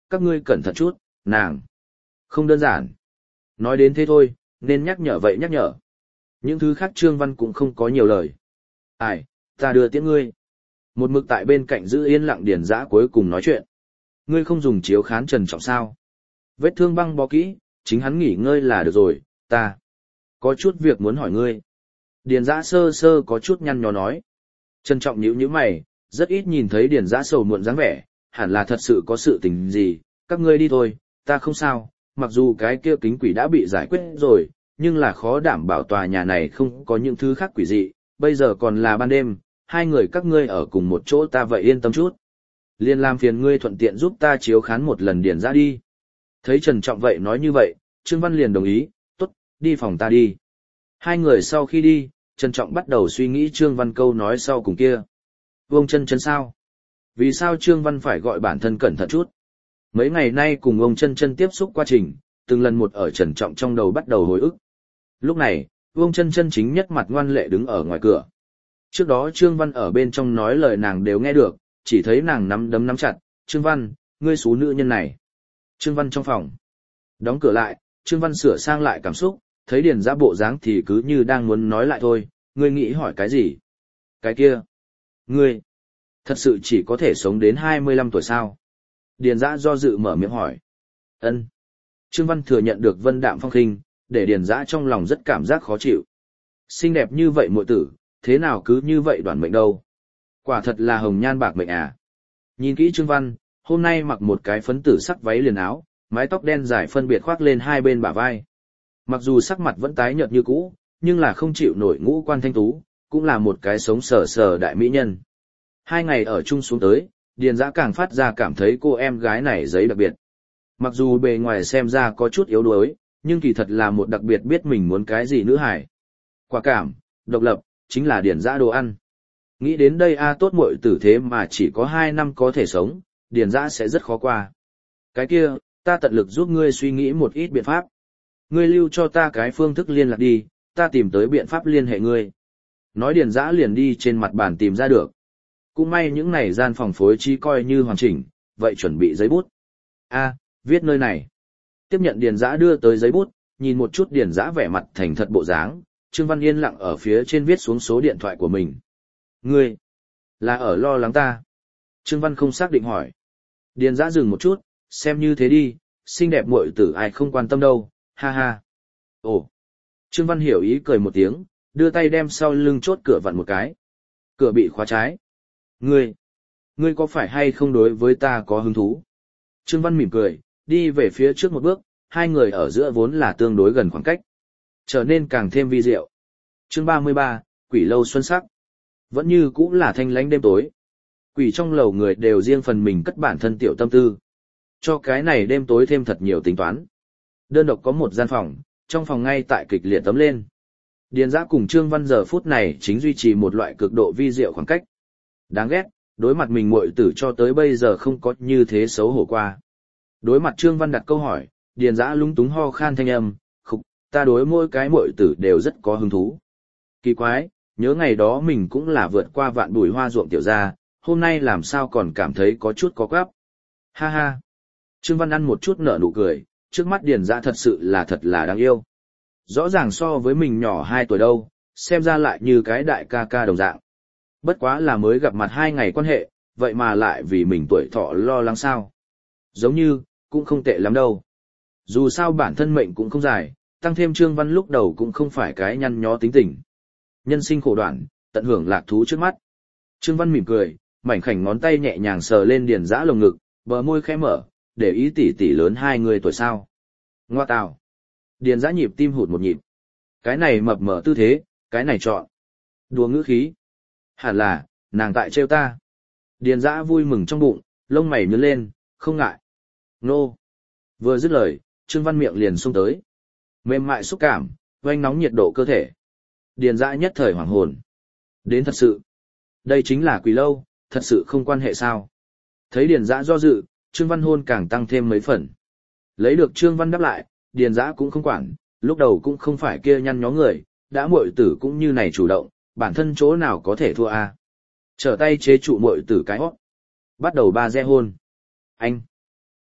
các ngươi cẩn thận chút, nàng. Không đơn giản. Nói đến thế thôi, nên nhắc nhở vậy nhắc nhở. Những thứ khác Trương Văn cũng không có nhiều lời. Ai, ta đưa tiễn ngươi. Một mực tại bên cạnh giữ yên lặng Điền Dã cuối cùng nói chuyện. Ngươi không dùng chiếu khán Trần Trọng sao? Vết thương băng bó kỹ, chính hắn nghỉ ngơi là được rồi, ta. Có chút việc muốn hỏi ngươi. Điền Dã sơ sơ có chút nhăn nhó nói. Trân Trọng nhíu nhíu mày, rất ít nhìn thấy Điền Dã sầu muộn dáng vẻ, hẳn là thật sự có sự tình gì, các ngươi đi thôi, ta không sao, mặc dù cái kia kính quỷ đã bị giải quyết rồi, nhưng là khó đảm bảo tòa nhà này không có những thứ khác quỷ dị, bây giờ còn là ban đêm, hai người các ngươi ở cùng một chỗ ta vậy yên tâm chút. Liên làm phiền ngươi thuận tiện giúp ta chiếu khán một lần Điền Dã đi. Thấy Trần Trọng vậy nói như vậy, Trương Văn liền đồng ý, tốt, đi phòng ta đi. Hai người sau khi đi, Trần Trọng bắt đầu suy nghĩ Trương Văn câu nói sau cùng kia. Vương chân chân sao? Vì sao Trương Văn phải gọi bản thân cẩn thận chút? Mấy ngày nay cùng ông chân chân tiếp xúc quá trình, từng lần một ở Trần Trọng trong đầu bắt đầu hồi ức. Lúc này, Vương chân chân chính nhất mặt ngoan lệ đứng ở ngoài cửa. Trước đó Trương Văn ở bên trong nói lời nàng đều nghe được, chỉ thấy nàng nắm đấm nắm chặt, Trương Văn, ngươi xú nữ nhân này. Trương Văn trong phòng. Đóng cửa lại, Trương Văn sửa sang lại cảm xúc, thấy Điền Dã bộ dáng thì cứ như đang muốn nói lại thôi, ngươi nghĩ hỏi cái gì? Cái kia. Ngươi. Thật sự chỉ có thể sống đến hai mươi lăm tuổi sao? Điền Dã do dự mở miệng hỏi. Ân. Trương Văn thừa nhận được vân đạm phong khinh, để Điền Dã trong lòng rất cảm giác khó chịu. Xinh đẹp như vậy muội tử, thế nào cứ như vậy đoản mệnh đâu? Quả thật là hồng nhan bạc mệnh à. Nhìn kỹ Trương Văn, hôm nay mặc một cái phấn tử sắc váy liền áo, mái tóc đen dài phân biệt khoác lên hai bên bả vai. Mặc dù sắc mặt vẫn tái nhợt như cũ, nhưng là không chịu nổi ngũ quan thanh tú, cũng là một cái sống sờ sờ đại mỹ nhân. Hai ngày ở chung xuống tới, Điền Dã càng phát ra cảm thấy cô em gái này giấy đặc biệt. Mặc dù bề ngoài xem ra có chút yếu đuối, nhưng kỳ thật là một đặc biệt biết mình muốn cái gì nữ hải. Quả cảm, độc lập, chính là Điền Dã đồ ăn. Nghĩ đến đây a tốt muội tử thế mà chỉ có hai năm có thể sống, Điền Dã sẽ rất khó qua. Cái kia, ta tận lực giúp ngươi suy nghĩ một ít biện pháp. Ngươi lưu cho ta cái phương thức liên lạc đi, ta tìm tới biện pháp liên hệ ngươi. Nói Điền Dã liền đi trên mặt bàn tìm ra được. Cũng may những này gian phòng phối trí coi như hoàn chỉnh, vậy chuẩn bị giấy bút. A, viết nơi này. Tiếp nhận Điền Dã đưa tới giấy bút, nhìn một chút Điền Dã vẻ mặt thành thật bộ dáng, Trương Văn yên lặng ở phía trên viết xuống số điện thoại của mình. Ngươi, là ở lo lắng ta. Trương Văn không xác định hỏi. Điền Dã dừng một chút, xem như thế đi, xinh đẹp muội tử ai không quan tâm đâu, ha ha. Ồ. Trương Văn hiểu ý cười một tiếng, đưa tay đem sau lưng chốt cửa vặn một cái. Cửa bị khóa trái. Ngươi, ngươi có phải hay không đối với ta có hứng thú? Trương Văn mỉm cười, đi về phía trước một bước, hai người ở giữa vốn là tương đối gần khoảng cách. Trở nên càng thêm vi diệu. Chương ba mươi ba, Quỷ lâu xuân sắc. Vẫn như cũng là thanh lánh đêm tối. Quỷ trong lầu người đều riêng phần mình cất bản thân tiểu tâm tư. Cho cái này đêm tối thêm thật nhiều tính toán. Đơn độc có một gian phòng, trong phòng ngay tại kịch liệt tấm lên. Điền Dã cùng Trương Văn giờ phút này chính duy trì một loại cực độ vi diệu khoảng cách. Đáng ghét, đối mặt mình muội tử cho tới bây giờ không có như thế xấu hổ qua. Đối mặt Trương Văn đặt câu hỏi, Điền Dã lúng túng ho khan thanh âm, khục, ta đối mỗi cái muội tử đều rất có hứng thú. Kỳ quái, nhớ ngày đó mình cũng là vượt qua vạn bùi hoa ruộng tiểu gia, hôm nay làm sao còn cảm thấy có chút có quắp. Ha ha. Trương Văn ăn một chút nở nụ cười, trước mắt Điền Dã thật sự là thật là đáng yêu. Rõ ràng so với mình nhỏ hai tuổi đâu, xem ra lại như cái đại ca ca đồng dạng. Bất quá là mới gặp mặt hai ngày quan hệ, vậy mà lại vì mình tuổi thọ lo lắng sao. Giống như, cũng không tệ lắm đâu. Dù sao bản thân mệnh cũng không dài, tăng thêm Trương Văn lúc đầu cũng không phải cái nhăn nhó tính tình. Nhân sinh khổ đoạn, tận hưởng lạc thú trước mắt. Trương Văn mỉm cười, mảnh khảnh ngón tay nhẹ nhàng sờ lên Điền Dã lồng ngực, bờ môi khẽ mở, để ý tỷ tỷ lớn hai người tuổi sao. Ngoa tào. Điền Dã nhịp tim hụt một nhịp. Cái này mập mờ tư thế, cái này chọn. Đùa ngữ khí. Hẳn là, nàng tại trêu ta. Điền Dã vui mừng trong bụng, lông mày nhướng lên, không ngại. Nô. Vừa dứt lời, Trương Văn miệng liền xông tới. Mềm mại xúc cảm, oanh nóng nhiệt độ cơ thể. Điền Dã nhất thời hoảng hồn. Đến thật sự. Đây chính là quỷ lâu, thật sự không quan hệ sao. Thấy Điền Dã do dự, Trương Văn hôn càng tăng thêm mấy phần. Lấy được Trương Văn đáp lại, Điền Dã cũng không quản, lúc đầu cũng không phải kia nhăn nhó người, đã muội tử cũng như này chủ động, bản thân chỗ nào có thể thua a. À. Trở tay chế trụ muội tử cái hót. Bắt đầu ba re hôn. Anh.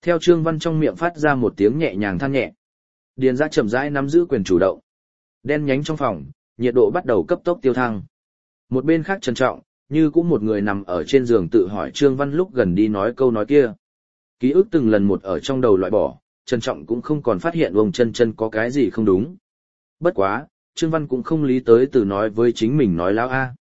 Theo Trương Văn trong miệng phát ra một tiếng nhẹ nhàng than nhẹ. Điền Dã chậm rãi nắm giữ quyền chủ động. Đen nhánh trong phòng, nhiệt độ bắt đầu cấp tốc tiêu thăng. Một bên khác trân trọng, như cũng một người nằm ở trên giường tự hỏi Trương Văn lúc gần đi nói câu nói kia. Ký ức từng lần một ở trong đầu loại bỏ, Trân Trọng cũng không còn phát hiện Vương Chân Chân có cái gì không đúng. Bất quá, Trương Văn cũng không lý tới từ nói với chính mình nói láo a.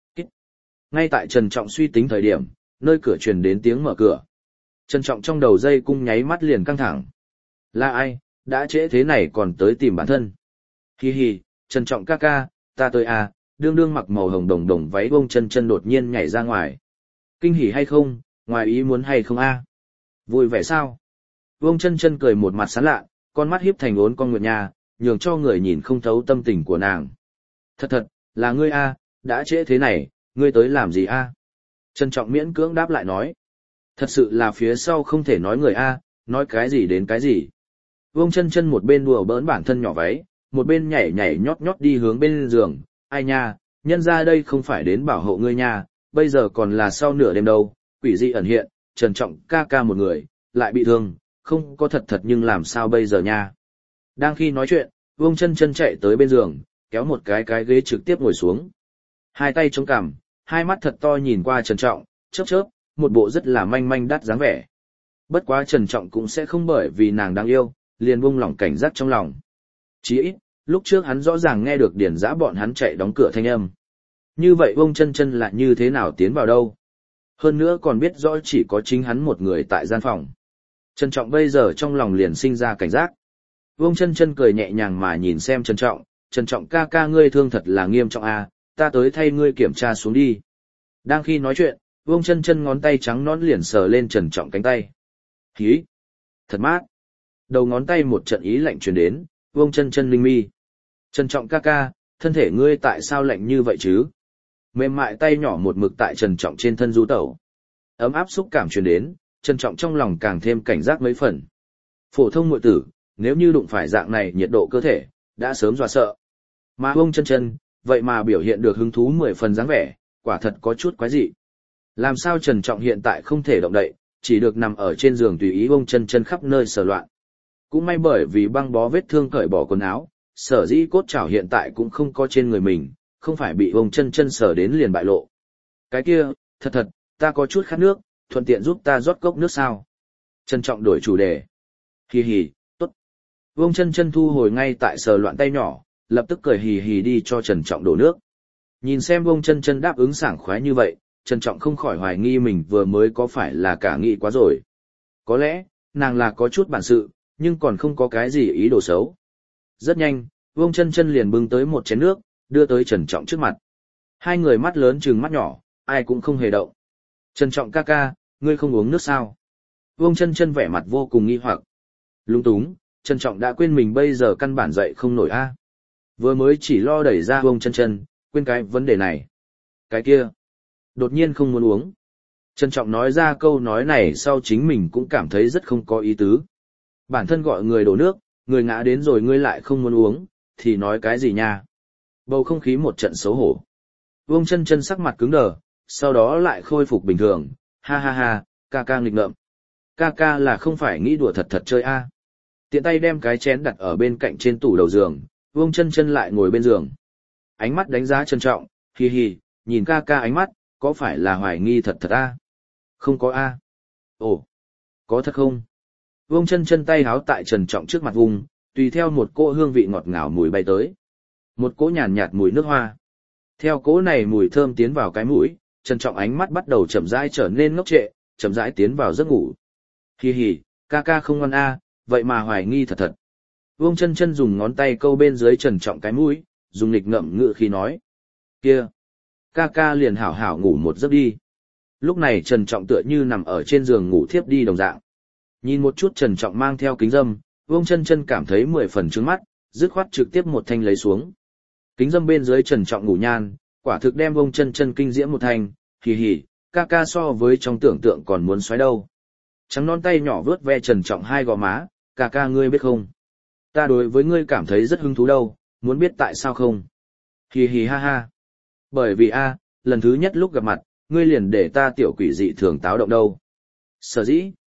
Ngay tại Trần Trọng suy tính thời điểm, nơi cửa truyền đến tiếng mở cửa. Trần Trọng trong đầu dây cung nháy mắt liền căng thẳng. Là ai, đã trễ thế này còn tới tìm bản thân. Hi hi, Trần Trọng ca ca, ta tới à, đương đương mặc màu hồng đồng đồng váy Vương Chân Chân đột nhiên nhảy ra ngoài. Kinh hỉ hay không, ngoài ý muốn hay không a? Vui vẻ sao? Vương Chân Chân cười một mặt sán lạ, con mắt hiếp thành uốn con nguyệt nha, nhường cho người nhìn không thấu tâm tình của nàng. Thật thật, là ngươi a, đã trễ thế này, ngươi tới làm gì a? Trân Trọng miễn cưỡng đáp lại nói. Thật sự là phía sau không thể nói người a, nói cái gì đến cái gì. Vương Chân Chân một bên đùa bỡn bản thân nhỏ váy, một bên nhảy nhảy nhót nhót đi hướng bên giường. Ai nha, nhân ra đây không phải đến bảo hộ ngươi nha, bây giờ còn là sau nửa đêm đâu, quỷ dị ẩn hiện, Trần Trọng ca ca một người, lại bị thương, không có thật thật nhưng làm sao bây giờ nha. Đang khi nói chuyện, Vương Chân Chân chạy tới bên giường, kéo một cái cái ghế trực tiếp ngồi xuống. Hai tay chống cằm, hai mắt thật to nhìn qua Trần Trọng, chớp chớp, một bộ rất là manh manh đắt dáng vẻ. Bất quá Trần Trọng cũng sẽ không bởi vì nàng đáng yêu, liền buông lỏng cảnh giác trong lòng. Chỉ ít, lúc trước hắn rõ ràng nghe được Điền Dã bọn hắn chạy đóng cửa thanh âm. Như vậy Vương Chân Chân lại như thế nào tiến vào đâu? Hơn nữa còn biết rõ chỉ có chính hắn một người tại gian phòng. Trần Trọng bây giờ trong lòng liền sinh ra cảnh giác. Vương Chân Chân cười nhẹ nhàng mà nhìn xem Trần Trọng, Trần Trọng ca ca ngươi thương thật là nghiêm trọng à, ta tới thay ngươi kiểm tra xuống đi. Đang khi nói chuyện, Vương Chân Chân ngón tay trắng nõn liền sờ lên Trần Trọng cánh tay. Hí! Thật mát! Đầu ngón tay một trận ý lạnh truyền đến, Vương Chân Chân linh mi. Trần Trọng ca ca, thân thể ngươi tại sao lạnh như vậy chứ? Mềm mại tay nhỏ một mực tại Trần Trọng trên thân du tẩu. Ấm áp xúc cảm truyền đến, Trần Trọng trong lòng càng thêm cảnh giác mấy phần. Phổ thông muội tử, nếu như đụng phải dạng này nhiệt độ cơ thể, đã sớm dọa sợ. Mà Vương Chân Chân, vậy mà biểu hiện được hứng thú mười phần dáng vẻ, quả thật có chút quái dị. Làm sao Trần Trọng hiện tại không thể động đậy, chỉ được nằm ở trên giường tùy ý Vương Chân Chân khắp nơi sờ loạn. Cũng may bởi vì băng bó vết thương cởi bỏ quần áo, sở dĩ cốt chảo hiện tại cũng không có trên người mình, không phải bị Vương Chân Chân sờ đến liền bại lộ. Cái kia, thật thật, ta có chút khát nước, thuận tiện giúp ta rót cốc nước sao? Trần Trọng đổi chủ đề. Hì hì, tốt. Vương Chân Chân thu hồi ngay tại sờ loạn tay nhỏ, lập tức cười hì hì đi cho Trần Trọng đổ nước. Nhìn xem Vương Chân Chân đáp ứng sảng khoái như vậy, Trần Trọng không khỏi hoài nghi mình vừa mới có phải là cả nghĩ quá rồi. Có lẽ, nàng là có chút bản sự, nhưng còn không có cái gì ý đồ xấu. Rất nhanh, Vương Chân Chân liền bưng tới một chén nước, đưa tới Trần Trọng trước mặt. Hai người mắt lớn trừng mắt nhỏ, ai cũng không hề động. Trần Trọng ca ca, ngươi không uống nước sao? Vương Chân Chân vẻ mặt vô cùng nghi hoặc. Lúng túng, Trần Trọng đã quên mình bây giờ căn bản dậy không nổi a. Vừa mới chỉ lo đẩy ra Vương Chân Chân, quên cái vấn đề này. Cái kia, đột nhiên không muốn uống. Trần Trọng nói ra câu nói này sau chính mình cũng cảm thấy rất không có ý tứ. Bản thân gọi người đổ nước, người ngã đến rồi ngươi lại không muốn uống, thì nói cái gì nha? Bầu không khí một trận xấu hổ. Vương Chân Chân sắc mặt cứng đờ, sau đó lại khôi phục bình thường, ha ha ha, ca ca nghịch ngợm. Ca ca là không phải nghĩ đùa thật thật chơi a. Tiện tay đem cái chén đặt ở bên cạnh trên tủ đầu giường, Vương Chân Chân lại ngồi bên giường. Ánh mắt đánh giá Trân Trọng, hi hi, nhìn ca ca ánh mắt, có phải là hoài nghi thật thật a? Không có a. Ồ, có thật không? Vương Chân Chân tay háo tại Trần Trọng trước mặt vùng, tùy theo một cỗ hương vị ngọt ngào mùi bay tới. Một cỗ nhàn nhạt mùi nước hoa. Theo cỗ này mùi thơm tiến vào cái mũi, Trần Trọng ánh mắt bắt đầu chậm rãi trở nên ngốc trệ, chậm rãi tiến vào giấc ngủ. Hi hi, ca ca không ngon a, vậy mà hoài nghi thật thật. Vương Chân Chân dùng ngón tay câu bên dưới Trần Trọng cái mũi, dùng nghịch ngợm ngữ khi nói. Kia, ca ca liền hảo hảo ngủ một giấc đi. Lúc này Trần Trọng tựa như nằm ở trên giường ngủ thiếp đi đồng dạng. Nhìn một chút Trần Trọng mang theo kính dâm, Vương Chân Chân cảm thấy mười phần trướng mắt, dứt khoát trực tiếp một thanh lấy xuống. Kính dâm bên dưới Trần Trọng ngủ nhan, quả thực đem Vương Chân Chân kinh diễm một thanh, hì hì, ca ca so với trong tưởng tượng còn muốn xoáy đâu. Trắng non tay nhỏ vướt ve Trần Trọng hai gò má, ca ca ngươi biết không? Ta đối với ngươi cảm thấy rất hứng thú đâu, muốn biết tại sao không? Hì hì ha ha. Bởi vì a, lần thứ nhất lúc gặp mặt, ngươi liền để ta tiểu quỷ dị thường táo động đâu. Sở dĩ,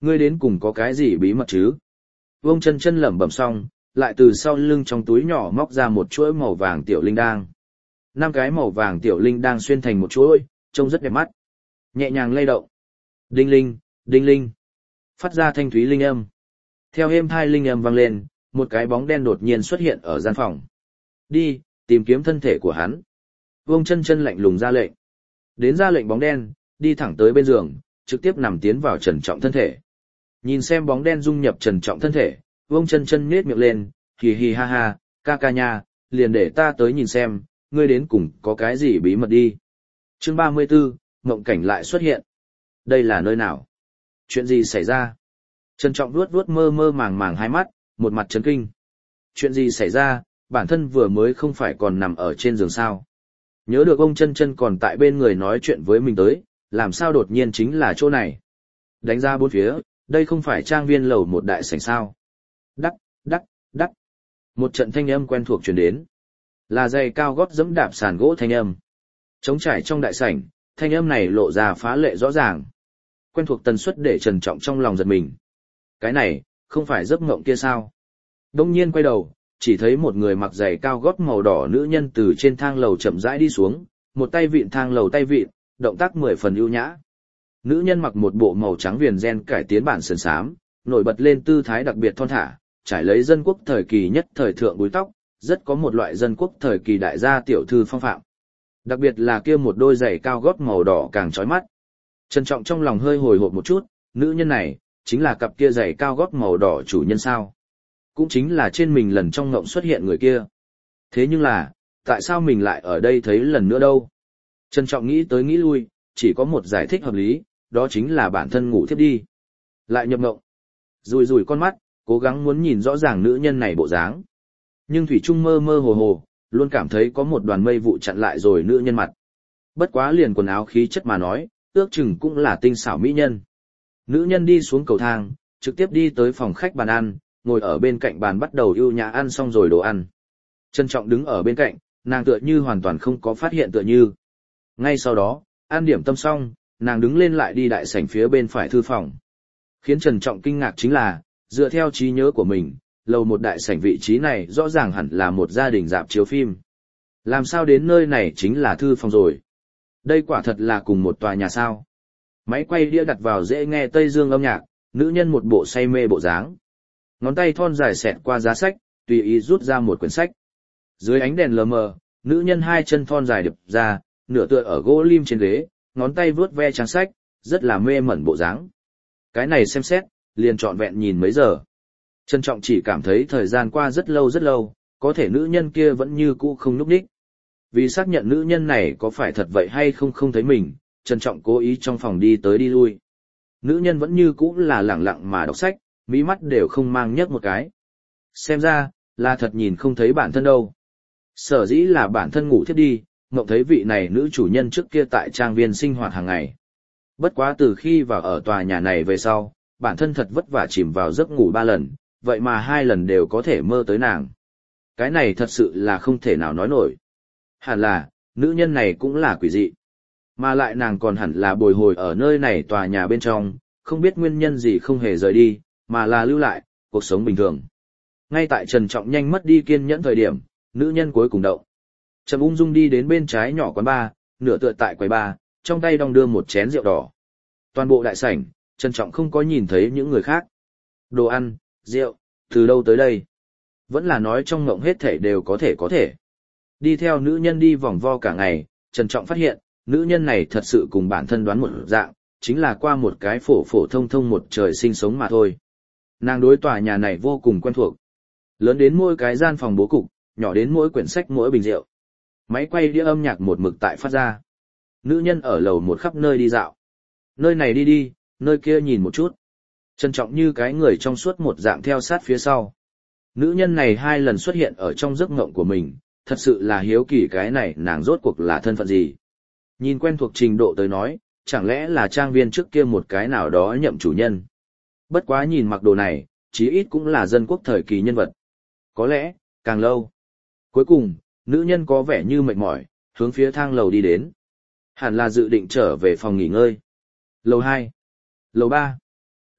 Ngươi đến cùng có cái gì bí mật chứ? Vương chân chân lẩm bẩm xong, lại từ sau lưng trong túi nhỏ móc ra một chuỗi màu vàng tiểu linh đang. Năm cái màu vàng tiểu linh đang xuyên thành một chuỗi, trông rất đẹp mắt. Nhẹ nhàng lay động. Đinh linh, đinh linh. Phát ra thanh thúy linh âm. Theo êm thai linh âm vang lên, một cái bóng đen đột nhiên xuất hiện ở gian phòng. Đi, tìm kiếm thân thể của hắn. Vương chân chân lạnh lùng ra lệnh. Đến ra lệnh bóng đen, đi thẳng tới bên giường, trực tiếp nằm tiến vào Trần Trọng thân thể. Nhìn xem bóng đen dung nhập Trần Trọng thân thể, Vương chân chân nhếch miệng lên, hì hì ha ha, ca ca nha, liền để ta tới nhìn xem, ngươi đến cùng có cái gì bí mật đi. Chương ba mươi 34, mộng cảnh lại xuất hiện. Đây là nơi nào? Chuyện gì xảy ra? Trần Trọng vuốt vuốt mơ mơ màng màng hai mắt, một mặt chấn kinh. Chuyện gì xảy ra, bản thân vừa mới không phải còn nằm ở trên giường sao? Nhớ được ông chân chân còn tại bên người nói chuyện với mình tới, làm sao đột nhiên chính là chỗ này? Đánh ra bốn phía, đây không phải trang viên lầu một đại sảnh sao? Đắc, đắc, đắc. Một trận thanh âm quen thuộc truyền đến. Là giày cao gót dẫm đạp sàn gỗ thanh âm. Trống trải trong đại sảnh, thanh âm này lộ ra phá lệ rõ ràng. Quen thuộc tần suất để Trần Trọng trong lòng giật mình. Cái này, không phải giấc mộng kia sao? Đông nhiên quay đầu, chỉ thấy một người mặc giày cao gót màu đỏ nữ nhân từ trên thang lầu chậm rãi đi xuống, một tay vịn thang lầu tay vịn, động tác mười phần ưu nhã. Nữ nhân mặc một bộ màu trắng viền gen cải tiến bản sườn xám, nổi bật lên tư thái đặc biệt thon thả, trải lấy dân quốc thời kỳ nhất thời thượng búi tóc, rất có một loại dân quốc thời kỳ đại gia tiểu thư phong phạm. Đặc biệt là kia một đôi giày cao gót màu đỏ càng chói mắt. Trân Trọng trong lòng hơi hồi hộp một chút, nữ nhân này, chính là cặp kia giày cao gót màu đỏ chủ nhân sao. Cũng chính là trên mình lần trong ngộng xuất hiện người kia. Thế nhưng là, tại sao mình lại ở đây thấy lần nữa đâu? Trân Trọng nghĩ tới nghĩ lui, chỉ có một giải thích hợp lý, đó chính là bản thân ngủ thiếp đi. Lại nhập ngộng. Rùi rùi con mắt, cố gắng muốn nhìn rõ ràng nữ nhân này bộ dáng. Nhưng Thủy Trung mơ mơ hồ hồ, luôn cảm thấy có một đoàn mây vụ chặn lại rồi nữ nhân mặt. Bất quá liền quần áo khí chất mà nói, ước chừng cũng là tinh xảo mỹ nhân. Nữ nhân đi xuống cầu thang, trực tiếp đi tới phòng khách bàn ăn, ngồi ở bên cạnh bàn bắt đầu ưu nhã ăn xong rồi đồ ăn. Trân Trọng đứng ở bên cạnh, nàng tựa như hoàn toàn không có phát hiện tựa như. Ngay sau đó, ăn điểm tâm xong, nàng đứng lên lại đi đại sảnh phía bên phải thư phòng. Khiến Trần Trọng kinh ngạc chính là, dựa theo trí nhớ của mình, lầu một đại sảnh vị trí này rõ ràng hẳn là một gia đình rạp chiếu phim. Làm sao đến nơi này chính là thư phòng rồi? Đây quả thật là cùng một tòa nhà sao? Máy quay đĩa đặt vào dễ nghe Tây Dương âm nhạc, nữ nhân một bộ say mê bộ dáng. Ngón tay thon dài xẹt qua giá sách, tùy ý rút ra một quyển sách. Dưới ánh đèn lờ mờ, nữ nhân hai chân thon dài đập ra, nửa tựa ở gỗ lim trên ghế, ngón tay vướt ve trang sách, rất là mê mẩn bộ dáng. Cái này xem xét, liền trọn vẹn nhìn mấy giờ. Trân Trọng chỉ cảm thấy thời gian qua rất lâu rất lâu, có thể nữ nhân kia vẫn như cũ không nhúc nhích. Vì xác nhận nữ nhân này có phải thật vậy hay không không thấy mình, Trân Trọng cố ý trong phòng đi tới đi lui. Nữ nhân vẫn như cũ là lẳng lặng mà đọc sách, mí mắt đều không mang nhấc một cái. Xem ra, là thật nhìn không thấy bản thân đâu. Sở dĩ là bản thân ngủ thiếp đi, mộng thấy vị này nữ chủ nhân trước kia tại trang viên sinh hoạt hàng ngày. Bất quá từ khi vào ở tòa nhà này về sau, bản thân thật vất vả chìm vào giấc ngủ ba lần, vậy mà hai lần đều có thể mơ tới nàng. Cái này thật sự là không thể nào nói nổi. Hẳn là, nữ nhân này cũng là quỷ dị. Mà lại nàng còn hẳn là bồi hồi ở nơi này tòa nhà bên trong, không biết nguyên nhân gì không hề rời đi, mà là lưu lại, cuộc sống bình thường. Ngay tại Trần Trọng nhanh mất đi kiên nhẫn thời điểm, nữ nhân cuối cùng động. Trầm ung dung đi đến bên trái nhỏ quán bar, nửa tựa tại quầy bar, trong tay đong đưa một chén rượu đỏ. Toàn bộ đại sảnh, Trần Trọng không có nhìn thấy những người khác. Đồ ăn, rượu, từ đâu tới đây? Vẫn là nói trong ngộng hết thể đều có thể có thể. Đi theo nữ nhân đi vòng vo cả ngày, Trần Trọng phát hiện, nữ nhân này thật sự cùng bản thân đoán một dạng, chính là qua một cái phổ phổ thông thông một trời sinh sống mà thôi. Nàng đối tòa nhà này vô cùng quen thuộc. Lớn đến mỗi cái gian phòng bố cục, nhỏ đến mỗi quyển sách mỗi bình rượu. Máy quay đĩa âm nhạc một mực tại phát ra. Nữ nhân ở lầu một khắp nơi đi dạo. Nơi này đi đi, nơi kia nhìn một chút. Trân Trọng như cái người trong suốt một dạng theo sát phía sau. Nữ nhân này hai lần xuất hiện ở trong giấc mộng của mình, thật sự là hiếu kỳ cái này nàng rốt cuộc là thân phận gì. Nhìn quen thuộc trình độ tới nói, chẳng lẽ là trang viên trước kia một cái nào đó nhậm chủ nhân. Bất quá nhìn mặc đồ này, chí ít cũng là dân quốc thời kỳ nhân vật. Có lẽ, càng lâu. Cuối cùng, nữ nhân có vẻ như mệt mỏi, hướng phía thang lầu đi đến. Hẳn là dự định trở về phòng nghỉ ngơi. Lầu hai, lầu ba.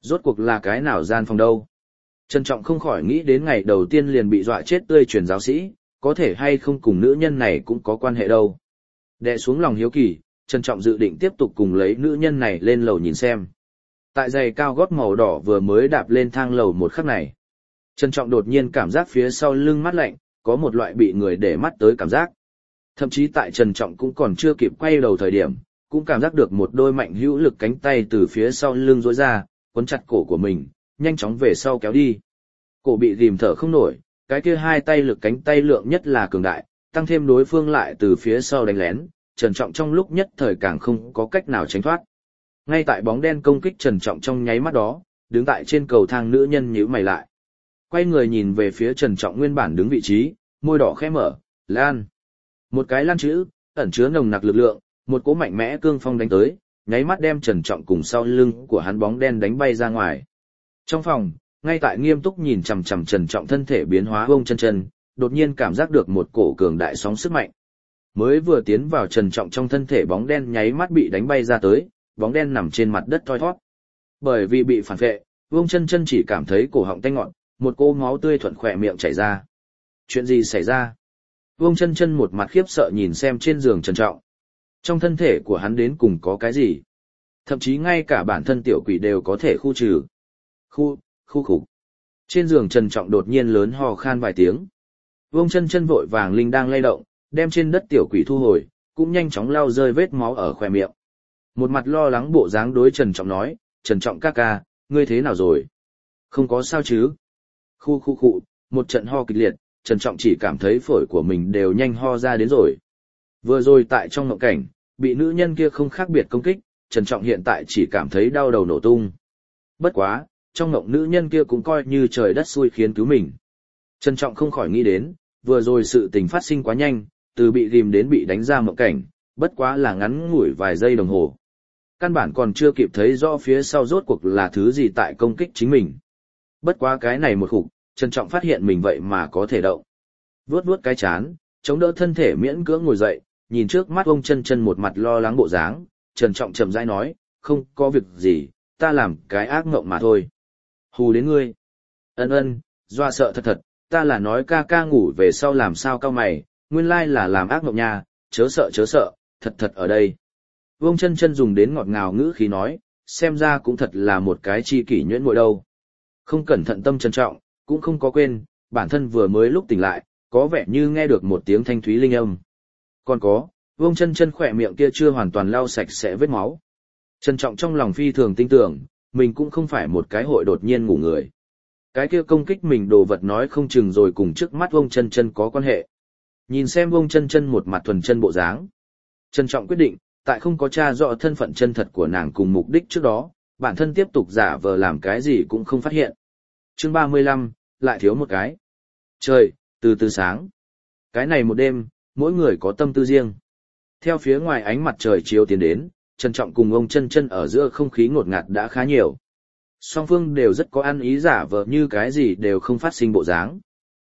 Rốt cuộc là cái nào gian phòng đâu? Trân Trọng không khỏi nghĩ đến ngày đầu tiên liền bị dọa chết tươi truyền giáo sĩ, có thể hay không cùng nữ nhân này cũng có quan hệ đâu. Đè xuống lòng hiếu kỳ, Trân Trọng dự định tiếp tục cùng lấy nữ nhân này lên lầu nhìn xem. Tại giày cao gót màu đỏ vừa mới đạp lên thang lầu một khắc này. Trân Trọng đột nhiên cảm giác phía sau lưng mát lạnh, có một loại bị người để mắt tới cảm giác. Thậm chí tại Trân Trọng cũng còn chưa kịp quay đầu thời điểm, cũng cảm giác được một đôi mạnh hữu lực cánh tay từ phía sau lưng duỗi ra, quấn chặt cổ của mình, nhanh chóng về sau kéo đi. Cổ bị ghim thở không nổi, cái kia hai tay lực cánh tay lượng nhất là cường đại, tăng thêm đối phương lại từ phía sau đánh lén, Trân Trọng trong lúc nhất thời càng không có cách nào tránh thoát. Ngay tại bóng đen công kích Trân Trọng trong nháy mắt đó, đứng tại trên cầu thang nữ nhân nhíu mày lại. Quay người nhìn về phía Trân Trọng nguyên bản đứng vị trí, môi đỏ khẽ mở, "Lan." Một cái lan chữ, ẩn chứa nồng nặc lực lượng, một cỗ mạnh mẽ cương phong đánh tới, nháy mắt đem Trân Trọng cùng sau lưng của hắn bóng đen đánh bay ra ngoài. Trong phòng, ngay tại nghiêm túc nhìn chằm chằm Trân Trọng thân thể biến hóa Ông Chân Chân, đột nhiên cảm giác được một cổ cường đại sóng sức mạnh. Mới vừa tiến vào Trân Trọng trong thân thể bóng đen nháy mắt bị đánh bay ra tới, bóng đen nằm trên mặt đất thoi thoát. Bởi vì bị phản vệ, Ông Chân Chân chỉ cảm thấy cổ họng tanh ngọt, một cỗ máu tươi thuận khỏe miệng chảy ra. Chuyện gì xảy ra? Ông Chân Chân một mặt khiếp sợ nhìn xem trên giường Trân Trọng. Trong thân thể của hắn đến cùng có cái gì? Thậm chí ngay cả bản thân tiểu quỷ đều có thể khu trừ. Khu, khu khục. Trên giường Trân Trọng đột nhiên lớn ho khan vài tiếng. Ông Chân Chân vội vàng linh đang lay động, đem trên đất tiểu quỷ thu hồi, cũng nhanh chóng lau rơi vết máu ở khóe miệng. Một mặt lo lắng bộ dáng đối Trân Trọng nói, "Trân Trọng ca ca, ngươi thế nào rồi? Không có sao chứ?" Khu khu khu, một trận ho kịch liệt, Trân Trọng chỉ cảm thấy phổi của mình đều nhanh ho ra đến rồi. Vừa rồi tại trong mộng cảnh, bị nữ nhân kia không khác biệt công kích, Trân Trọng hiện tại chỉ cảm thấy đau đầu nổ tung. Bất quá, trong mộng nữ nhân kia cũng coi như trời đất xui khiến cứu mình. Trân Trọng không khỏi nghĩ đến, vừa rồi sự tình phát sinh quá nhanh, từ bị ghim đến bị đánh ra mộng cảnh, bất quá là ngắn ngủi vài giây đồng hồ. Căn bản còn chưa kịp thấy rõ phía sau rốt cuộc là thứ gì tại công kích chính mình. Bất quá cái này một khục, Trân Trọng phát hiện mình vậy mà có thể động. Vuốt vuốt cái chán, chống đỡ thân thể miễn cưỡng ngồi dậy, nhìn trước mắt Ông Chân Chân một mặt lo lắng bộ dáng, Trân Trọng chậm rãi nói, "Không có việc gì, ta làm cái ác mộng mà thôi." "Hù đến ngươi?" "Ân ân, doa sợ thật thật, ta là nói ca ca ngủ về sau làm sao cao mày, nguyên lai là làm ác mộng nha, chớ sợ chớ sợ, thật thật ở đây." Ông Chân Chân dùng đến ngọt ngào ngữ khí nói, xem ra cũng thật là một cái chi kỷ nhuyễn muội đâu. Không cẩn thận tâm Trân Trọng, cũng không có quên, bản thân vừa mới lúc tỉnh lại, có vẻ như nghe được một tiếng thanh thúy linh âm. Còn có, Ông Chân Chân khỏe miệng kia chưa hoàn toàn lau sạch sẽ vết máu. Trân Trọng trong lòng phi thường tin tưởng, mình cũng không phải một cái hội đột nhiên ngủ người. Cái kia công kích mình đồ vật nói không chừng rồi cùng trước mắt Ông Chân Chân có quan hệ. Nhìn xem Ông Chân Chân một mặt thuần chân bộ dáng, Trân Trọng quyết định, tại không có tra rõ thân phận chân thật của nàng cùng mục đích trước đó, bản thân tiếp tục giả vờ làm cái gì cũng không phát hiện. Chương ba mươi lăm, lại thiếu một cái. Trời, từ từ sáng. Cái này một đêm, mỗi người có tâm tư riêng. Theo phía ngoài ánh mặt trời chiếu tiến đến, Trân Trọng cùng Ông Chân Chân ở giữa không khí ngột ngạt đã khá nhiều. Song phương đều rất có ăn ý giả vờ như cái gì đều không phát sinh bộ dáng.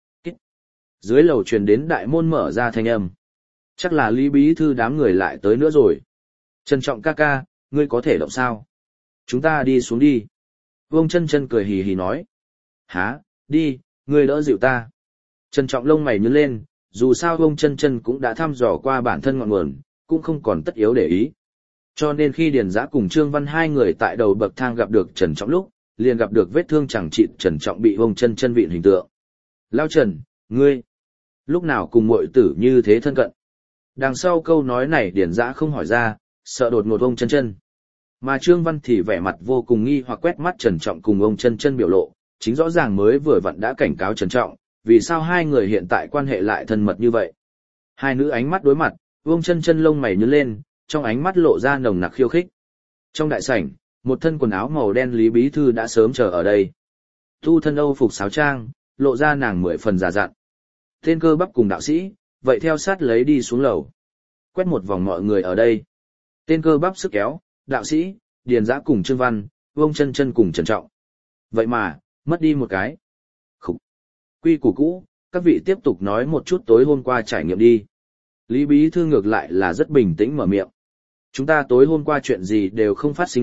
Dưới lầu truyền đến đại môn mở ra thanh âm. Chắc là Lý Bí Thư đám người lại tới nữa rồi. "Trân Trọng ca ca, ngươi có thể động sao? Chúng ta đi xuống đi." Ông Chân Chân cười hì hì nói. "Hả, đi, ngươi đỡ dịu ta." Trân Trọng lông mày nhướng lên, dù sao Ông Chân Chân cũng đã thăm dò qua bản thân ngọn nguồn, cũng không còn tất yếu để ý. Cho nên khi Điền Dã cùng Trương Văn hai người tại đầu bậc thang gặp được Trần Trọng lúc, liền gặp được vết thương chẳng chịt Trần Trọng bị Ông Chân Chân vịn hình tượng. "Lao Trần, ngươi lúc nào cùng muội tử như thế thân cận?" Đằng sau câu nói này Điền Dã không hỏi ra, sợ đột ngột Ông Chân Chân. Mà Trương Văn thì vẻ mặt vô cùng nghi hoặc quét mắt Trần Trọng cùng Ông Chân Chân biểu lộ, chính rõ ràng mới vừa vặn đã cảnh cáo Trần Trọng, vì sao hai người hiện tại quan hệ lại thân mật như vậy. Hai nữ ánh mắt đối mặt, Ông Chân Chân lông mày nhướng lên, trong ánh mắt lộ ra nồng nặc khiêu khích. Trong đại sảnh, một thân quần áo màu đen Lý Bí Thư đã sớm chờ ở đây. Tu thân Âu phục sáo trang, lộ ra nàng mười phần già dặn. Tên Cơ Bắp cùng đạo sĩ, vậy theo sát lấy đi xuống lầu. Quét một vòng mọi người ở đây. Tên Cơ Bắp sức kéo, đạo sĩ, Điền Dã cùng Trương Văn, Ông Chân Chân cùng Trần Trọng. Vậy mà, mất đi một cái. Khúc. Quy củ cũ, các vị tiếp tục nói một chút tối hôm qua trải nghiệm đi. Lý Bí Thư ngược lại là rất bình tĩnh mở miệng. Chúng ta tối hôm qua chuyện gì đều không phát sinh à,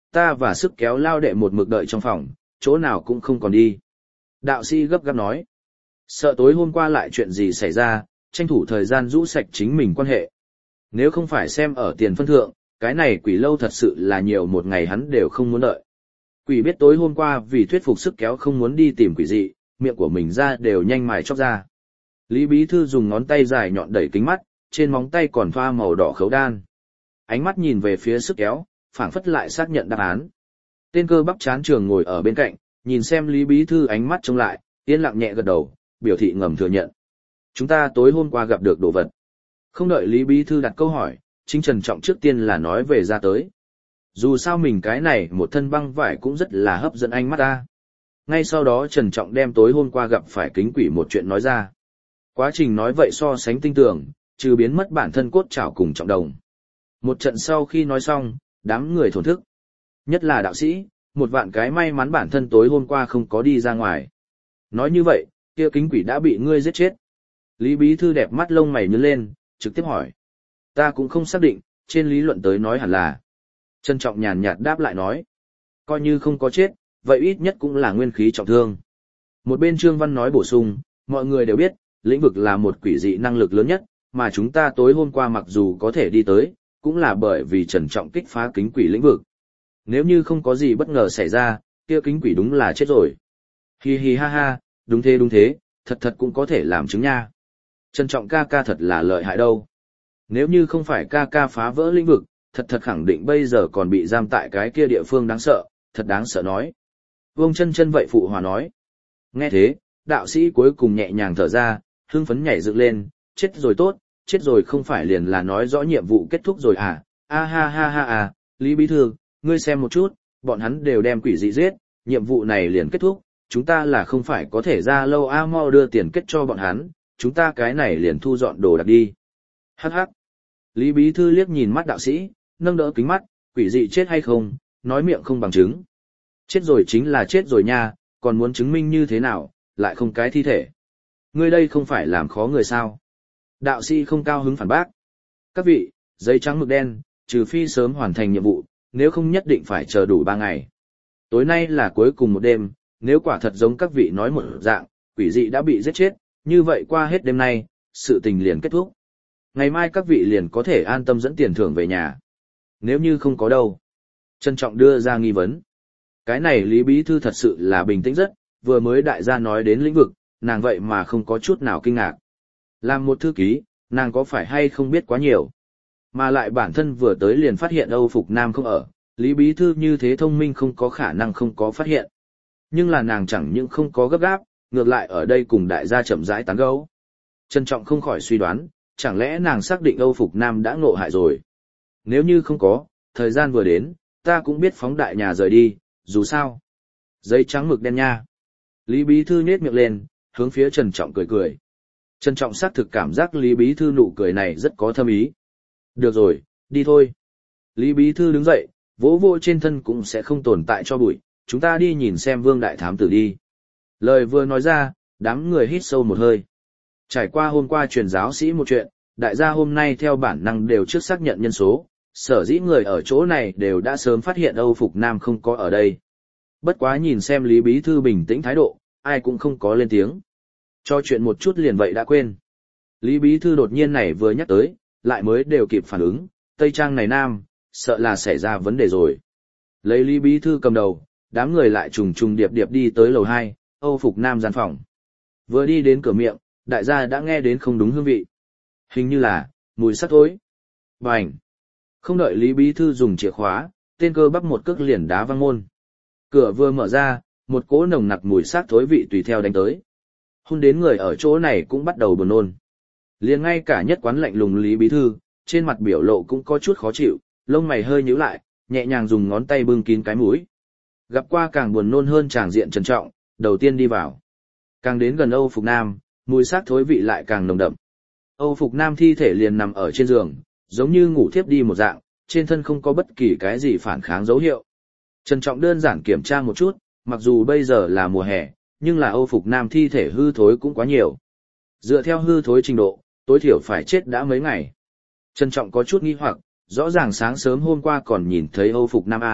ta và sức kéo lao đệ một mực đợi trong phòng, chỗ nào cũng không còn đi. Đạo sĩ gấp gáp nói. Sợ tối hôm qua lại chuyện gì xảy ra, tranh thủ thời gian rũ sạch chính mình quan hệ. Nếu không phải xem ở tiền phân thượng, cái này quỷ lâu thật sự là nhiều một ngày hắn đều không muốn đợi. Quỷ biết tối hôm qua vì thuyết phục sức kéo không muốn đi tìm quỷ dị, miệng của mình ra đều nhanh mài chóc ra. Lý Bí Thư dùng ngón tay dài nhọn đẩy kính mắt, trên móng tay còn thoa màu đỏ khấu đan. Ánh mắt nhìn về phía sức kéo, phảng phất lại xác nhận đáp án. Tên cơ bắp chán trường ngồi ở bên cạnh, nhìn xem Lý Bí Thư ánh mắt trông lại, yên lặng nhẹ gật đầu, biểu thị ngầm thừa nhận. Chúng ta tối hôm qua gặp được đồ vật. Không đợi Lý Bí Thư đặt câu hỏi, chính Trần Trọng trước tiên là nói về ra tới. Dù sao mình cái này một thân băng vải cũng rất là hấp dẫn ánh mắt ta. Ngay sau đó Trần Trọng đem tối hôm qua gặp phải kính quỷ một chuyện nói ra. Quá trình nói vậy so sánh tinh tường, trừ biến mất bản thân cốt trảo cùng Trọng Đồng. Một trận sau khi nói xong, đám người thổn thức. Nhất là đạo sĩ, một vạn cái may mắn bản thân tối hôm qua không có đi ra ngoài. Nói như vậy, kia kính quỷ đã bị ngươi giết chết. Lý Bí Thư đẹp mắt lông mày nhướng lên, trực tiếp hỏi. Ta cũng không xác định, trên lý luận tới nói hẳn là. Trân Trọng nhàn nhạt đáp lại nói. Coi như không có chết, vậy ít nhất cũng là nguyên khí trọng thương. Một bên Trương Văn nói bổ sung, mọi người đều biết, lĩnh vực là một quỷ dị năng lực lớn nhất, mà chúng ta tối hôm qua mặc dù có thể đi tới, cũng là bởi vì Trần Trọng kích phá kính quỷ lĩnh vực. Nếu như không có gì bất ngờ xảy ra, kia kính quỷ đúng là chết rồi. Hi hi ha ha, đúng thế đúng thế, thật thật cũng có thể làm chứng nha. Trần Trọng ca ca thật là lợi hại đâu. Nếu như không phải ca ca phá vỡ lĩnh vực, thật thật khẳng định bây giờ còn bị giam tại cái kia địa phương đáng sợ, thật đáng sợ nói. Vương Chân Chân vậy phụ hòa nói. Nghe thế, đạo sĩ cuối cùng nhẹ nhàng thở ra, hưng phấn nhảy dựng lên, chết rồi tốt, chết rồi không phải liền là nói rõ nhiệm vụ kết thúc rồi à, a ha ha ha à, Lý Bí Thư, ngươi xem một chút, bọn hắn đều đem quỷ dị giết, nhiệm vụ này liền kết thúc, chúng ta là không phải có thể ra lâu a mau đưa tiền kết cho bọn hắn, chúng ta cái này liền thu dọn đồ đạc đi. Hắc hắc. Lý Bí Thư liếc nhìn mắt đạo sĩ, nâng đỡ kính mắt, quỷ dị chết hay không, nói miệng không bằng chứng. Chết rồi chính là chết rồi nha, còn muốn chứng minh như thế nào, lại không cái thi thể. Ngươi đây không phải làm khó người sao. Đạo sĩ không cao hứng phản bác. Các vị, giấy trắng mực đen, trừ phi sớm hoàn thành nhiệm vụ, nếu không nhất định phải chờ đủ ba ngày. Tối nay là cuối cùng một đêm, nếu quả thật giống các vị nói một dạng, quỷ dị đã bị giết chết, như vậy qua hết đêm nay, sự tình liền kết thúc. Ngày mai các vị liền có thể an tâm dẫn tiền thưởng về nhà. Nếu như không có đâu. Trân Trọng đưa ra nghi vấn. Cái này Lý Bí Thư thật sự là bình tĩnh rất, vừa mới đại gia nói đến lĩnh vực, nàng vậy mà không có chút nào kinh ngạc. Làm một thư ký, nàng có phải hay không biết quá nhiều. Mà lại bản thân vừa tới liền phát hiện Âu Phục Nam không ở, Lý Bí Thư như thế thông minh không có khả năng không có phát hiện. Nhưng là nàng chẳng những không có gấp gáp, ngược lại ở đây cùng đại gia chậm rãi tán gẫu. Trân Trọng không khỏi suy đoán, chẳng lẽ nàng xác định Âu Phục Nam đã ngộ hại rồi. Nếu như không có, thời gian vừa đến, ta cũng biết phóng đại nhà rời đi, dù sao. Giấy trắng mực đen nha. Lý Bí Thư nhếch miệng lên, hướng phía Trần Trọng cười cười. Trần Trọng xác thực cảm giác Lý Bí Thư nụ cười này rất có thâm ý. Được rồi, đi thôi. Lý Bí Thư đứng dậy, vỗ vỗ trên thân cũng sẽ không tồn tại cho bụi, chúng ta đi nhìn xem Vương Đại Thám Tử đi. Lời vừa nói ra, đám người hít sâu một hơi. Trải qua hôm qua truyền giáo sĩ một chuyện, đại gia hôm nay theo bản năng đều trước xác nhận nhân số, sở dĩ người ở chỗ này đều đã sớm phát hiện Âu Phục Nam không có ở đây. Bất quá nhìn xem Lý Bí Thư bình tĩnh thái độ, ai cũng không có lên tiếng. Cho chuyện một chút liền vậy đã quên. Lý Bí Thư đột nhiên này vừa nhắc tới, lại mới đều kịp phản ứng, Tây Trang này nam, sợ là xảy ra vấn đề rồi. Lấy Lý Bí Thư cầm đầu, đám người lại trùng trùng điệp điệp đi tới lầu hai, Âu Phục Nam gian phòng. Vừa đi đến cửa miệng, đại gia đã nghe đến không đúng hương vị. Hình như là, mùi sắt thối. Bành! Không đợi Lý Bí Thư dùng chìa khóa, tên cơ bắp một cước liền đá văng môn. Cửa vừa mở ra, một cỗ nồng nặc mùi xác thối vị tùy theo đánh tới. Hôn đến người ở chỗ này cũng bắt đầu buồn nôn. Liền ngay cả nhất quán lạnh lùng Lý Bí Thư, trên mặt biểu lộ cũng có chút khó chịu, lông mày hơi nhíu lại, nhẹ nhàng dùng ngón tay bưng kín cái mũi. Gặp qua càng buồn nôn hơn tràng diện Trần Trọng, đầu tiên đi vào. Càng đến gần Âu Phục Nam, mùi xác thối vị lại càng nồng đậm. Âu Phục Nam thi thể liền nằm ở trên giường, giống như ngủ thiếp đi một dạng, trên thân không có bất kỳ cái gì phản kháng dấu hiệu. Trần Trọng đơn giản kiểm tra một chút, mặc dù bây giờ là mùa hè, nhưng là Âu Phục Nam thi thể hư thối cũng quá nhiều. Dựa theo hư thối trình độ, tối thiểu phải chết đã mấy ngày. Trần Trọng có chút nghi hoặc, rõ ràng sáng sớm hôm qua còn nhìn thấy Âu Phục Nam A,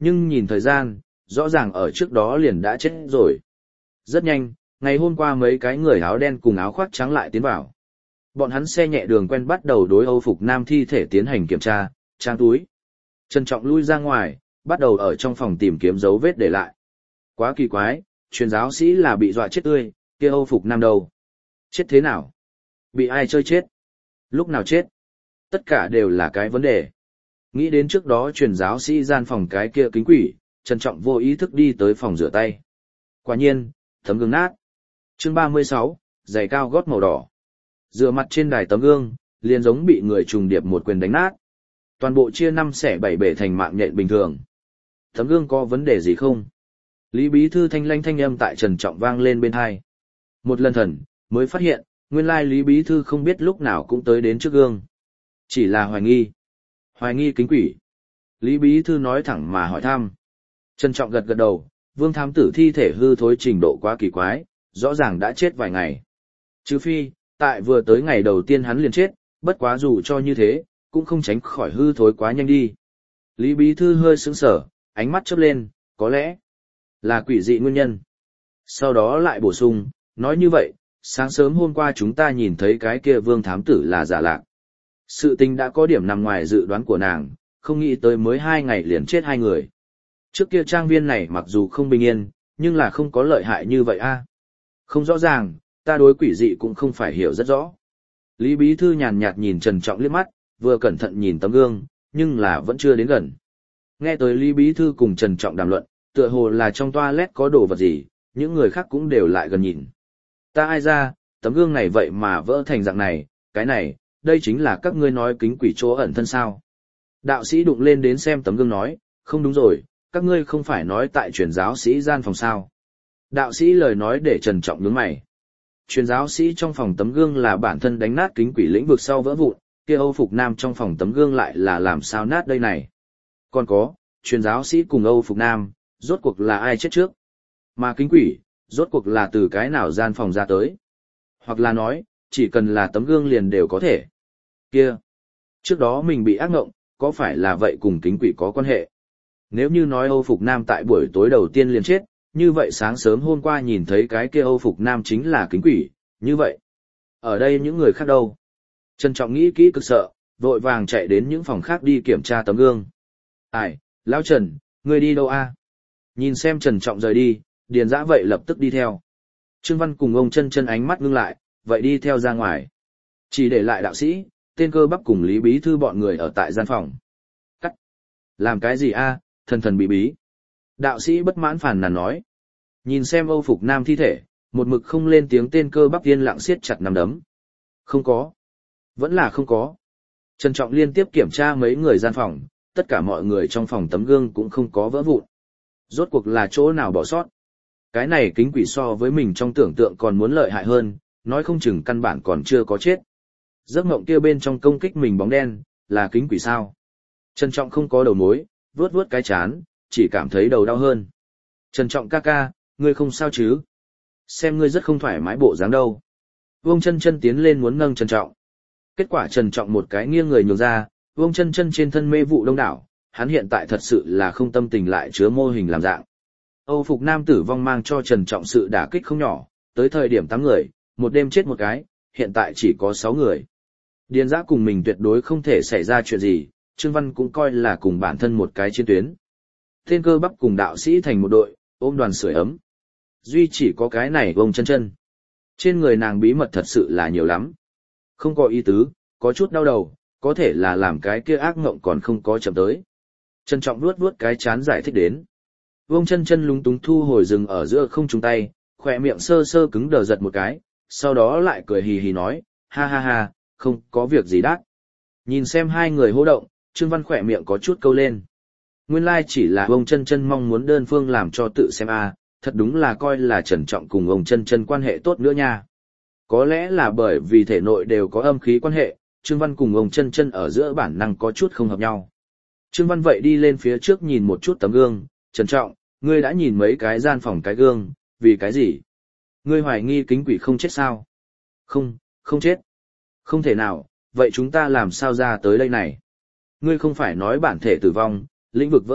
Nhưng nhìn thời gian, rõ ràng ở trước đó liền đã chết rồi. Rất nhanh, ngày hôm qua mấy cái người áo đen cùng áo khoác trắng lại tiến vào. Bọn hắn xe nhẹ đường quen bắt đầu đối Âu Phục Nam thi thể tiến hành kiểm tra, trang túi. Trân Trọng lui ra ngoài, bắt đầu ở trong phòng tìm kiếm dấu vết để lại. Quá kỳ quái, truyền giáo sĩ là bị dọa chết tươi, kia Âu Phục Nam đâu? Chết thế nào? Bị ai chơi chết? Lúc nào chết? Tất cả đều là cái vấn đề. Nghĩ đến trước đó truyền giáo sĩ gian phòng cái kia kính quỷ, Trân Trọng vô ý thức đi tới phòng rửa tay. Quả nhiên, tấm gương nát. Chương ba mươi sáu, giày cao gót màu đỏ. Rửa mặt trên đài tấm gương, liền giống bị người trùng điệp một quyền đánh nát. Toàn bộ chia năm xẻ bảy bể thành mạng nhện bình thường. Tấm gương có vấn đề gì không? Lý Bí Thư thanh lanh thanh âm tại Trần Trọng vang lên bên tai. Một lần thần, mới phát hiện, nguyên lai Lý Bí Thư không biết lúc nào cũng tới đến trước gương. Chỉ là hoài nghi. Hoài nghi kính quỷ. Lý Bí Thư nói thẳng mà hỏi thăm. Trần Trọng gật gật đầu, Vương thám tử thi thể hư thối trình độ quá kỳ quái, rõ ràng đã chết vài ngày. Trừ phi, tại vừa tới ngày đầu tiên hắn liền chết, bất quá dù cho như thế, cũng không tránh khỏi hư thối quá nhanh đi. Lý Bí Thư hơi sững sờ, ánh mắt chớp lên, có lẽ là quỷ dị nguyên nhân. Sau đó lại bổ sung, nói như vậy, sáng sớm hôm qua chúng ta nhìn thấy cái kia Vương thám tử là giả lạc. Sự tình đã có điểm nằm ngoài dự đoán của nàng, không nghĩ tới mới hai ngày liền chết hai người. Trước kia trang viên này mặc dù không bình yên, nhưng là không có lợi hại như vậy a. Không rõ ràng, ta đối quỷ dị cũng không phải hiểu rất rõ. Lý Bí Thư nhàn nhạt nhìn Trần Trọng liếc mắt, vừa cẩn thận nhìn tấm gương, nhưng là vẫn chưa đến gần. Nghe tới Lý Bí Thư cùng Trần Trọng đàm luận, tựa hồ là trong toilet có đồ vật gì, những người khác cũng đều lại gần nhìn. Ta ai ra, tấm gương này vậy mà vỡ thành dạng này, cái này, đây chính là các ngươi nói kính quỷ chỗ ẩn thân sao. Đạo sĩ đụng lên đến xem tấm gương nói, không đúng rồi, các ngươi không phải nói tại truyền giáo sĩ gian phòng sao. Đạo sĩ lời nói để Trần Trọng nhướng mày. Truyền giáo sĩ trong phòng tấm gương là bản thân đánh nát kính quỷ lĩnh vực sau vỡ vụn, kia Âu Phục Nam trong phòng tấm gương lại là làm sao nát đây này. Còn có, truyền giáo sĩ cùng Âu Phục Nam, rốt cuộc là ai chết trước? Mà kính quỷ, rốt cuộc là từ cái nào gian phòng ra tới? Hoặc là nói, chỉ cần là tấm gương liền đều có thể. Kia, trước đó mình bị ác ngộng, có phải là vậy cùng kính quỷ có quan hệ? Nếu như nói Âu Phục Nam tại buổi tối đầu tiên liền chết, như vậy sáng sớm hôm qua nhìn thấy cái kia Âu Phục Nam chính là kính quỷ, như vậy. Ở đây những người khác đâu? Trần Trọng nghĩ kỹ cực sợ, vội vàng chạy đến những phòng khác đi kiểm tra tấm gương. Ai, Lão Trần, ngươi đi đâu a? Nhìn xem Trần Trọng rời đi, Điền Dã vậy lập tức đi theo. Trương Văn cùng ông Chân Chân ánh mắt ngưng lại, vậy đi theo ra ngoài. Chỉ để lại đạo sĩ, tên Cơ Bắp cùng Lý Bí Thư bọn người ở tại gian phòng. Cắt. Làm cái gì a, thần thần bí bí. Đạo sĩ bất mãn phàn nàn nói. Nhìn xem Âu Phục Nam thi thể, một mực không lên tiếng tên Cơ Bắp yên lặng siết chặt nắm đấm. Không có. Vẫn là không có. Trần Trọng liên tiếp kiểm tra mấy người gian phòng, tất cả mọi người trong phòng tấm gương cũng không có vỡ vụn. Rốt cuộc là chỗ nào bỏ sót. Cái này kính quỷ so với mình trong tưởng tượng còn muốn lợi hại hơn, nói không chừng căn bản còn chưa có chết. Giấc mộng kia bên trong công kích mình bóng đen, là kính quỷ sao. Trần Trọng không có đầu mối, vuốt vuốt cái chán, chỉ cảm thấy đầu đau hơn. Trần Trọng ca ca, ngươi không sao chứ? Xem ngươi rất không thoải mái bộ dáng đâu. Vương Chân Chân tiến lên muốn nâng Trần Trọng. Kết quả Trần Trọng một cái nghiêng người nhường ra, Vương Chân Chân trên thân mê vụ đông đảo, hắn hiện tại thật sự là không tâm tình lại chứa mô hình làm dạng. Âu Phục Nam tử vong mang cho Trần Trọng sự đả kích không nhỏ, tới thời điểm tám người, một đêm chết một cái, hiện tại chỉ có sáu người. Điền Dã cùng mình tuyệt đối không thể xảy ra chuyện gì, Trương Văn cũng coi là cùng bản thân một cái chiến tuyến. Tên Cơ Bắp cùng đạo sĩ thành một đội, ôm đoàn sưởi ấm. Duy chỉ có cái này Vương Chân Chân. Trên người nàng bí mật thật sự là nhiều lắm. Không có ý tứ, có chút đau đầu, có thể là làm cái kia ác ngộng còn không có chậm tới. Trân Trọng vuốt vuốt cái chán giải thích đến. Vương Chân Chân lúng túng thu hồi rừng ở giữa không trung tay, khỏe miệng sơ sơ cứng đờ giật một cái, sau đó lại cười hì hì nói, ha ha ha, không có việc gì đắt. Nhìn xem hai người hô động, Trương Văn khỏe miệng có chút câu lên. Nguyên lai chỉ là Vương Chân Chân mong muốn đơn phương làm cho tự xem a, thật đúng là coi là Trần Trọng cùng Vương Chân Chân quan hệ tốt nữa nha. Có lẽ là bởi vì thể nội đều có âm khí quan hệ, Trương Văn cùng Vương Chân Chân ở giữa bản năng có chút không hợp nhau. Trương Văn vậy đi lên phía trước nhìn một chút tấm gương, Trần Trọng, ngươi đã nhìn mấy cái gian phòng cái gương, vì cái gì? Ngươi hoài nghi kính quỷ không chết sao? Không, không chết. Không thể nào, vậy chúng ta làm sao ra tới đây này? Ngươi không phải nói bản thể tử vong, lĩnh vực vỡ vụn,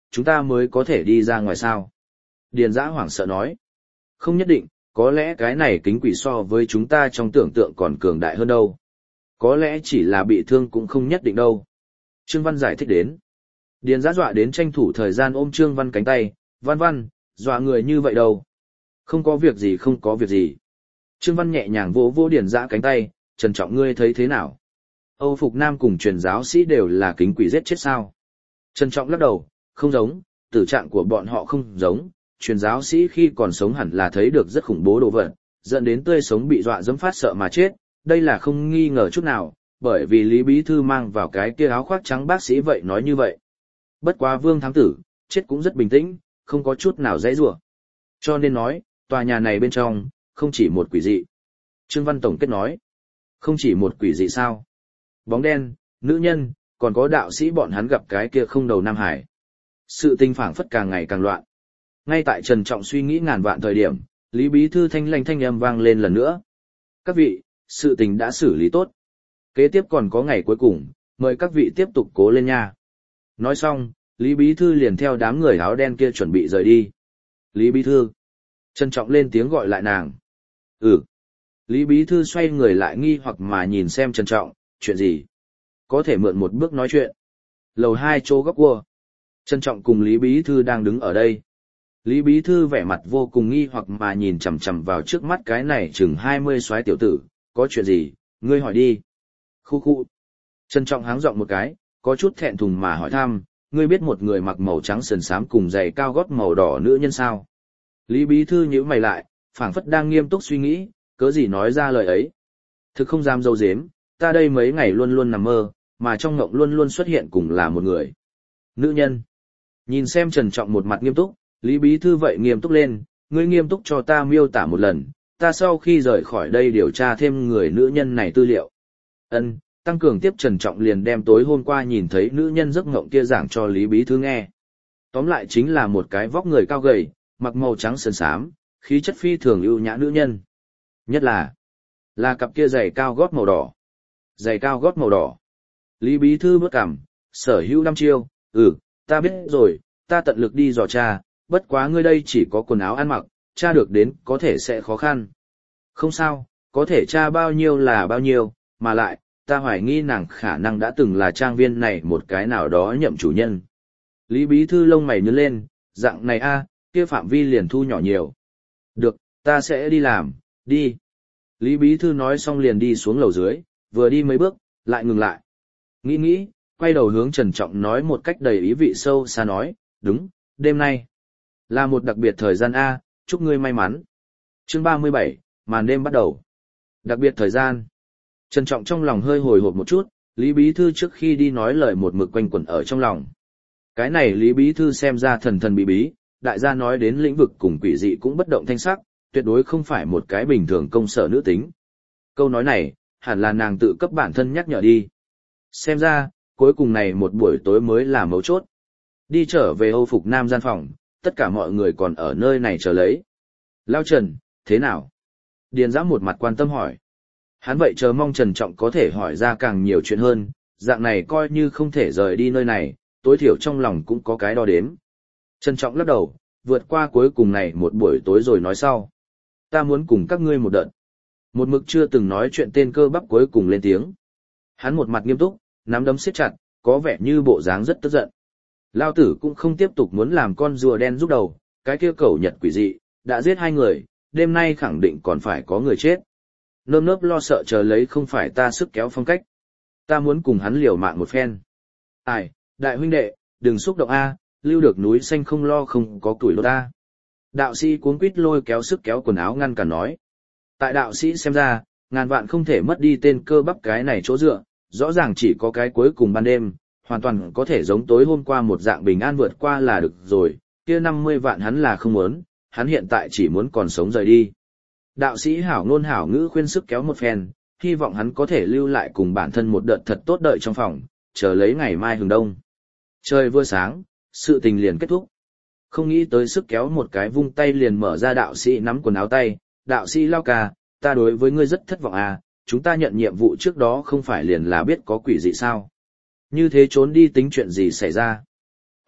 chúng ta mới có thể đi ra ngoài sao? Điền Dã hoảng sợ nói. Không nhất định, có lẽ cái này kính quỷ so với chúng ta trong tưởng tượng còn cường đại hơn đâu. Có lẽ chỉ là bị thương cũng không nhất định đâu. Trương Văn giải thích đến. Điền Dã dọa đến tranh thủ thời gian ôm Trương Văn cánh tay, Văn Văn, dọa người như vậy đâu. Không có việc gì không có việc gì. Trương Văn nhẹ nhàng vỗ vỗ Điền Dã cánh tay, Trần Trọng ngươi thấy thế nào? Âu Phục Nam cùng truyền giáo sĩ đều là kính quỷ giết chết sao? Trần Trọng lắc đầu, không giống, tử trạng của bọn họ không giống, truyền giáo sĩ khi còn sống hẳn là thấy được rất khủng bố đồ vật, dẫn đến tươi sống bị dọa dẫm phát sợ mà chết, đây là không nghi ngờ chút nào, bởi vì Lý Bí Thư mang vào cái kia áo khoác trắng bác sĩ vậy nói như vậy. Bất quá Vương Thám Tử, chết cũng rất bình tĩnh, không có chút nào dãy rủa. Cho nên nói, tòa nhà này bên trong, không chỉ một quỷ dị. Trương Văn tổng kết nói, không chỉ một quỷ dị sao? Bóng đen, nữ nhân, còn có đạo sĩ bọn hắn gặp cái kia không đầu Nam Hải. Sự tình phảng phất càng ngày càng loạn. Ngay tại Trần Trọng suy nghĩ ngàn vạn thời điểm, Lý Bí Thư thanh lanh thanh âm vang lên lần nữa. Các vị, sự tình đã xử lý tốt. Kế tiếp còn có ngày cuối cùng, mời các vị tiếp tục cố lên nha. Nói xong, Lý Bí Thư liền theo đám người áo đen kia chuẩn bị rời đi. Lý Bí Thư. Trần Trọng lên tiếng gọi lại nàng. Ừ. Lý Bí Thư xoay người lại nghi hoặc mà nhìn xem Trần Trọng, chuyện gì? Có thể mượn một bước nói chuyện. Lầu hai chỗ góc cua. Trân Trọng cùng Lý Bí Thư đang đứng ở đây. Lý Bí Thư vẻ mặt vô cùng nghi hoặc mà nhìn chằm chằm vào trước mắt cái này chừng hai mươi soái tiểu tử, có chuyện gì, ngươi hỏi đi. Khu khu. Trân Trọng háng giọng một cái, có chút thẹn thùng mà hỏi thăm, ngươi biết một người mặc màu trắng sườn xám cùng giày cao gót màu đỏ nữ nhân sao? Lý Bí Thư nhíu mày lại, phảng phất đang nghiêm túc suy nghĩ, cớ gì nói ra lời ấy. Thực không dám dâu dếm, ta đây mấy ngày luôn luôn nằm mơ, mà trong ngộng luôn luôn xuất hiện cùng là một người. Nữ nhân. Nhìn xem Trần Trọng một mặt nghiêm túc, Lý Bí Thư vậy nghiêm túc lên, ngươi nghiêm túc cho ta miêu tả một lần, ta sau khi rời khỏi đây điều tra thêm người nữ nhân này tư liệu. Ân, tăng cường tiếp Trần Trọng liền đem tối hôm qua nhìn thấy nữ nhân giấc ngộng kia giảng cho Lý Bí Thư nghe. Tóm lại chính là một cái vóc người cao gầy, mặc màu trắng sườn xám, khí chất phi thường ưu nhã nữ nhân. Nhất là, là cặp kia giày cao gót màu đỏ. Giày cao gót màu đỏ. Lý Bí Thư bước cằm, sở hữu năm chiêu, ừ, ta biết rồi, ta tận lực đi dò tra, bất quá ngươi đây chỉ có quần áo ăn mặc, tra được đến có thể sẽ khó khăn. Không sao, có thể tra bao nhiêu là bao nhiêu, mà lại, ta hoài nghi nàng khả năng đã từng là trang viên này một cái nào đó nhậm chủ nhân. Lý Bí Thư lông mày nhướng lên, dạng này a, kia phạm vi liền thu nhỏ nhiều. Được, ta sẽ đi làm, đi. Lý Bí Thư nói xong liền đi xuống lầu dưới, vừa đi mấy bước, lại ngừng lại. Nghĩ nghĩ, quay đầu hướng Trần Trọng nói một cách đầy ý vị sâu xa nói, đúng, đêm nay là một đặc biệt thời gian A, chúc ngươi may mắn. Chương ba mươi bảy, màn đêm bắt đầu. Đặc biệt thời gian. Trần Trọng trong lòng hơi hồi hộp một chút, Lý Bí Thư trước khi đi nói lời một mực quanh quẩn ở trong lòng. Cái này Lý Bí Thư xem ra thần thần bí bí, đại gia nói đến lĩnh vực cùng quỷ dị cũng bất động thanh sắc, tuyệt đối không phải một cái bình thường công sở nữ tính. Câu nói này, hẳn là nàng tự cấp bản thân nhắc nhở đi. Xem ra, cuối cùng này một buổi tối mới là mấu chốt. Đi trở về Âu Phục Nam gian phòng, tất cả mọi người còn ở nơi này chờ lấy. Lao Trần, thế nào? Điền Giã một mặt quan tâm hỏi. Hắn vậy chờ mong Trần Trọng có thể hỏi ra càng nhiều chuyện hơn, dạng này coi như không thể rời đi nơi này, tối thiểu trong lòng cũng có cái đo đếm. Trần Trọng lắc đầu, vượt qua cuối cùng này một buổi tối rồi nói sau. Ta muốn cùng các ngươi một đợt. Một mực chưa từng nói chuyện tên cơ bắp cuối cùng lên tiếng. Hắn một mặt nghiêm túc, nắm đấm siết chặt, có vẻ như bộ dáng rất tức giận. Lao tử cũng không tiếp tục muốn làm con rùa đen giúp đầu, cái kia cẩu nhật quỷ dị, đã giết hai người, đêm nay khẳng định còn phải có người chết. Nơm nớp lo sợ chờ lấy không phải ta sức kéo phong cách. Ta muốn cùng hắn liều mạng một phen. Ai, đại huynh đệ, đừng xúc động a, lưu được núi xanh không lo không có tuổi đốt a. Đạo sĩ cuống quýt lôi kéo sức kéo quần áo ngăn cản nói. Tại đạo sĩ xem ra, ngàn vạn không thể mất đi tên cơ bắp cái này chỗ dựa, rõ ràng chỉ có cái cuối cùng ban đêm, hoàn toàn có thể giống tối hôm qua một dạng bình an vượt qua là được rồi, kia năm mươi vạn hắn là không muốn, hắn hiện tại chỉ muốn còn sống rời đi. Đạo sĩ hảo ngôn hảo ngữ khuyên sức kéo một phen, hy vọng hắn có thể lưu lại cùng bản thân một đợt thật tốt đợi trong phòng, chờ lấy ngày mai hừng đông. Trời vừa sáng, sự tình liền kết thúc. Không nghĩ tới sức kéo một cái vung tay liền mở ra đạo sĩ nắm quần áo tay, đạo sĩ Lao ca, ta đối với ngươi rất thất vọng à, chúng ta nhận nhiệm vụ trước đó không phải liền là biết có quỷ dị sao. Như thế trốn đi tính chuyện gì xảy ra.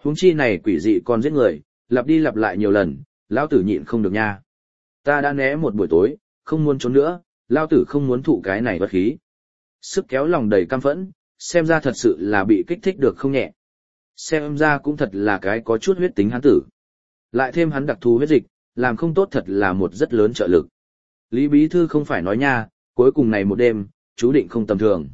Huống chi này quỷ dị còn giết người, lặp đi lặp lại nhiều lần, lão tử nhịn không được nha. Ta đã né một buổi tối, không muốn trốn nữa, lão tử không muốn thụ cái này bất khí. Sức kéo lòng đầy căm phẫn, xem ra thật sự là bị kích thích được không nhẹ. Xem ra cũng thật là cái có chút huyết tính hắn tử. Lại thêm hắn đặc thù huyết dịch, làm không tốt thật là một rất lớn trợ lực. Lý Bí Thư không phải nói nha, cuối cùng này một đêm, chú định không tầm thường.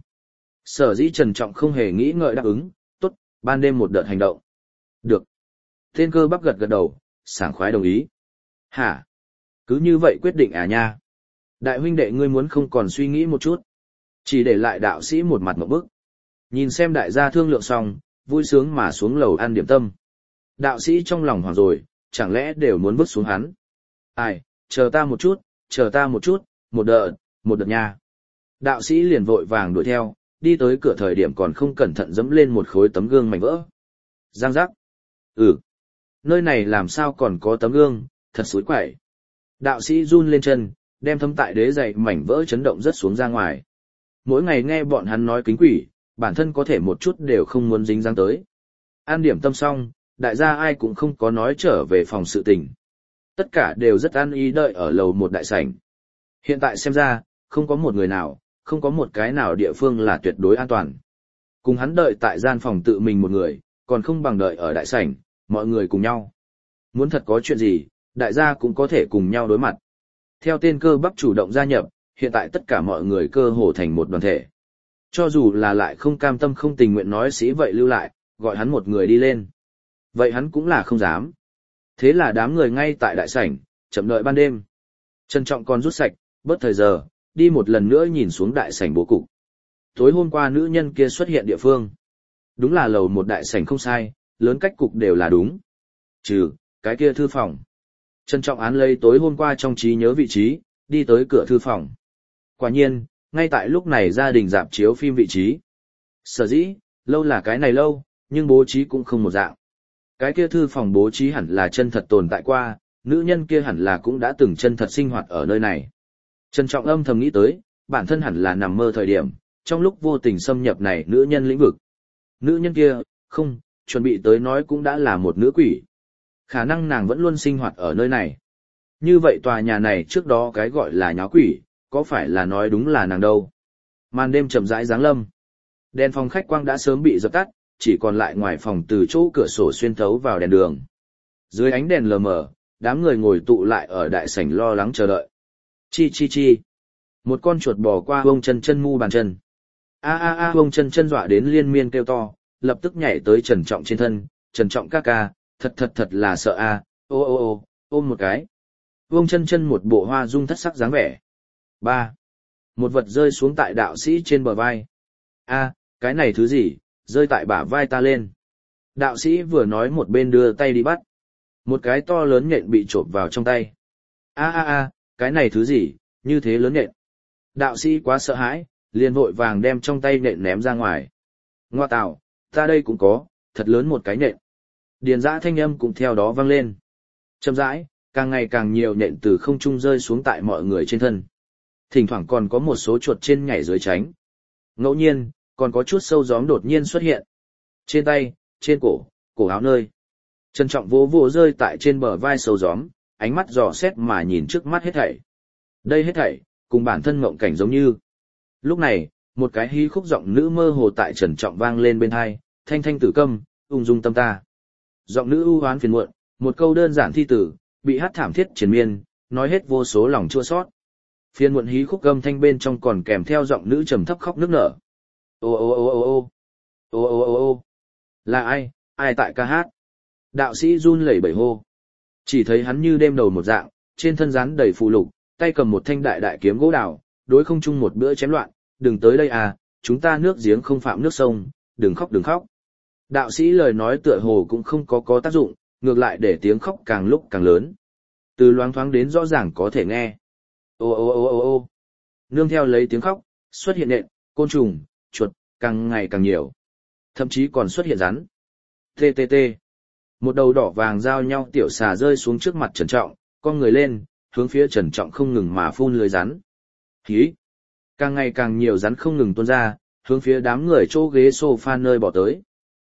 Sở dĩ Trần Trọng không hề nghĩ ngợi đáp ứng, tốt, ban đêm một đợt hành động. Được. Tên cơ bắp gật gật đầu, sảng khoái đồng ý. Hả? Cứ như vậy quyết định à nha? Đại huynh đệ ngươi muốn không còn suy nghĩ một chút. Chỉ để lại đạo sĩ một mặt một bức. Nhìn xem đại gia thương lượng xong, vui sướng mà xuống lầu ăn điểm tâm. Đạo sĩ trong lòng hoảng rồi, chẳng lẽ đều muốn vứt xuống hắn. Ai, chờ ta một chút, chờ ta một chút, một đợt, một đợt nha. Đạo sĩ liền vội vàng đuổi theo, đi tới cửa thời điểm còn không cẩn thận dẫm lên một khối tấm gương mảnh vỡ. Giang giác. Ừ. Nơi này làm sao còn có tấm gương, thật xối quậy. Đạo sĩ run lên chân, đem thấm tại đế giày mảnh vỡ chấn động rất xuống ra ngoài. Mỗi ngày nghe bọn hắn nói kính quỷ, bản thân có thể một chút đều không muốn dính dáng tới. An điểm tâm xong, đại gia ai cũng không có nói trở về phòng sự tình. Tất cả đều rất an ý đợi ở lầu một đại sảnh. Hiện tại xem ra, không có một người nào, không có một cái nào địa phương là tuyệt đối an toàn. Cùng hắn đợi tại gian phòng tự mình một người, còn không bằng đợi ở đại sảnh, mọi người cùng nhau. Muốn thật có chuyện gì, đại gia cũng có thể cùng nhau đối mặt. Theo tên cơ bắp chủ động gia nhập, hiện tại tất cả mọi người cơ hồ thành một đoàn thể. Cho dù là lại không cam tâm không tình nguyện nói sĩ vậy lưu lại, gọi hắn một người đi lên. Vậy hắn cũng là không dám. Thế là đám người ngay tại đại sảnh, chậm đợi ban đêm. Trân Trọng còn rút sạch, bớt thời giờ, đi một lần nữa nhìn xuống đại sảnh bố cục. Tối hôm qua nữ nhân kia xuất hiện địa phương. Đúng là lầu một đại sảnh không sai, lớn cách cục đều là đúng. Trừ, cái kia thư phòng. Trân Trọng án lấy tối hôm qua trong trí nhớ vị trí, đi tới cửa thư phòng. Quả nhiên, ngay tại lúc này gia đình dạp chiếu phim vị trí. Sở dĩ, lâu là cái này lâu, nhưng bố trí cũng không một dạng. Cái kia thư phòng bố trí hẳn là chân thật tồn tại qua, nữ nhân kia hẳn là cũng đã từng chân thật sinh hoạt ở nơi này. Trân Trọng âm thầm nghĩ tới, bản thân hẳn là nằm mơ thời điểm, trong lúc vô tình xâm nhập này nữ nhân lĩnh vực. Nữ nhân kia, không, chuẩn bị tới nói cũng đã là một nữ quỷ. Khả năng nàng vẫn luôn sinh hoạt ở nơi này. Như vậy tòa nhà này trước đó cái gọi là nháo quỷ, có phải là nói đúng là nàng đâu. Màn đêm chậm rãi giáng lâm. Đèn phòng khách quang đã sớm bị dập tắt, chỉ còn lại ngoài phòng từ chỗ cửa sổ xuyên thấu vào đèn đường. Dưới ánh đèn lờ mờ, đám người ngồi tụ lại ở đại sảnh lo lắng chờ đợi. Chi chi chi. Một con chuột bò qua bông chân chân mu bàn chân. A a a bông chân chân dọa đến liên miên kêu to, lập tức nhảy tới Trần Trọng trên thân. Trần Trọng ca ca, thật thật thật là sợ a, ô ô ô, ôm một cái. Bông chân chân một bộ hoa dung thất sắc dáng vẻ. Ba. Một vật rơi xuống tại đạo sĩ trên bờ vai. A, cái này thứ gì, rơi tại bả vai ta lên. Đạo sĩ vừa nói một bên đưa tay đi bắt. Một cái to lớn nhện bị trộm vào trong tay. A a a, cái này thứ gì, như thế lớn nhện. Đạo sĩ quá sợ hãi, liền vội vàng đem trong tay nhện ném ra ngoài. Ngoa tạo, ta đây cũng có, thật lớn một cái nhện. Điền dã thanh âm cũng theo đó vang lên. Chậm rãi, càng ngày càng nhiều nhện từ không trung rơi xuống tại mọi người trên thân. Thỉnh thoảng còn có một số chuột trên nhảy dưới tránh. Ngẫu nhiên, còn có chút sâu gióm đột nhiên xuất hiện. Trên tay, trên cổ, cổ áo nơi. Trân Trọng vỗ vỗ rơi tại trên bờ vai sâu gióm, ánh mắt dò xét mà nhìn trước mắt hết thảy. Đây hết thảy, cùng bản thân mộng cảnh giống như. Lúc này, một cái hí khúc giọng nữ mơ hồ tại Trần Trọng vang lên bên tai, thanh thanh tử câm, ung dung tâm ta. Giọng nữ ưu hoán phiền muộn, một câu đơn giản thi tử, bị hát thảm thiết triền miên, nói hết vô số lòng chua xót. Phiền muộn hí khúc âm thanh bên trong còn kèm theo giọng nữ trầm thấp khóc nức nở. Ô ô ô ô ô ô ô ô ô là ai, ai tại ca hát? Đạo sĩ run lẩy bẩy hô. Chỉ thấy hắn như đêm đầu một dạng, trên thân rắn đầy phù lục, tay cầm một thanh đại đại kiếm gỗ đào, đối không chung một bữa chém loạn, đừng tới đây à, chúng ta nước giếng không phạm nước sông, đừng khóc đừng khóc. Đạo sĩ lời nói tựa hồ cũng không có có tác dụng, ngược lại để tiếng khóc càng lúc càng lớn. Từ loáng thoáng đến rõ ràng có thể nghe. Ô ô ô ô ô nương theo lấy tiếng khóc, xuất hiện nện, côn trùng, chuột, càng ngày càng nhiều. Thậm chí còn xuất hiện rắn. Tê tê tê. Một đầu đỏ vàng giao nhau tiểu xà rơi xuống trước mặt Trần Trọng, con người lên, hướng phía Trần Trọng không ngừng mà phun lưới rắn. Hí! Càng ngày càng nhiều rắn không ngừng tuôn ra, hướng phía đám người chỗ ghế sofa nơi bỏ tới.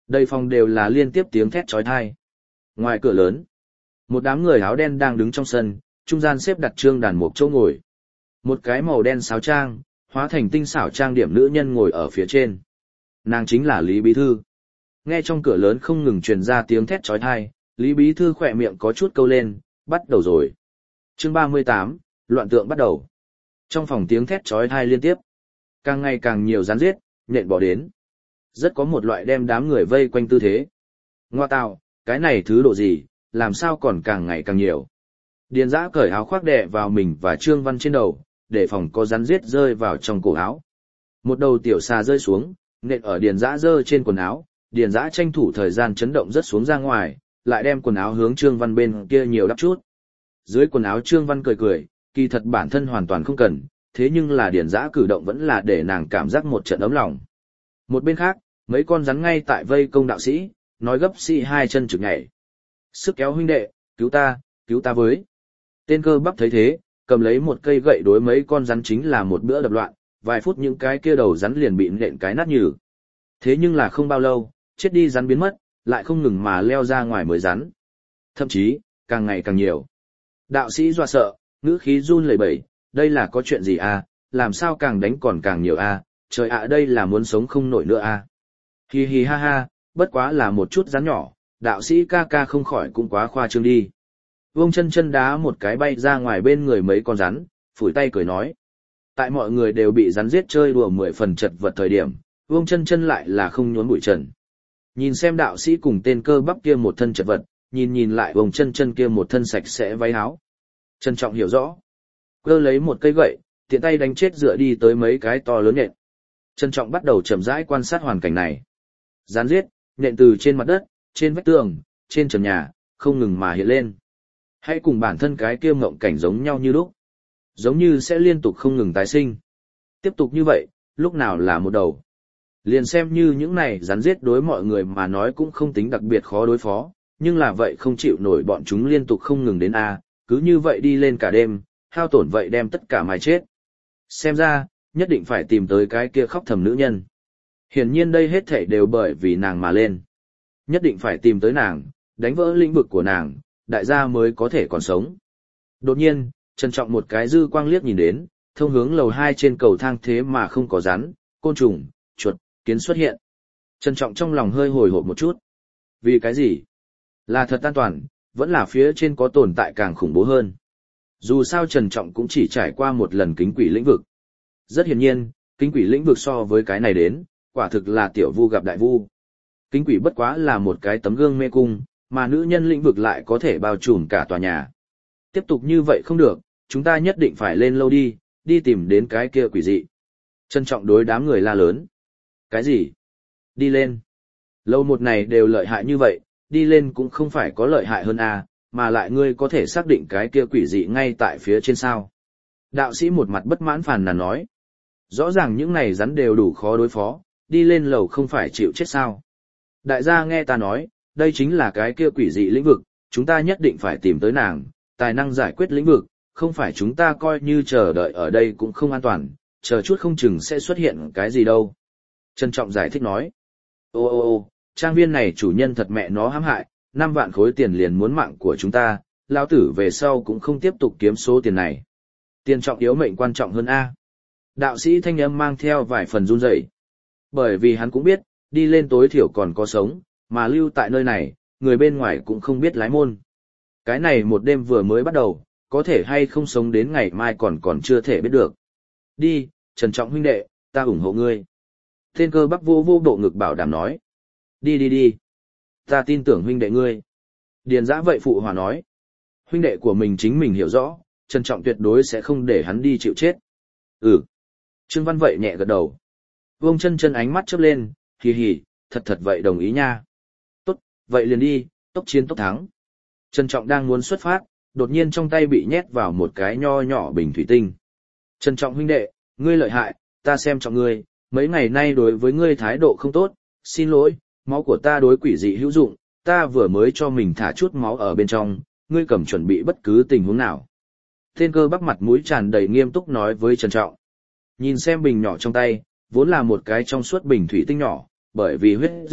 Đầy phòng đều là liên tiếp tiếng thét chói tai. Ngoài cửa lớn, một đám người áo đen đang đứng trong sân, trung gian xếp đặt trương đàn một chỗ ngồi. Một cái màu đen sáo trang, hóa thành tinh xảo trang điểm nữ nhân ngồi ở phía trên. Nàng chính là Lý Bí Thư. Nghe trong cửa lớn không ngừng truyền ra tiếng thét chói tai, Lý Bí Thư khỏe miệng có chút câu lên, bắt đầu rồi. Chương ba mươi tám, loạn tượng bắt đầu. Trong phòng tiếng thét chói tai liên tiếp. Càng ngày càng nhiều rắn giết, nhện bỏ đến. Rất có một loại đem đám người vây quanh tư thế. Ngoa tạo, cái này thứ độ gì, làm sao còn càng ngày càng nhiều. Điền Dã cởi áo khoác đè vào mình và Trương Văn trên đầu, để phòng có rắn giết rơi vào trong cổ áo. Một đầu tiểu xà rơi xuống, nện ở Điền Dã rơi trên quần áo, Điền Dã tranh thủ thời gian chấn động rất xuống ra ngoài, lại đem quần áo hướng Trương Văn bên kia nhiều đắp chút. Dưới quần áo Trương Văn cười cười, kỳ thật bản thân hoàn toàn không cần, thế nhưng là Điền Dã cử động vẫn là để nàng cảm giác một trận ấm lòng. Một bên khác, mấy con rắn ngay tại vây công đạo sĩ, nói gấp sĩ hai chân trực nhảy. Sức kéo huynh đệ, cứu ta, cứu ta với. Tên Cơ Bắp thấy thế, cầm lấy một cây gậy đối mấy con rắn chính là một bữa đập loạn, vài phút những cái kia đầu rắn liền bị nện cái nát nhừ. Thế nhưng là không bao lâu, chết đi rắn biến mất, lại không ngừng mà leo ra ngoài mới rắn. Thậm chí, càng ngày càng nhiều. Đạo sĩ dọa sợ, ngữ khí run lẩy bẩy, đây là có chuyện gì à, làm sao càng đánh còn càng nhiều à, trời ạ đây là muốn sống không nổi nữa à. Hi hi ha ha, bất quá là một chút rắn nhỏ, đạo sĩ ca ca không khỏi cũng quá khoa trương đi. Vương chân chân đá một cái bay ra ngoài bên người mấy con rắn, phủi tay cười nói. Tại mọi người đều bị rắn giết chơi đùa mười phần chật vật thời điểm, Vương chân chân lại là không nhốn bụi trần. Nhìn xem đạo sĩ cùng tên Cơ Bắp kia một thân chật vật, nhìn nhìn lại Vương chân chân kia một thân sạch sẽ váy áo. Trân Trọng hiểu rõ. Cơ lấy một cây gậy, tiện tay đánh chết dựa đi tới mấy cái to lớn nhện. Trân Trọng bắt đầu chậm rãi quan sát hoàn cảnh này. Rắn giết, nhện từ trên mặt đất, trên vách tường, trên trần nhà, không ngừng mà hiện lên. Hãy cùng bản thân cái kia mộng cảnh giống nhau như lúc. Giống như sẽ liên tục không ngừng tái sinh. Tiếp tục như vậy, lúc nào là một đầu. Liền xem như những này rắn giết đối mọi người mà nói cũng không tính đặc biệt khó đối phó, nhưng là vậy không chịu nổi bọn chúng liên tục không ngừng đến A, cứ như vậy đi lên cả đêm, hao tổn vậy đem tất cả mài chết. Xem ra, nhất định phải tìm tới cái kia khóc thầm nữ nhân. Hiển nhiên đây hết thảy đều bởi vì nàng mà lên. Nhất định phải tìm tới nàng, đánh vỡ lĩnh vực của nàng, đại gia mới có thể còn sống. Đột nhiên, Trân Trọng một cái dư quang liếc nhìn đến, thông hướng lầu hai trên cầu thang thế mà không có rắn, côn trùng, chuột, kiến xuất hiện. Trân Trọng trong lòng hơi hồi hộp một chút. Vì cái gì? Là thật an toàn, vẫn là phía trên có tồn tại càng khủng bố hơn. Dù sao Trần Trọng cũng chỉ trải qua một lần kính quỷ lĩnh vực. Rất hiển nhiên, kính quỷ lĩnh vực so với cái này đến, quả thực là tiểu vu gặp đại vu. Kính quỷ bất quá là một cái tấm gương mê cung, mà nữ nhân lĩnh vực lại có thể bao trùm cả tòa nhà. Tiếp tục như vậy không được, chúng ta nhất định phải lên lâu đi, đi tìm đến cái kia quỷ dị. Trân Trọng đối đám người la lớn. Cái gì? Đi lên. Lâu một này đều lợi hại như vậy, đi lên cũng không phải có lợi hại hơn à, mà lại ngươi có thể xác định cái kia quỷ dị ngay tại phía trên sao. Đạo sĩ một mặt bất mãn phàn nàn nói. Rõ ràng những này rắn đều đủ khó đối phó, đi lên lầu không phải chịu chết sao. Đại gia nghe ta nói, đây chính là cái kia quỷ dị lĩnh vực, chúng ta nhất định phải tìm tới nàng, tài năng giải quyết lĩnh vực, không phải chúng ta coi như chờ đợi ở đây cũng không an toàn, chờ chút không chừng sẽ xuất hiện cái gì đâu. Trân Trọng giải thích nói. Ô ô ô, trang viên này chủ nhân thật mẹ nó hãm hại, năm vạn khối tiền liền muốn mạng của chúng ta, lão tử về sau cũng không tiếp tục kiếm số tiền này. Tiền trọng yếu mệnh quan trọng hơn A. Đạo sĩ thanh âm mang theo vài phần run rẩy. Bởi vì hắn cũng biết, đi lên tối thiểu còn có sống, mà lưu tại nơi này, người bên ngoài cũng không biết lái môn. Cái này một đêm vừa mới bắt đầu, có thể hay không sống đến ngày mai còn còn chưa thể biết được. Đi, Trần Trọng huynh đệ, ta ủng hộ ngươi. Tên Cơ Bắp vô vô bộ ngực bảo đảm nói. Đi đi đi. Ta tin tưởng huynh đệ ngươi. Điền Dã vậy phụ hòa nói. Huynh đệ của mình chính mình hiểu rõ, Trần Trọng tuyệt đối sẽ không để hắn đi chịu chết. Ừ. Trương Văn vậy nhẹ gật đầu. Vương Chân Chân ánh mắt chớp lên, hì hì, thật thật vậy đồng ý nha. Tốt, vậy liền đi, tốc chiến tốc thắng. Trần Trọng đang muốn xuất phát, đột nhiên trong tay bị nhét vào một cái nho nhỏ bình thủy tinh. Trần Trọng huynh đệ, ngươi lợi hại, ta xem trọng ngươi, mấy ngày nay đối với ngươi thái độ không tốt, xin lỗi, máu của ta đối quỷ dị hữu dụng, ta vừa mới cho mình thả chút máu ở bên trong, ngươi cầm chuẩn bị bất cứ tình huống nào. Tên Cơ Bắp mặt mũi tràn đầy nghiêm túc nói với Trần Trọng. Nhìn xem bình nhỏ trong tay, vốn là một cái trong suốt bình thủy tinh nhỏ, bởi vì huyết dịch,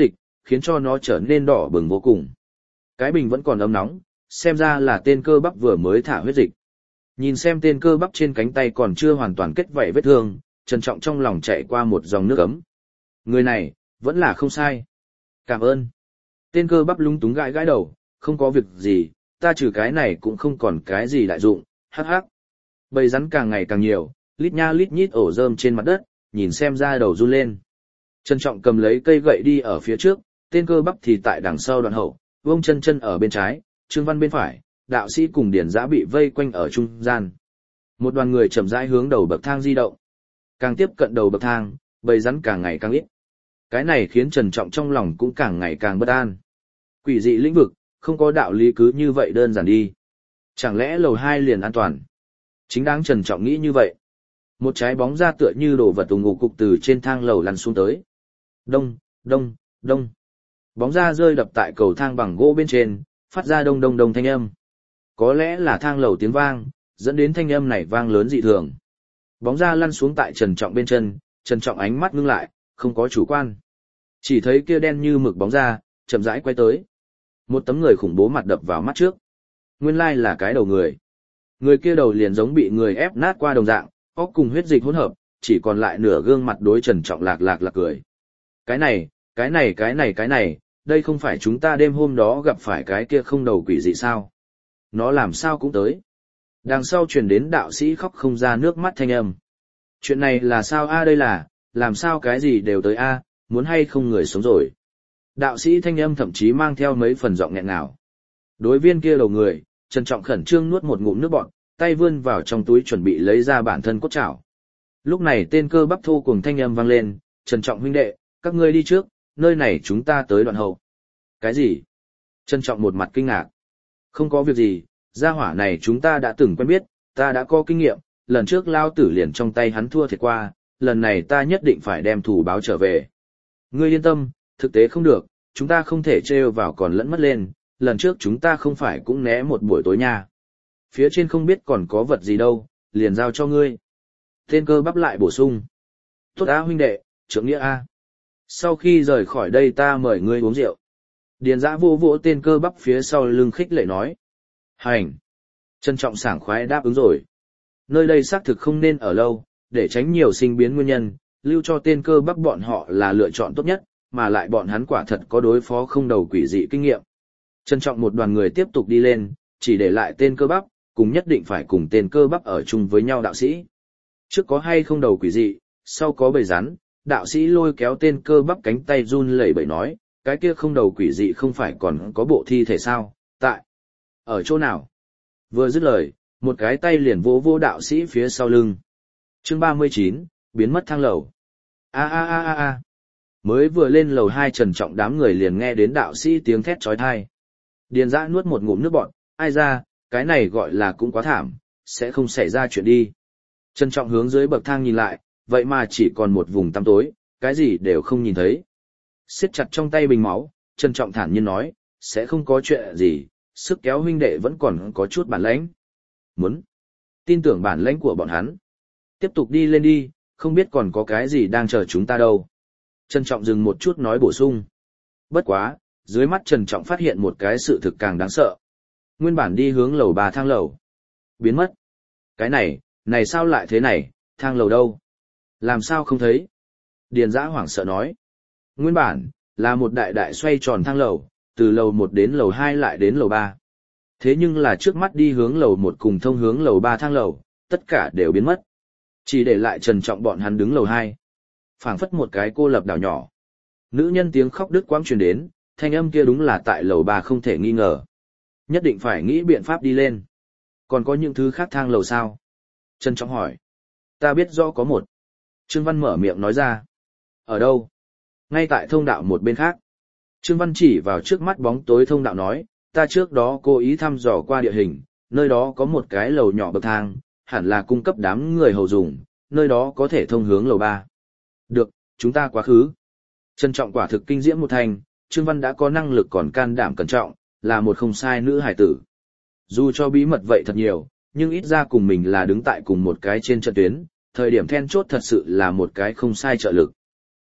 khiến cho nó trở nên đỏ bừng vô cùng. Cái bình vẫn còn ấm nóng, xem ra là tên cơ bắp vừa mới thả huyết dịch. Nhìn xem tên cơ bắp trên cánh tay còn chưa hoàn toàn kết vảy vết thương, Trần Trọng trong lòng chạy qua một dòng nước ấm. Người này, vẫn là không sai. Cảm ơn. Tên cơ bắp lung túng gãi gãi đầu, không có việc gì, ta trừ cái này cũng không còn cái gì đại dụng, hắc hắc. Bầy rắn càng ngày càng nhiều, lít nha lít nhít ổ rơm trên mặt đất, nhìn xem ra đầu run lên. Trân Trọng cầm lấy cây gậy đi ở phía trước, tên cơ bắp thì tại đằng sau đoạn hậu, Vương Chân Chân ở bên trái, Trương Văn bên phải, đạo sĩ cùng Điển Giã bị vây quanh ở trung gian. Một đoàn người chậm rãi hướng đầu bậc thang di động. Càng tiếp cận đầu bậc thang, bầy rắn càng ngày càng ít. Cái này khiến Trần Trọng trong lòng cũng càng ngày càng bất an. Quỷ dị lĩnh vực, không có đạo lý cứ như vậy đơn giản đi. Chẳng lẽ lầu hai liền an toàn? Chính đáng Trần Trọng nghĩ như vậy. Một trái bóng ra tựa như đồ vật ùng ục cục từ trên thang lầu lăn xuống tới. Đông, đông, đông. Bóng ra rơi đập tại cầu thang bằng gỗ bên trên, phát ra đông đông đông thanh âm. Có lẽ là thang lầu tiếng vang, dẫn đến thanh âm này vang lớn dị thường. Bóng ra lăn xuống tại Trần Trọng bên chân, Trần Trọng ánh mắt ngưng lại, không có chủ quan. Chỉ thấy kia đen như mực bóng ra, chậm rãi quay tới. Một tấm người khủng bố mặt đập vào mắt trước. Nguyên lai là cái đầu người. Người kia đầu liền giống bị người ép nát qua đồng dạng, óc cùng huyết dịch hỗn hợp, chỉ còn lại nửa gương mặt đối Trần Trọng lạc lạc lạc cười. Cái này, cái này cái này cái này, đây không phải chúng ta đêm hôm đó gặp phải cái kia không đầu quỷ dị sao? Nó làm sao cũng tới. Đằng sau truyền đến đạo sĩ khóc không ra nước mắt thanh âm. Chuyện này là sao a đây là, làm sao cái gì đều tới a, muốn hay không người sống rồi. Đạo sĩ thanh âm thậm chí mang theo mấy phần giọng nghẹn ngào. Đối viên kia đầu người, Trần Trọng khẩn trương nuốt một ngụm nước bọt, tay vươn vào trong túi chuẩn bị lấy ra bản thân cốt chảo. Lúc này tên cơ bắp thô cùng thanh âm vang lên, Trần Trọng huynh đệ, các ngươi đi trước, nơi này chúng ta tới đoạn hậu. Cái gì? Trần Trọng một mặt kinh ngạc. Không có việc gì, gia hỏa này chúng ta đã từng quen biết, ta đã có kinh nghiệm, lần trước lao tử liền trong tay hắn thua thiệt qua, lần này ta nhất định phải đem thù báo trở về. Ngươi yên tâm, thực tế không được, chúng ta không thể trêu vào còn lẫn mất lên, lần trước chúng ta không phải cũng né một buổi tối nha. Phía trên không biết còn có vật gì đâu, liền giao cho ngươi. Tên cơ bắp lại bổ sung. Tốt á huynh đệ, trưởng nghĩa a. Sau khi rời khỏi đây ta mời ngươi uống rượu. Điền Giã vô vỗ tên cơ bắp phía sau lưng khích lệ nói. Hành. Trân Trọng sảng khoái đáp ứng rồi. Nơi đây xác thực không nên ở lâu, để tránh nhiều sinh biến nguyên nhân, lưu cho tên cơ bắp bọn họ là lựa chọn tốt nhất, mà lại bọn hắn quả thật có đối phó không đầu quỷ dị kinh nghiệm. Trân Trọng một đoàn người tiếp tục đi lên, chỉ để lại tên cơ bắp, cùng nhất định phải cùng tên cơ bắp ở chung với nhau đạo sĩ. Trước có hay không đầu quỷ dị, sau có bầy rắn, đạo sĩ lôi kéo tên cơ bắp cánh tay run lẩy bẩy nói, cái kia không đầu quỷ dị không phải còn có bộ thi thể sao, tại, ở chỗ nào? Vừa dứt lời, một cái tay liền vỗ vỗ đạo sĩ phía sau lưng. Chương ba mươi chín, biến mất thang lầu. A a a a a. Mới vừa lên lầu hai Trần Trọng đám người liền nghe đến đạo sĩ tiếng thét chói tai. Điền Giã nuốt một ngụm nước bọt, ai ra, cái này gọi là cũng quá thảm, sẽ không xảy ra chuyện đi. Trần Trọng hướng dưới bậc thang nhìn lại, vậy mà chỉ còn một vùng tăm tối, cái gì đều không nhìn thấy. Siết chặt trong tay bình máu, Trần Trọng thản nhiên nói, sẽ không có chuyện gì, sức kéo huynh đệ vẫn còn có chút bản lãnh. Muốn tin tưởng bản lãnh của bọn hắn. Tiếp tục đi lên đi, không biết còn có cái gì đang chờ chúng ta đâu. Trần Trọng dừng một chút nói bổ sung. Bất quá, dưới mắt Trần Trọng phát hiện một cái sự thực càng đáng sợ. Nguyên bản đi hướng lầu ba thang lầu. Biến mất. Cái này, này sao lại thế này, thang lầu đâu? Làm sao không thấy? Điền Giã hoảng sợ nói. Nguyên bản, là một đại đại xoay tròn thang lầu, từ lầu một đến lầu hai lại đến lầu ba. Thế nhưng là trước mắt đi hướng lầu một cùng thông hướng lầu ba thang lầu, tất cả đều biến mất. Chỉ để lại Trần Trọng bọn hắn đứng lầu hai. Phảng phất một cái cô lập đảo nhỏ. Nữ nhân tiếng khóc đứt quãng truyền đến, thanh âm kia đúng là tại lầu ba không thể nghi ngờ. Nhất định phải nghĩ biện pháp đi lên. Còn có những thứ khác thang lầu sao? Trần Trọng hỏi. Ta biết rõ có một. Trương Văn mở miệng nói ra. Ở đâu? Ngay tại thông đạo một bên khác. Trương Văn chỉ vào trước mắt bóng tối thông đạo nói, ta trước đó cố ý thăm dò qua địa hình, nơi đó có một cái lầu nhỏ bậc thang, hẳn là cung cấp đám người hầu dùng, nơi đó có thể thông hướng lầu ba. Được, chúng ta quá khứ. Trân Trọng quả thực kinh diễm một thành, Trương Văn đã có năng lực còn can đảm cẩn trọng, là một không sai nữ hải tử. Dù cho bí mật vậy thật nhiều, nhưng ít ra cùng mình là đứng tại cùng một cái trên trận tuyến, thời điểm then chốt thật sự là một cái không sai trợ lực.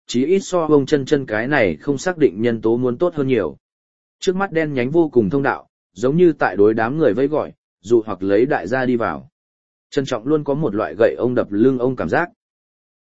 Chí ít so ông chân chân cái này không xác định nhân tố muốn tốt hơn nhiều. Trước mắt đen nhánh vô cùng thông đạo, giống như tại đối đám người vây gọi, dụ hoặc lấy đại gia đi vào. Trân Trọng luôn có một loại gậy ông đập lưng ông cảm giác.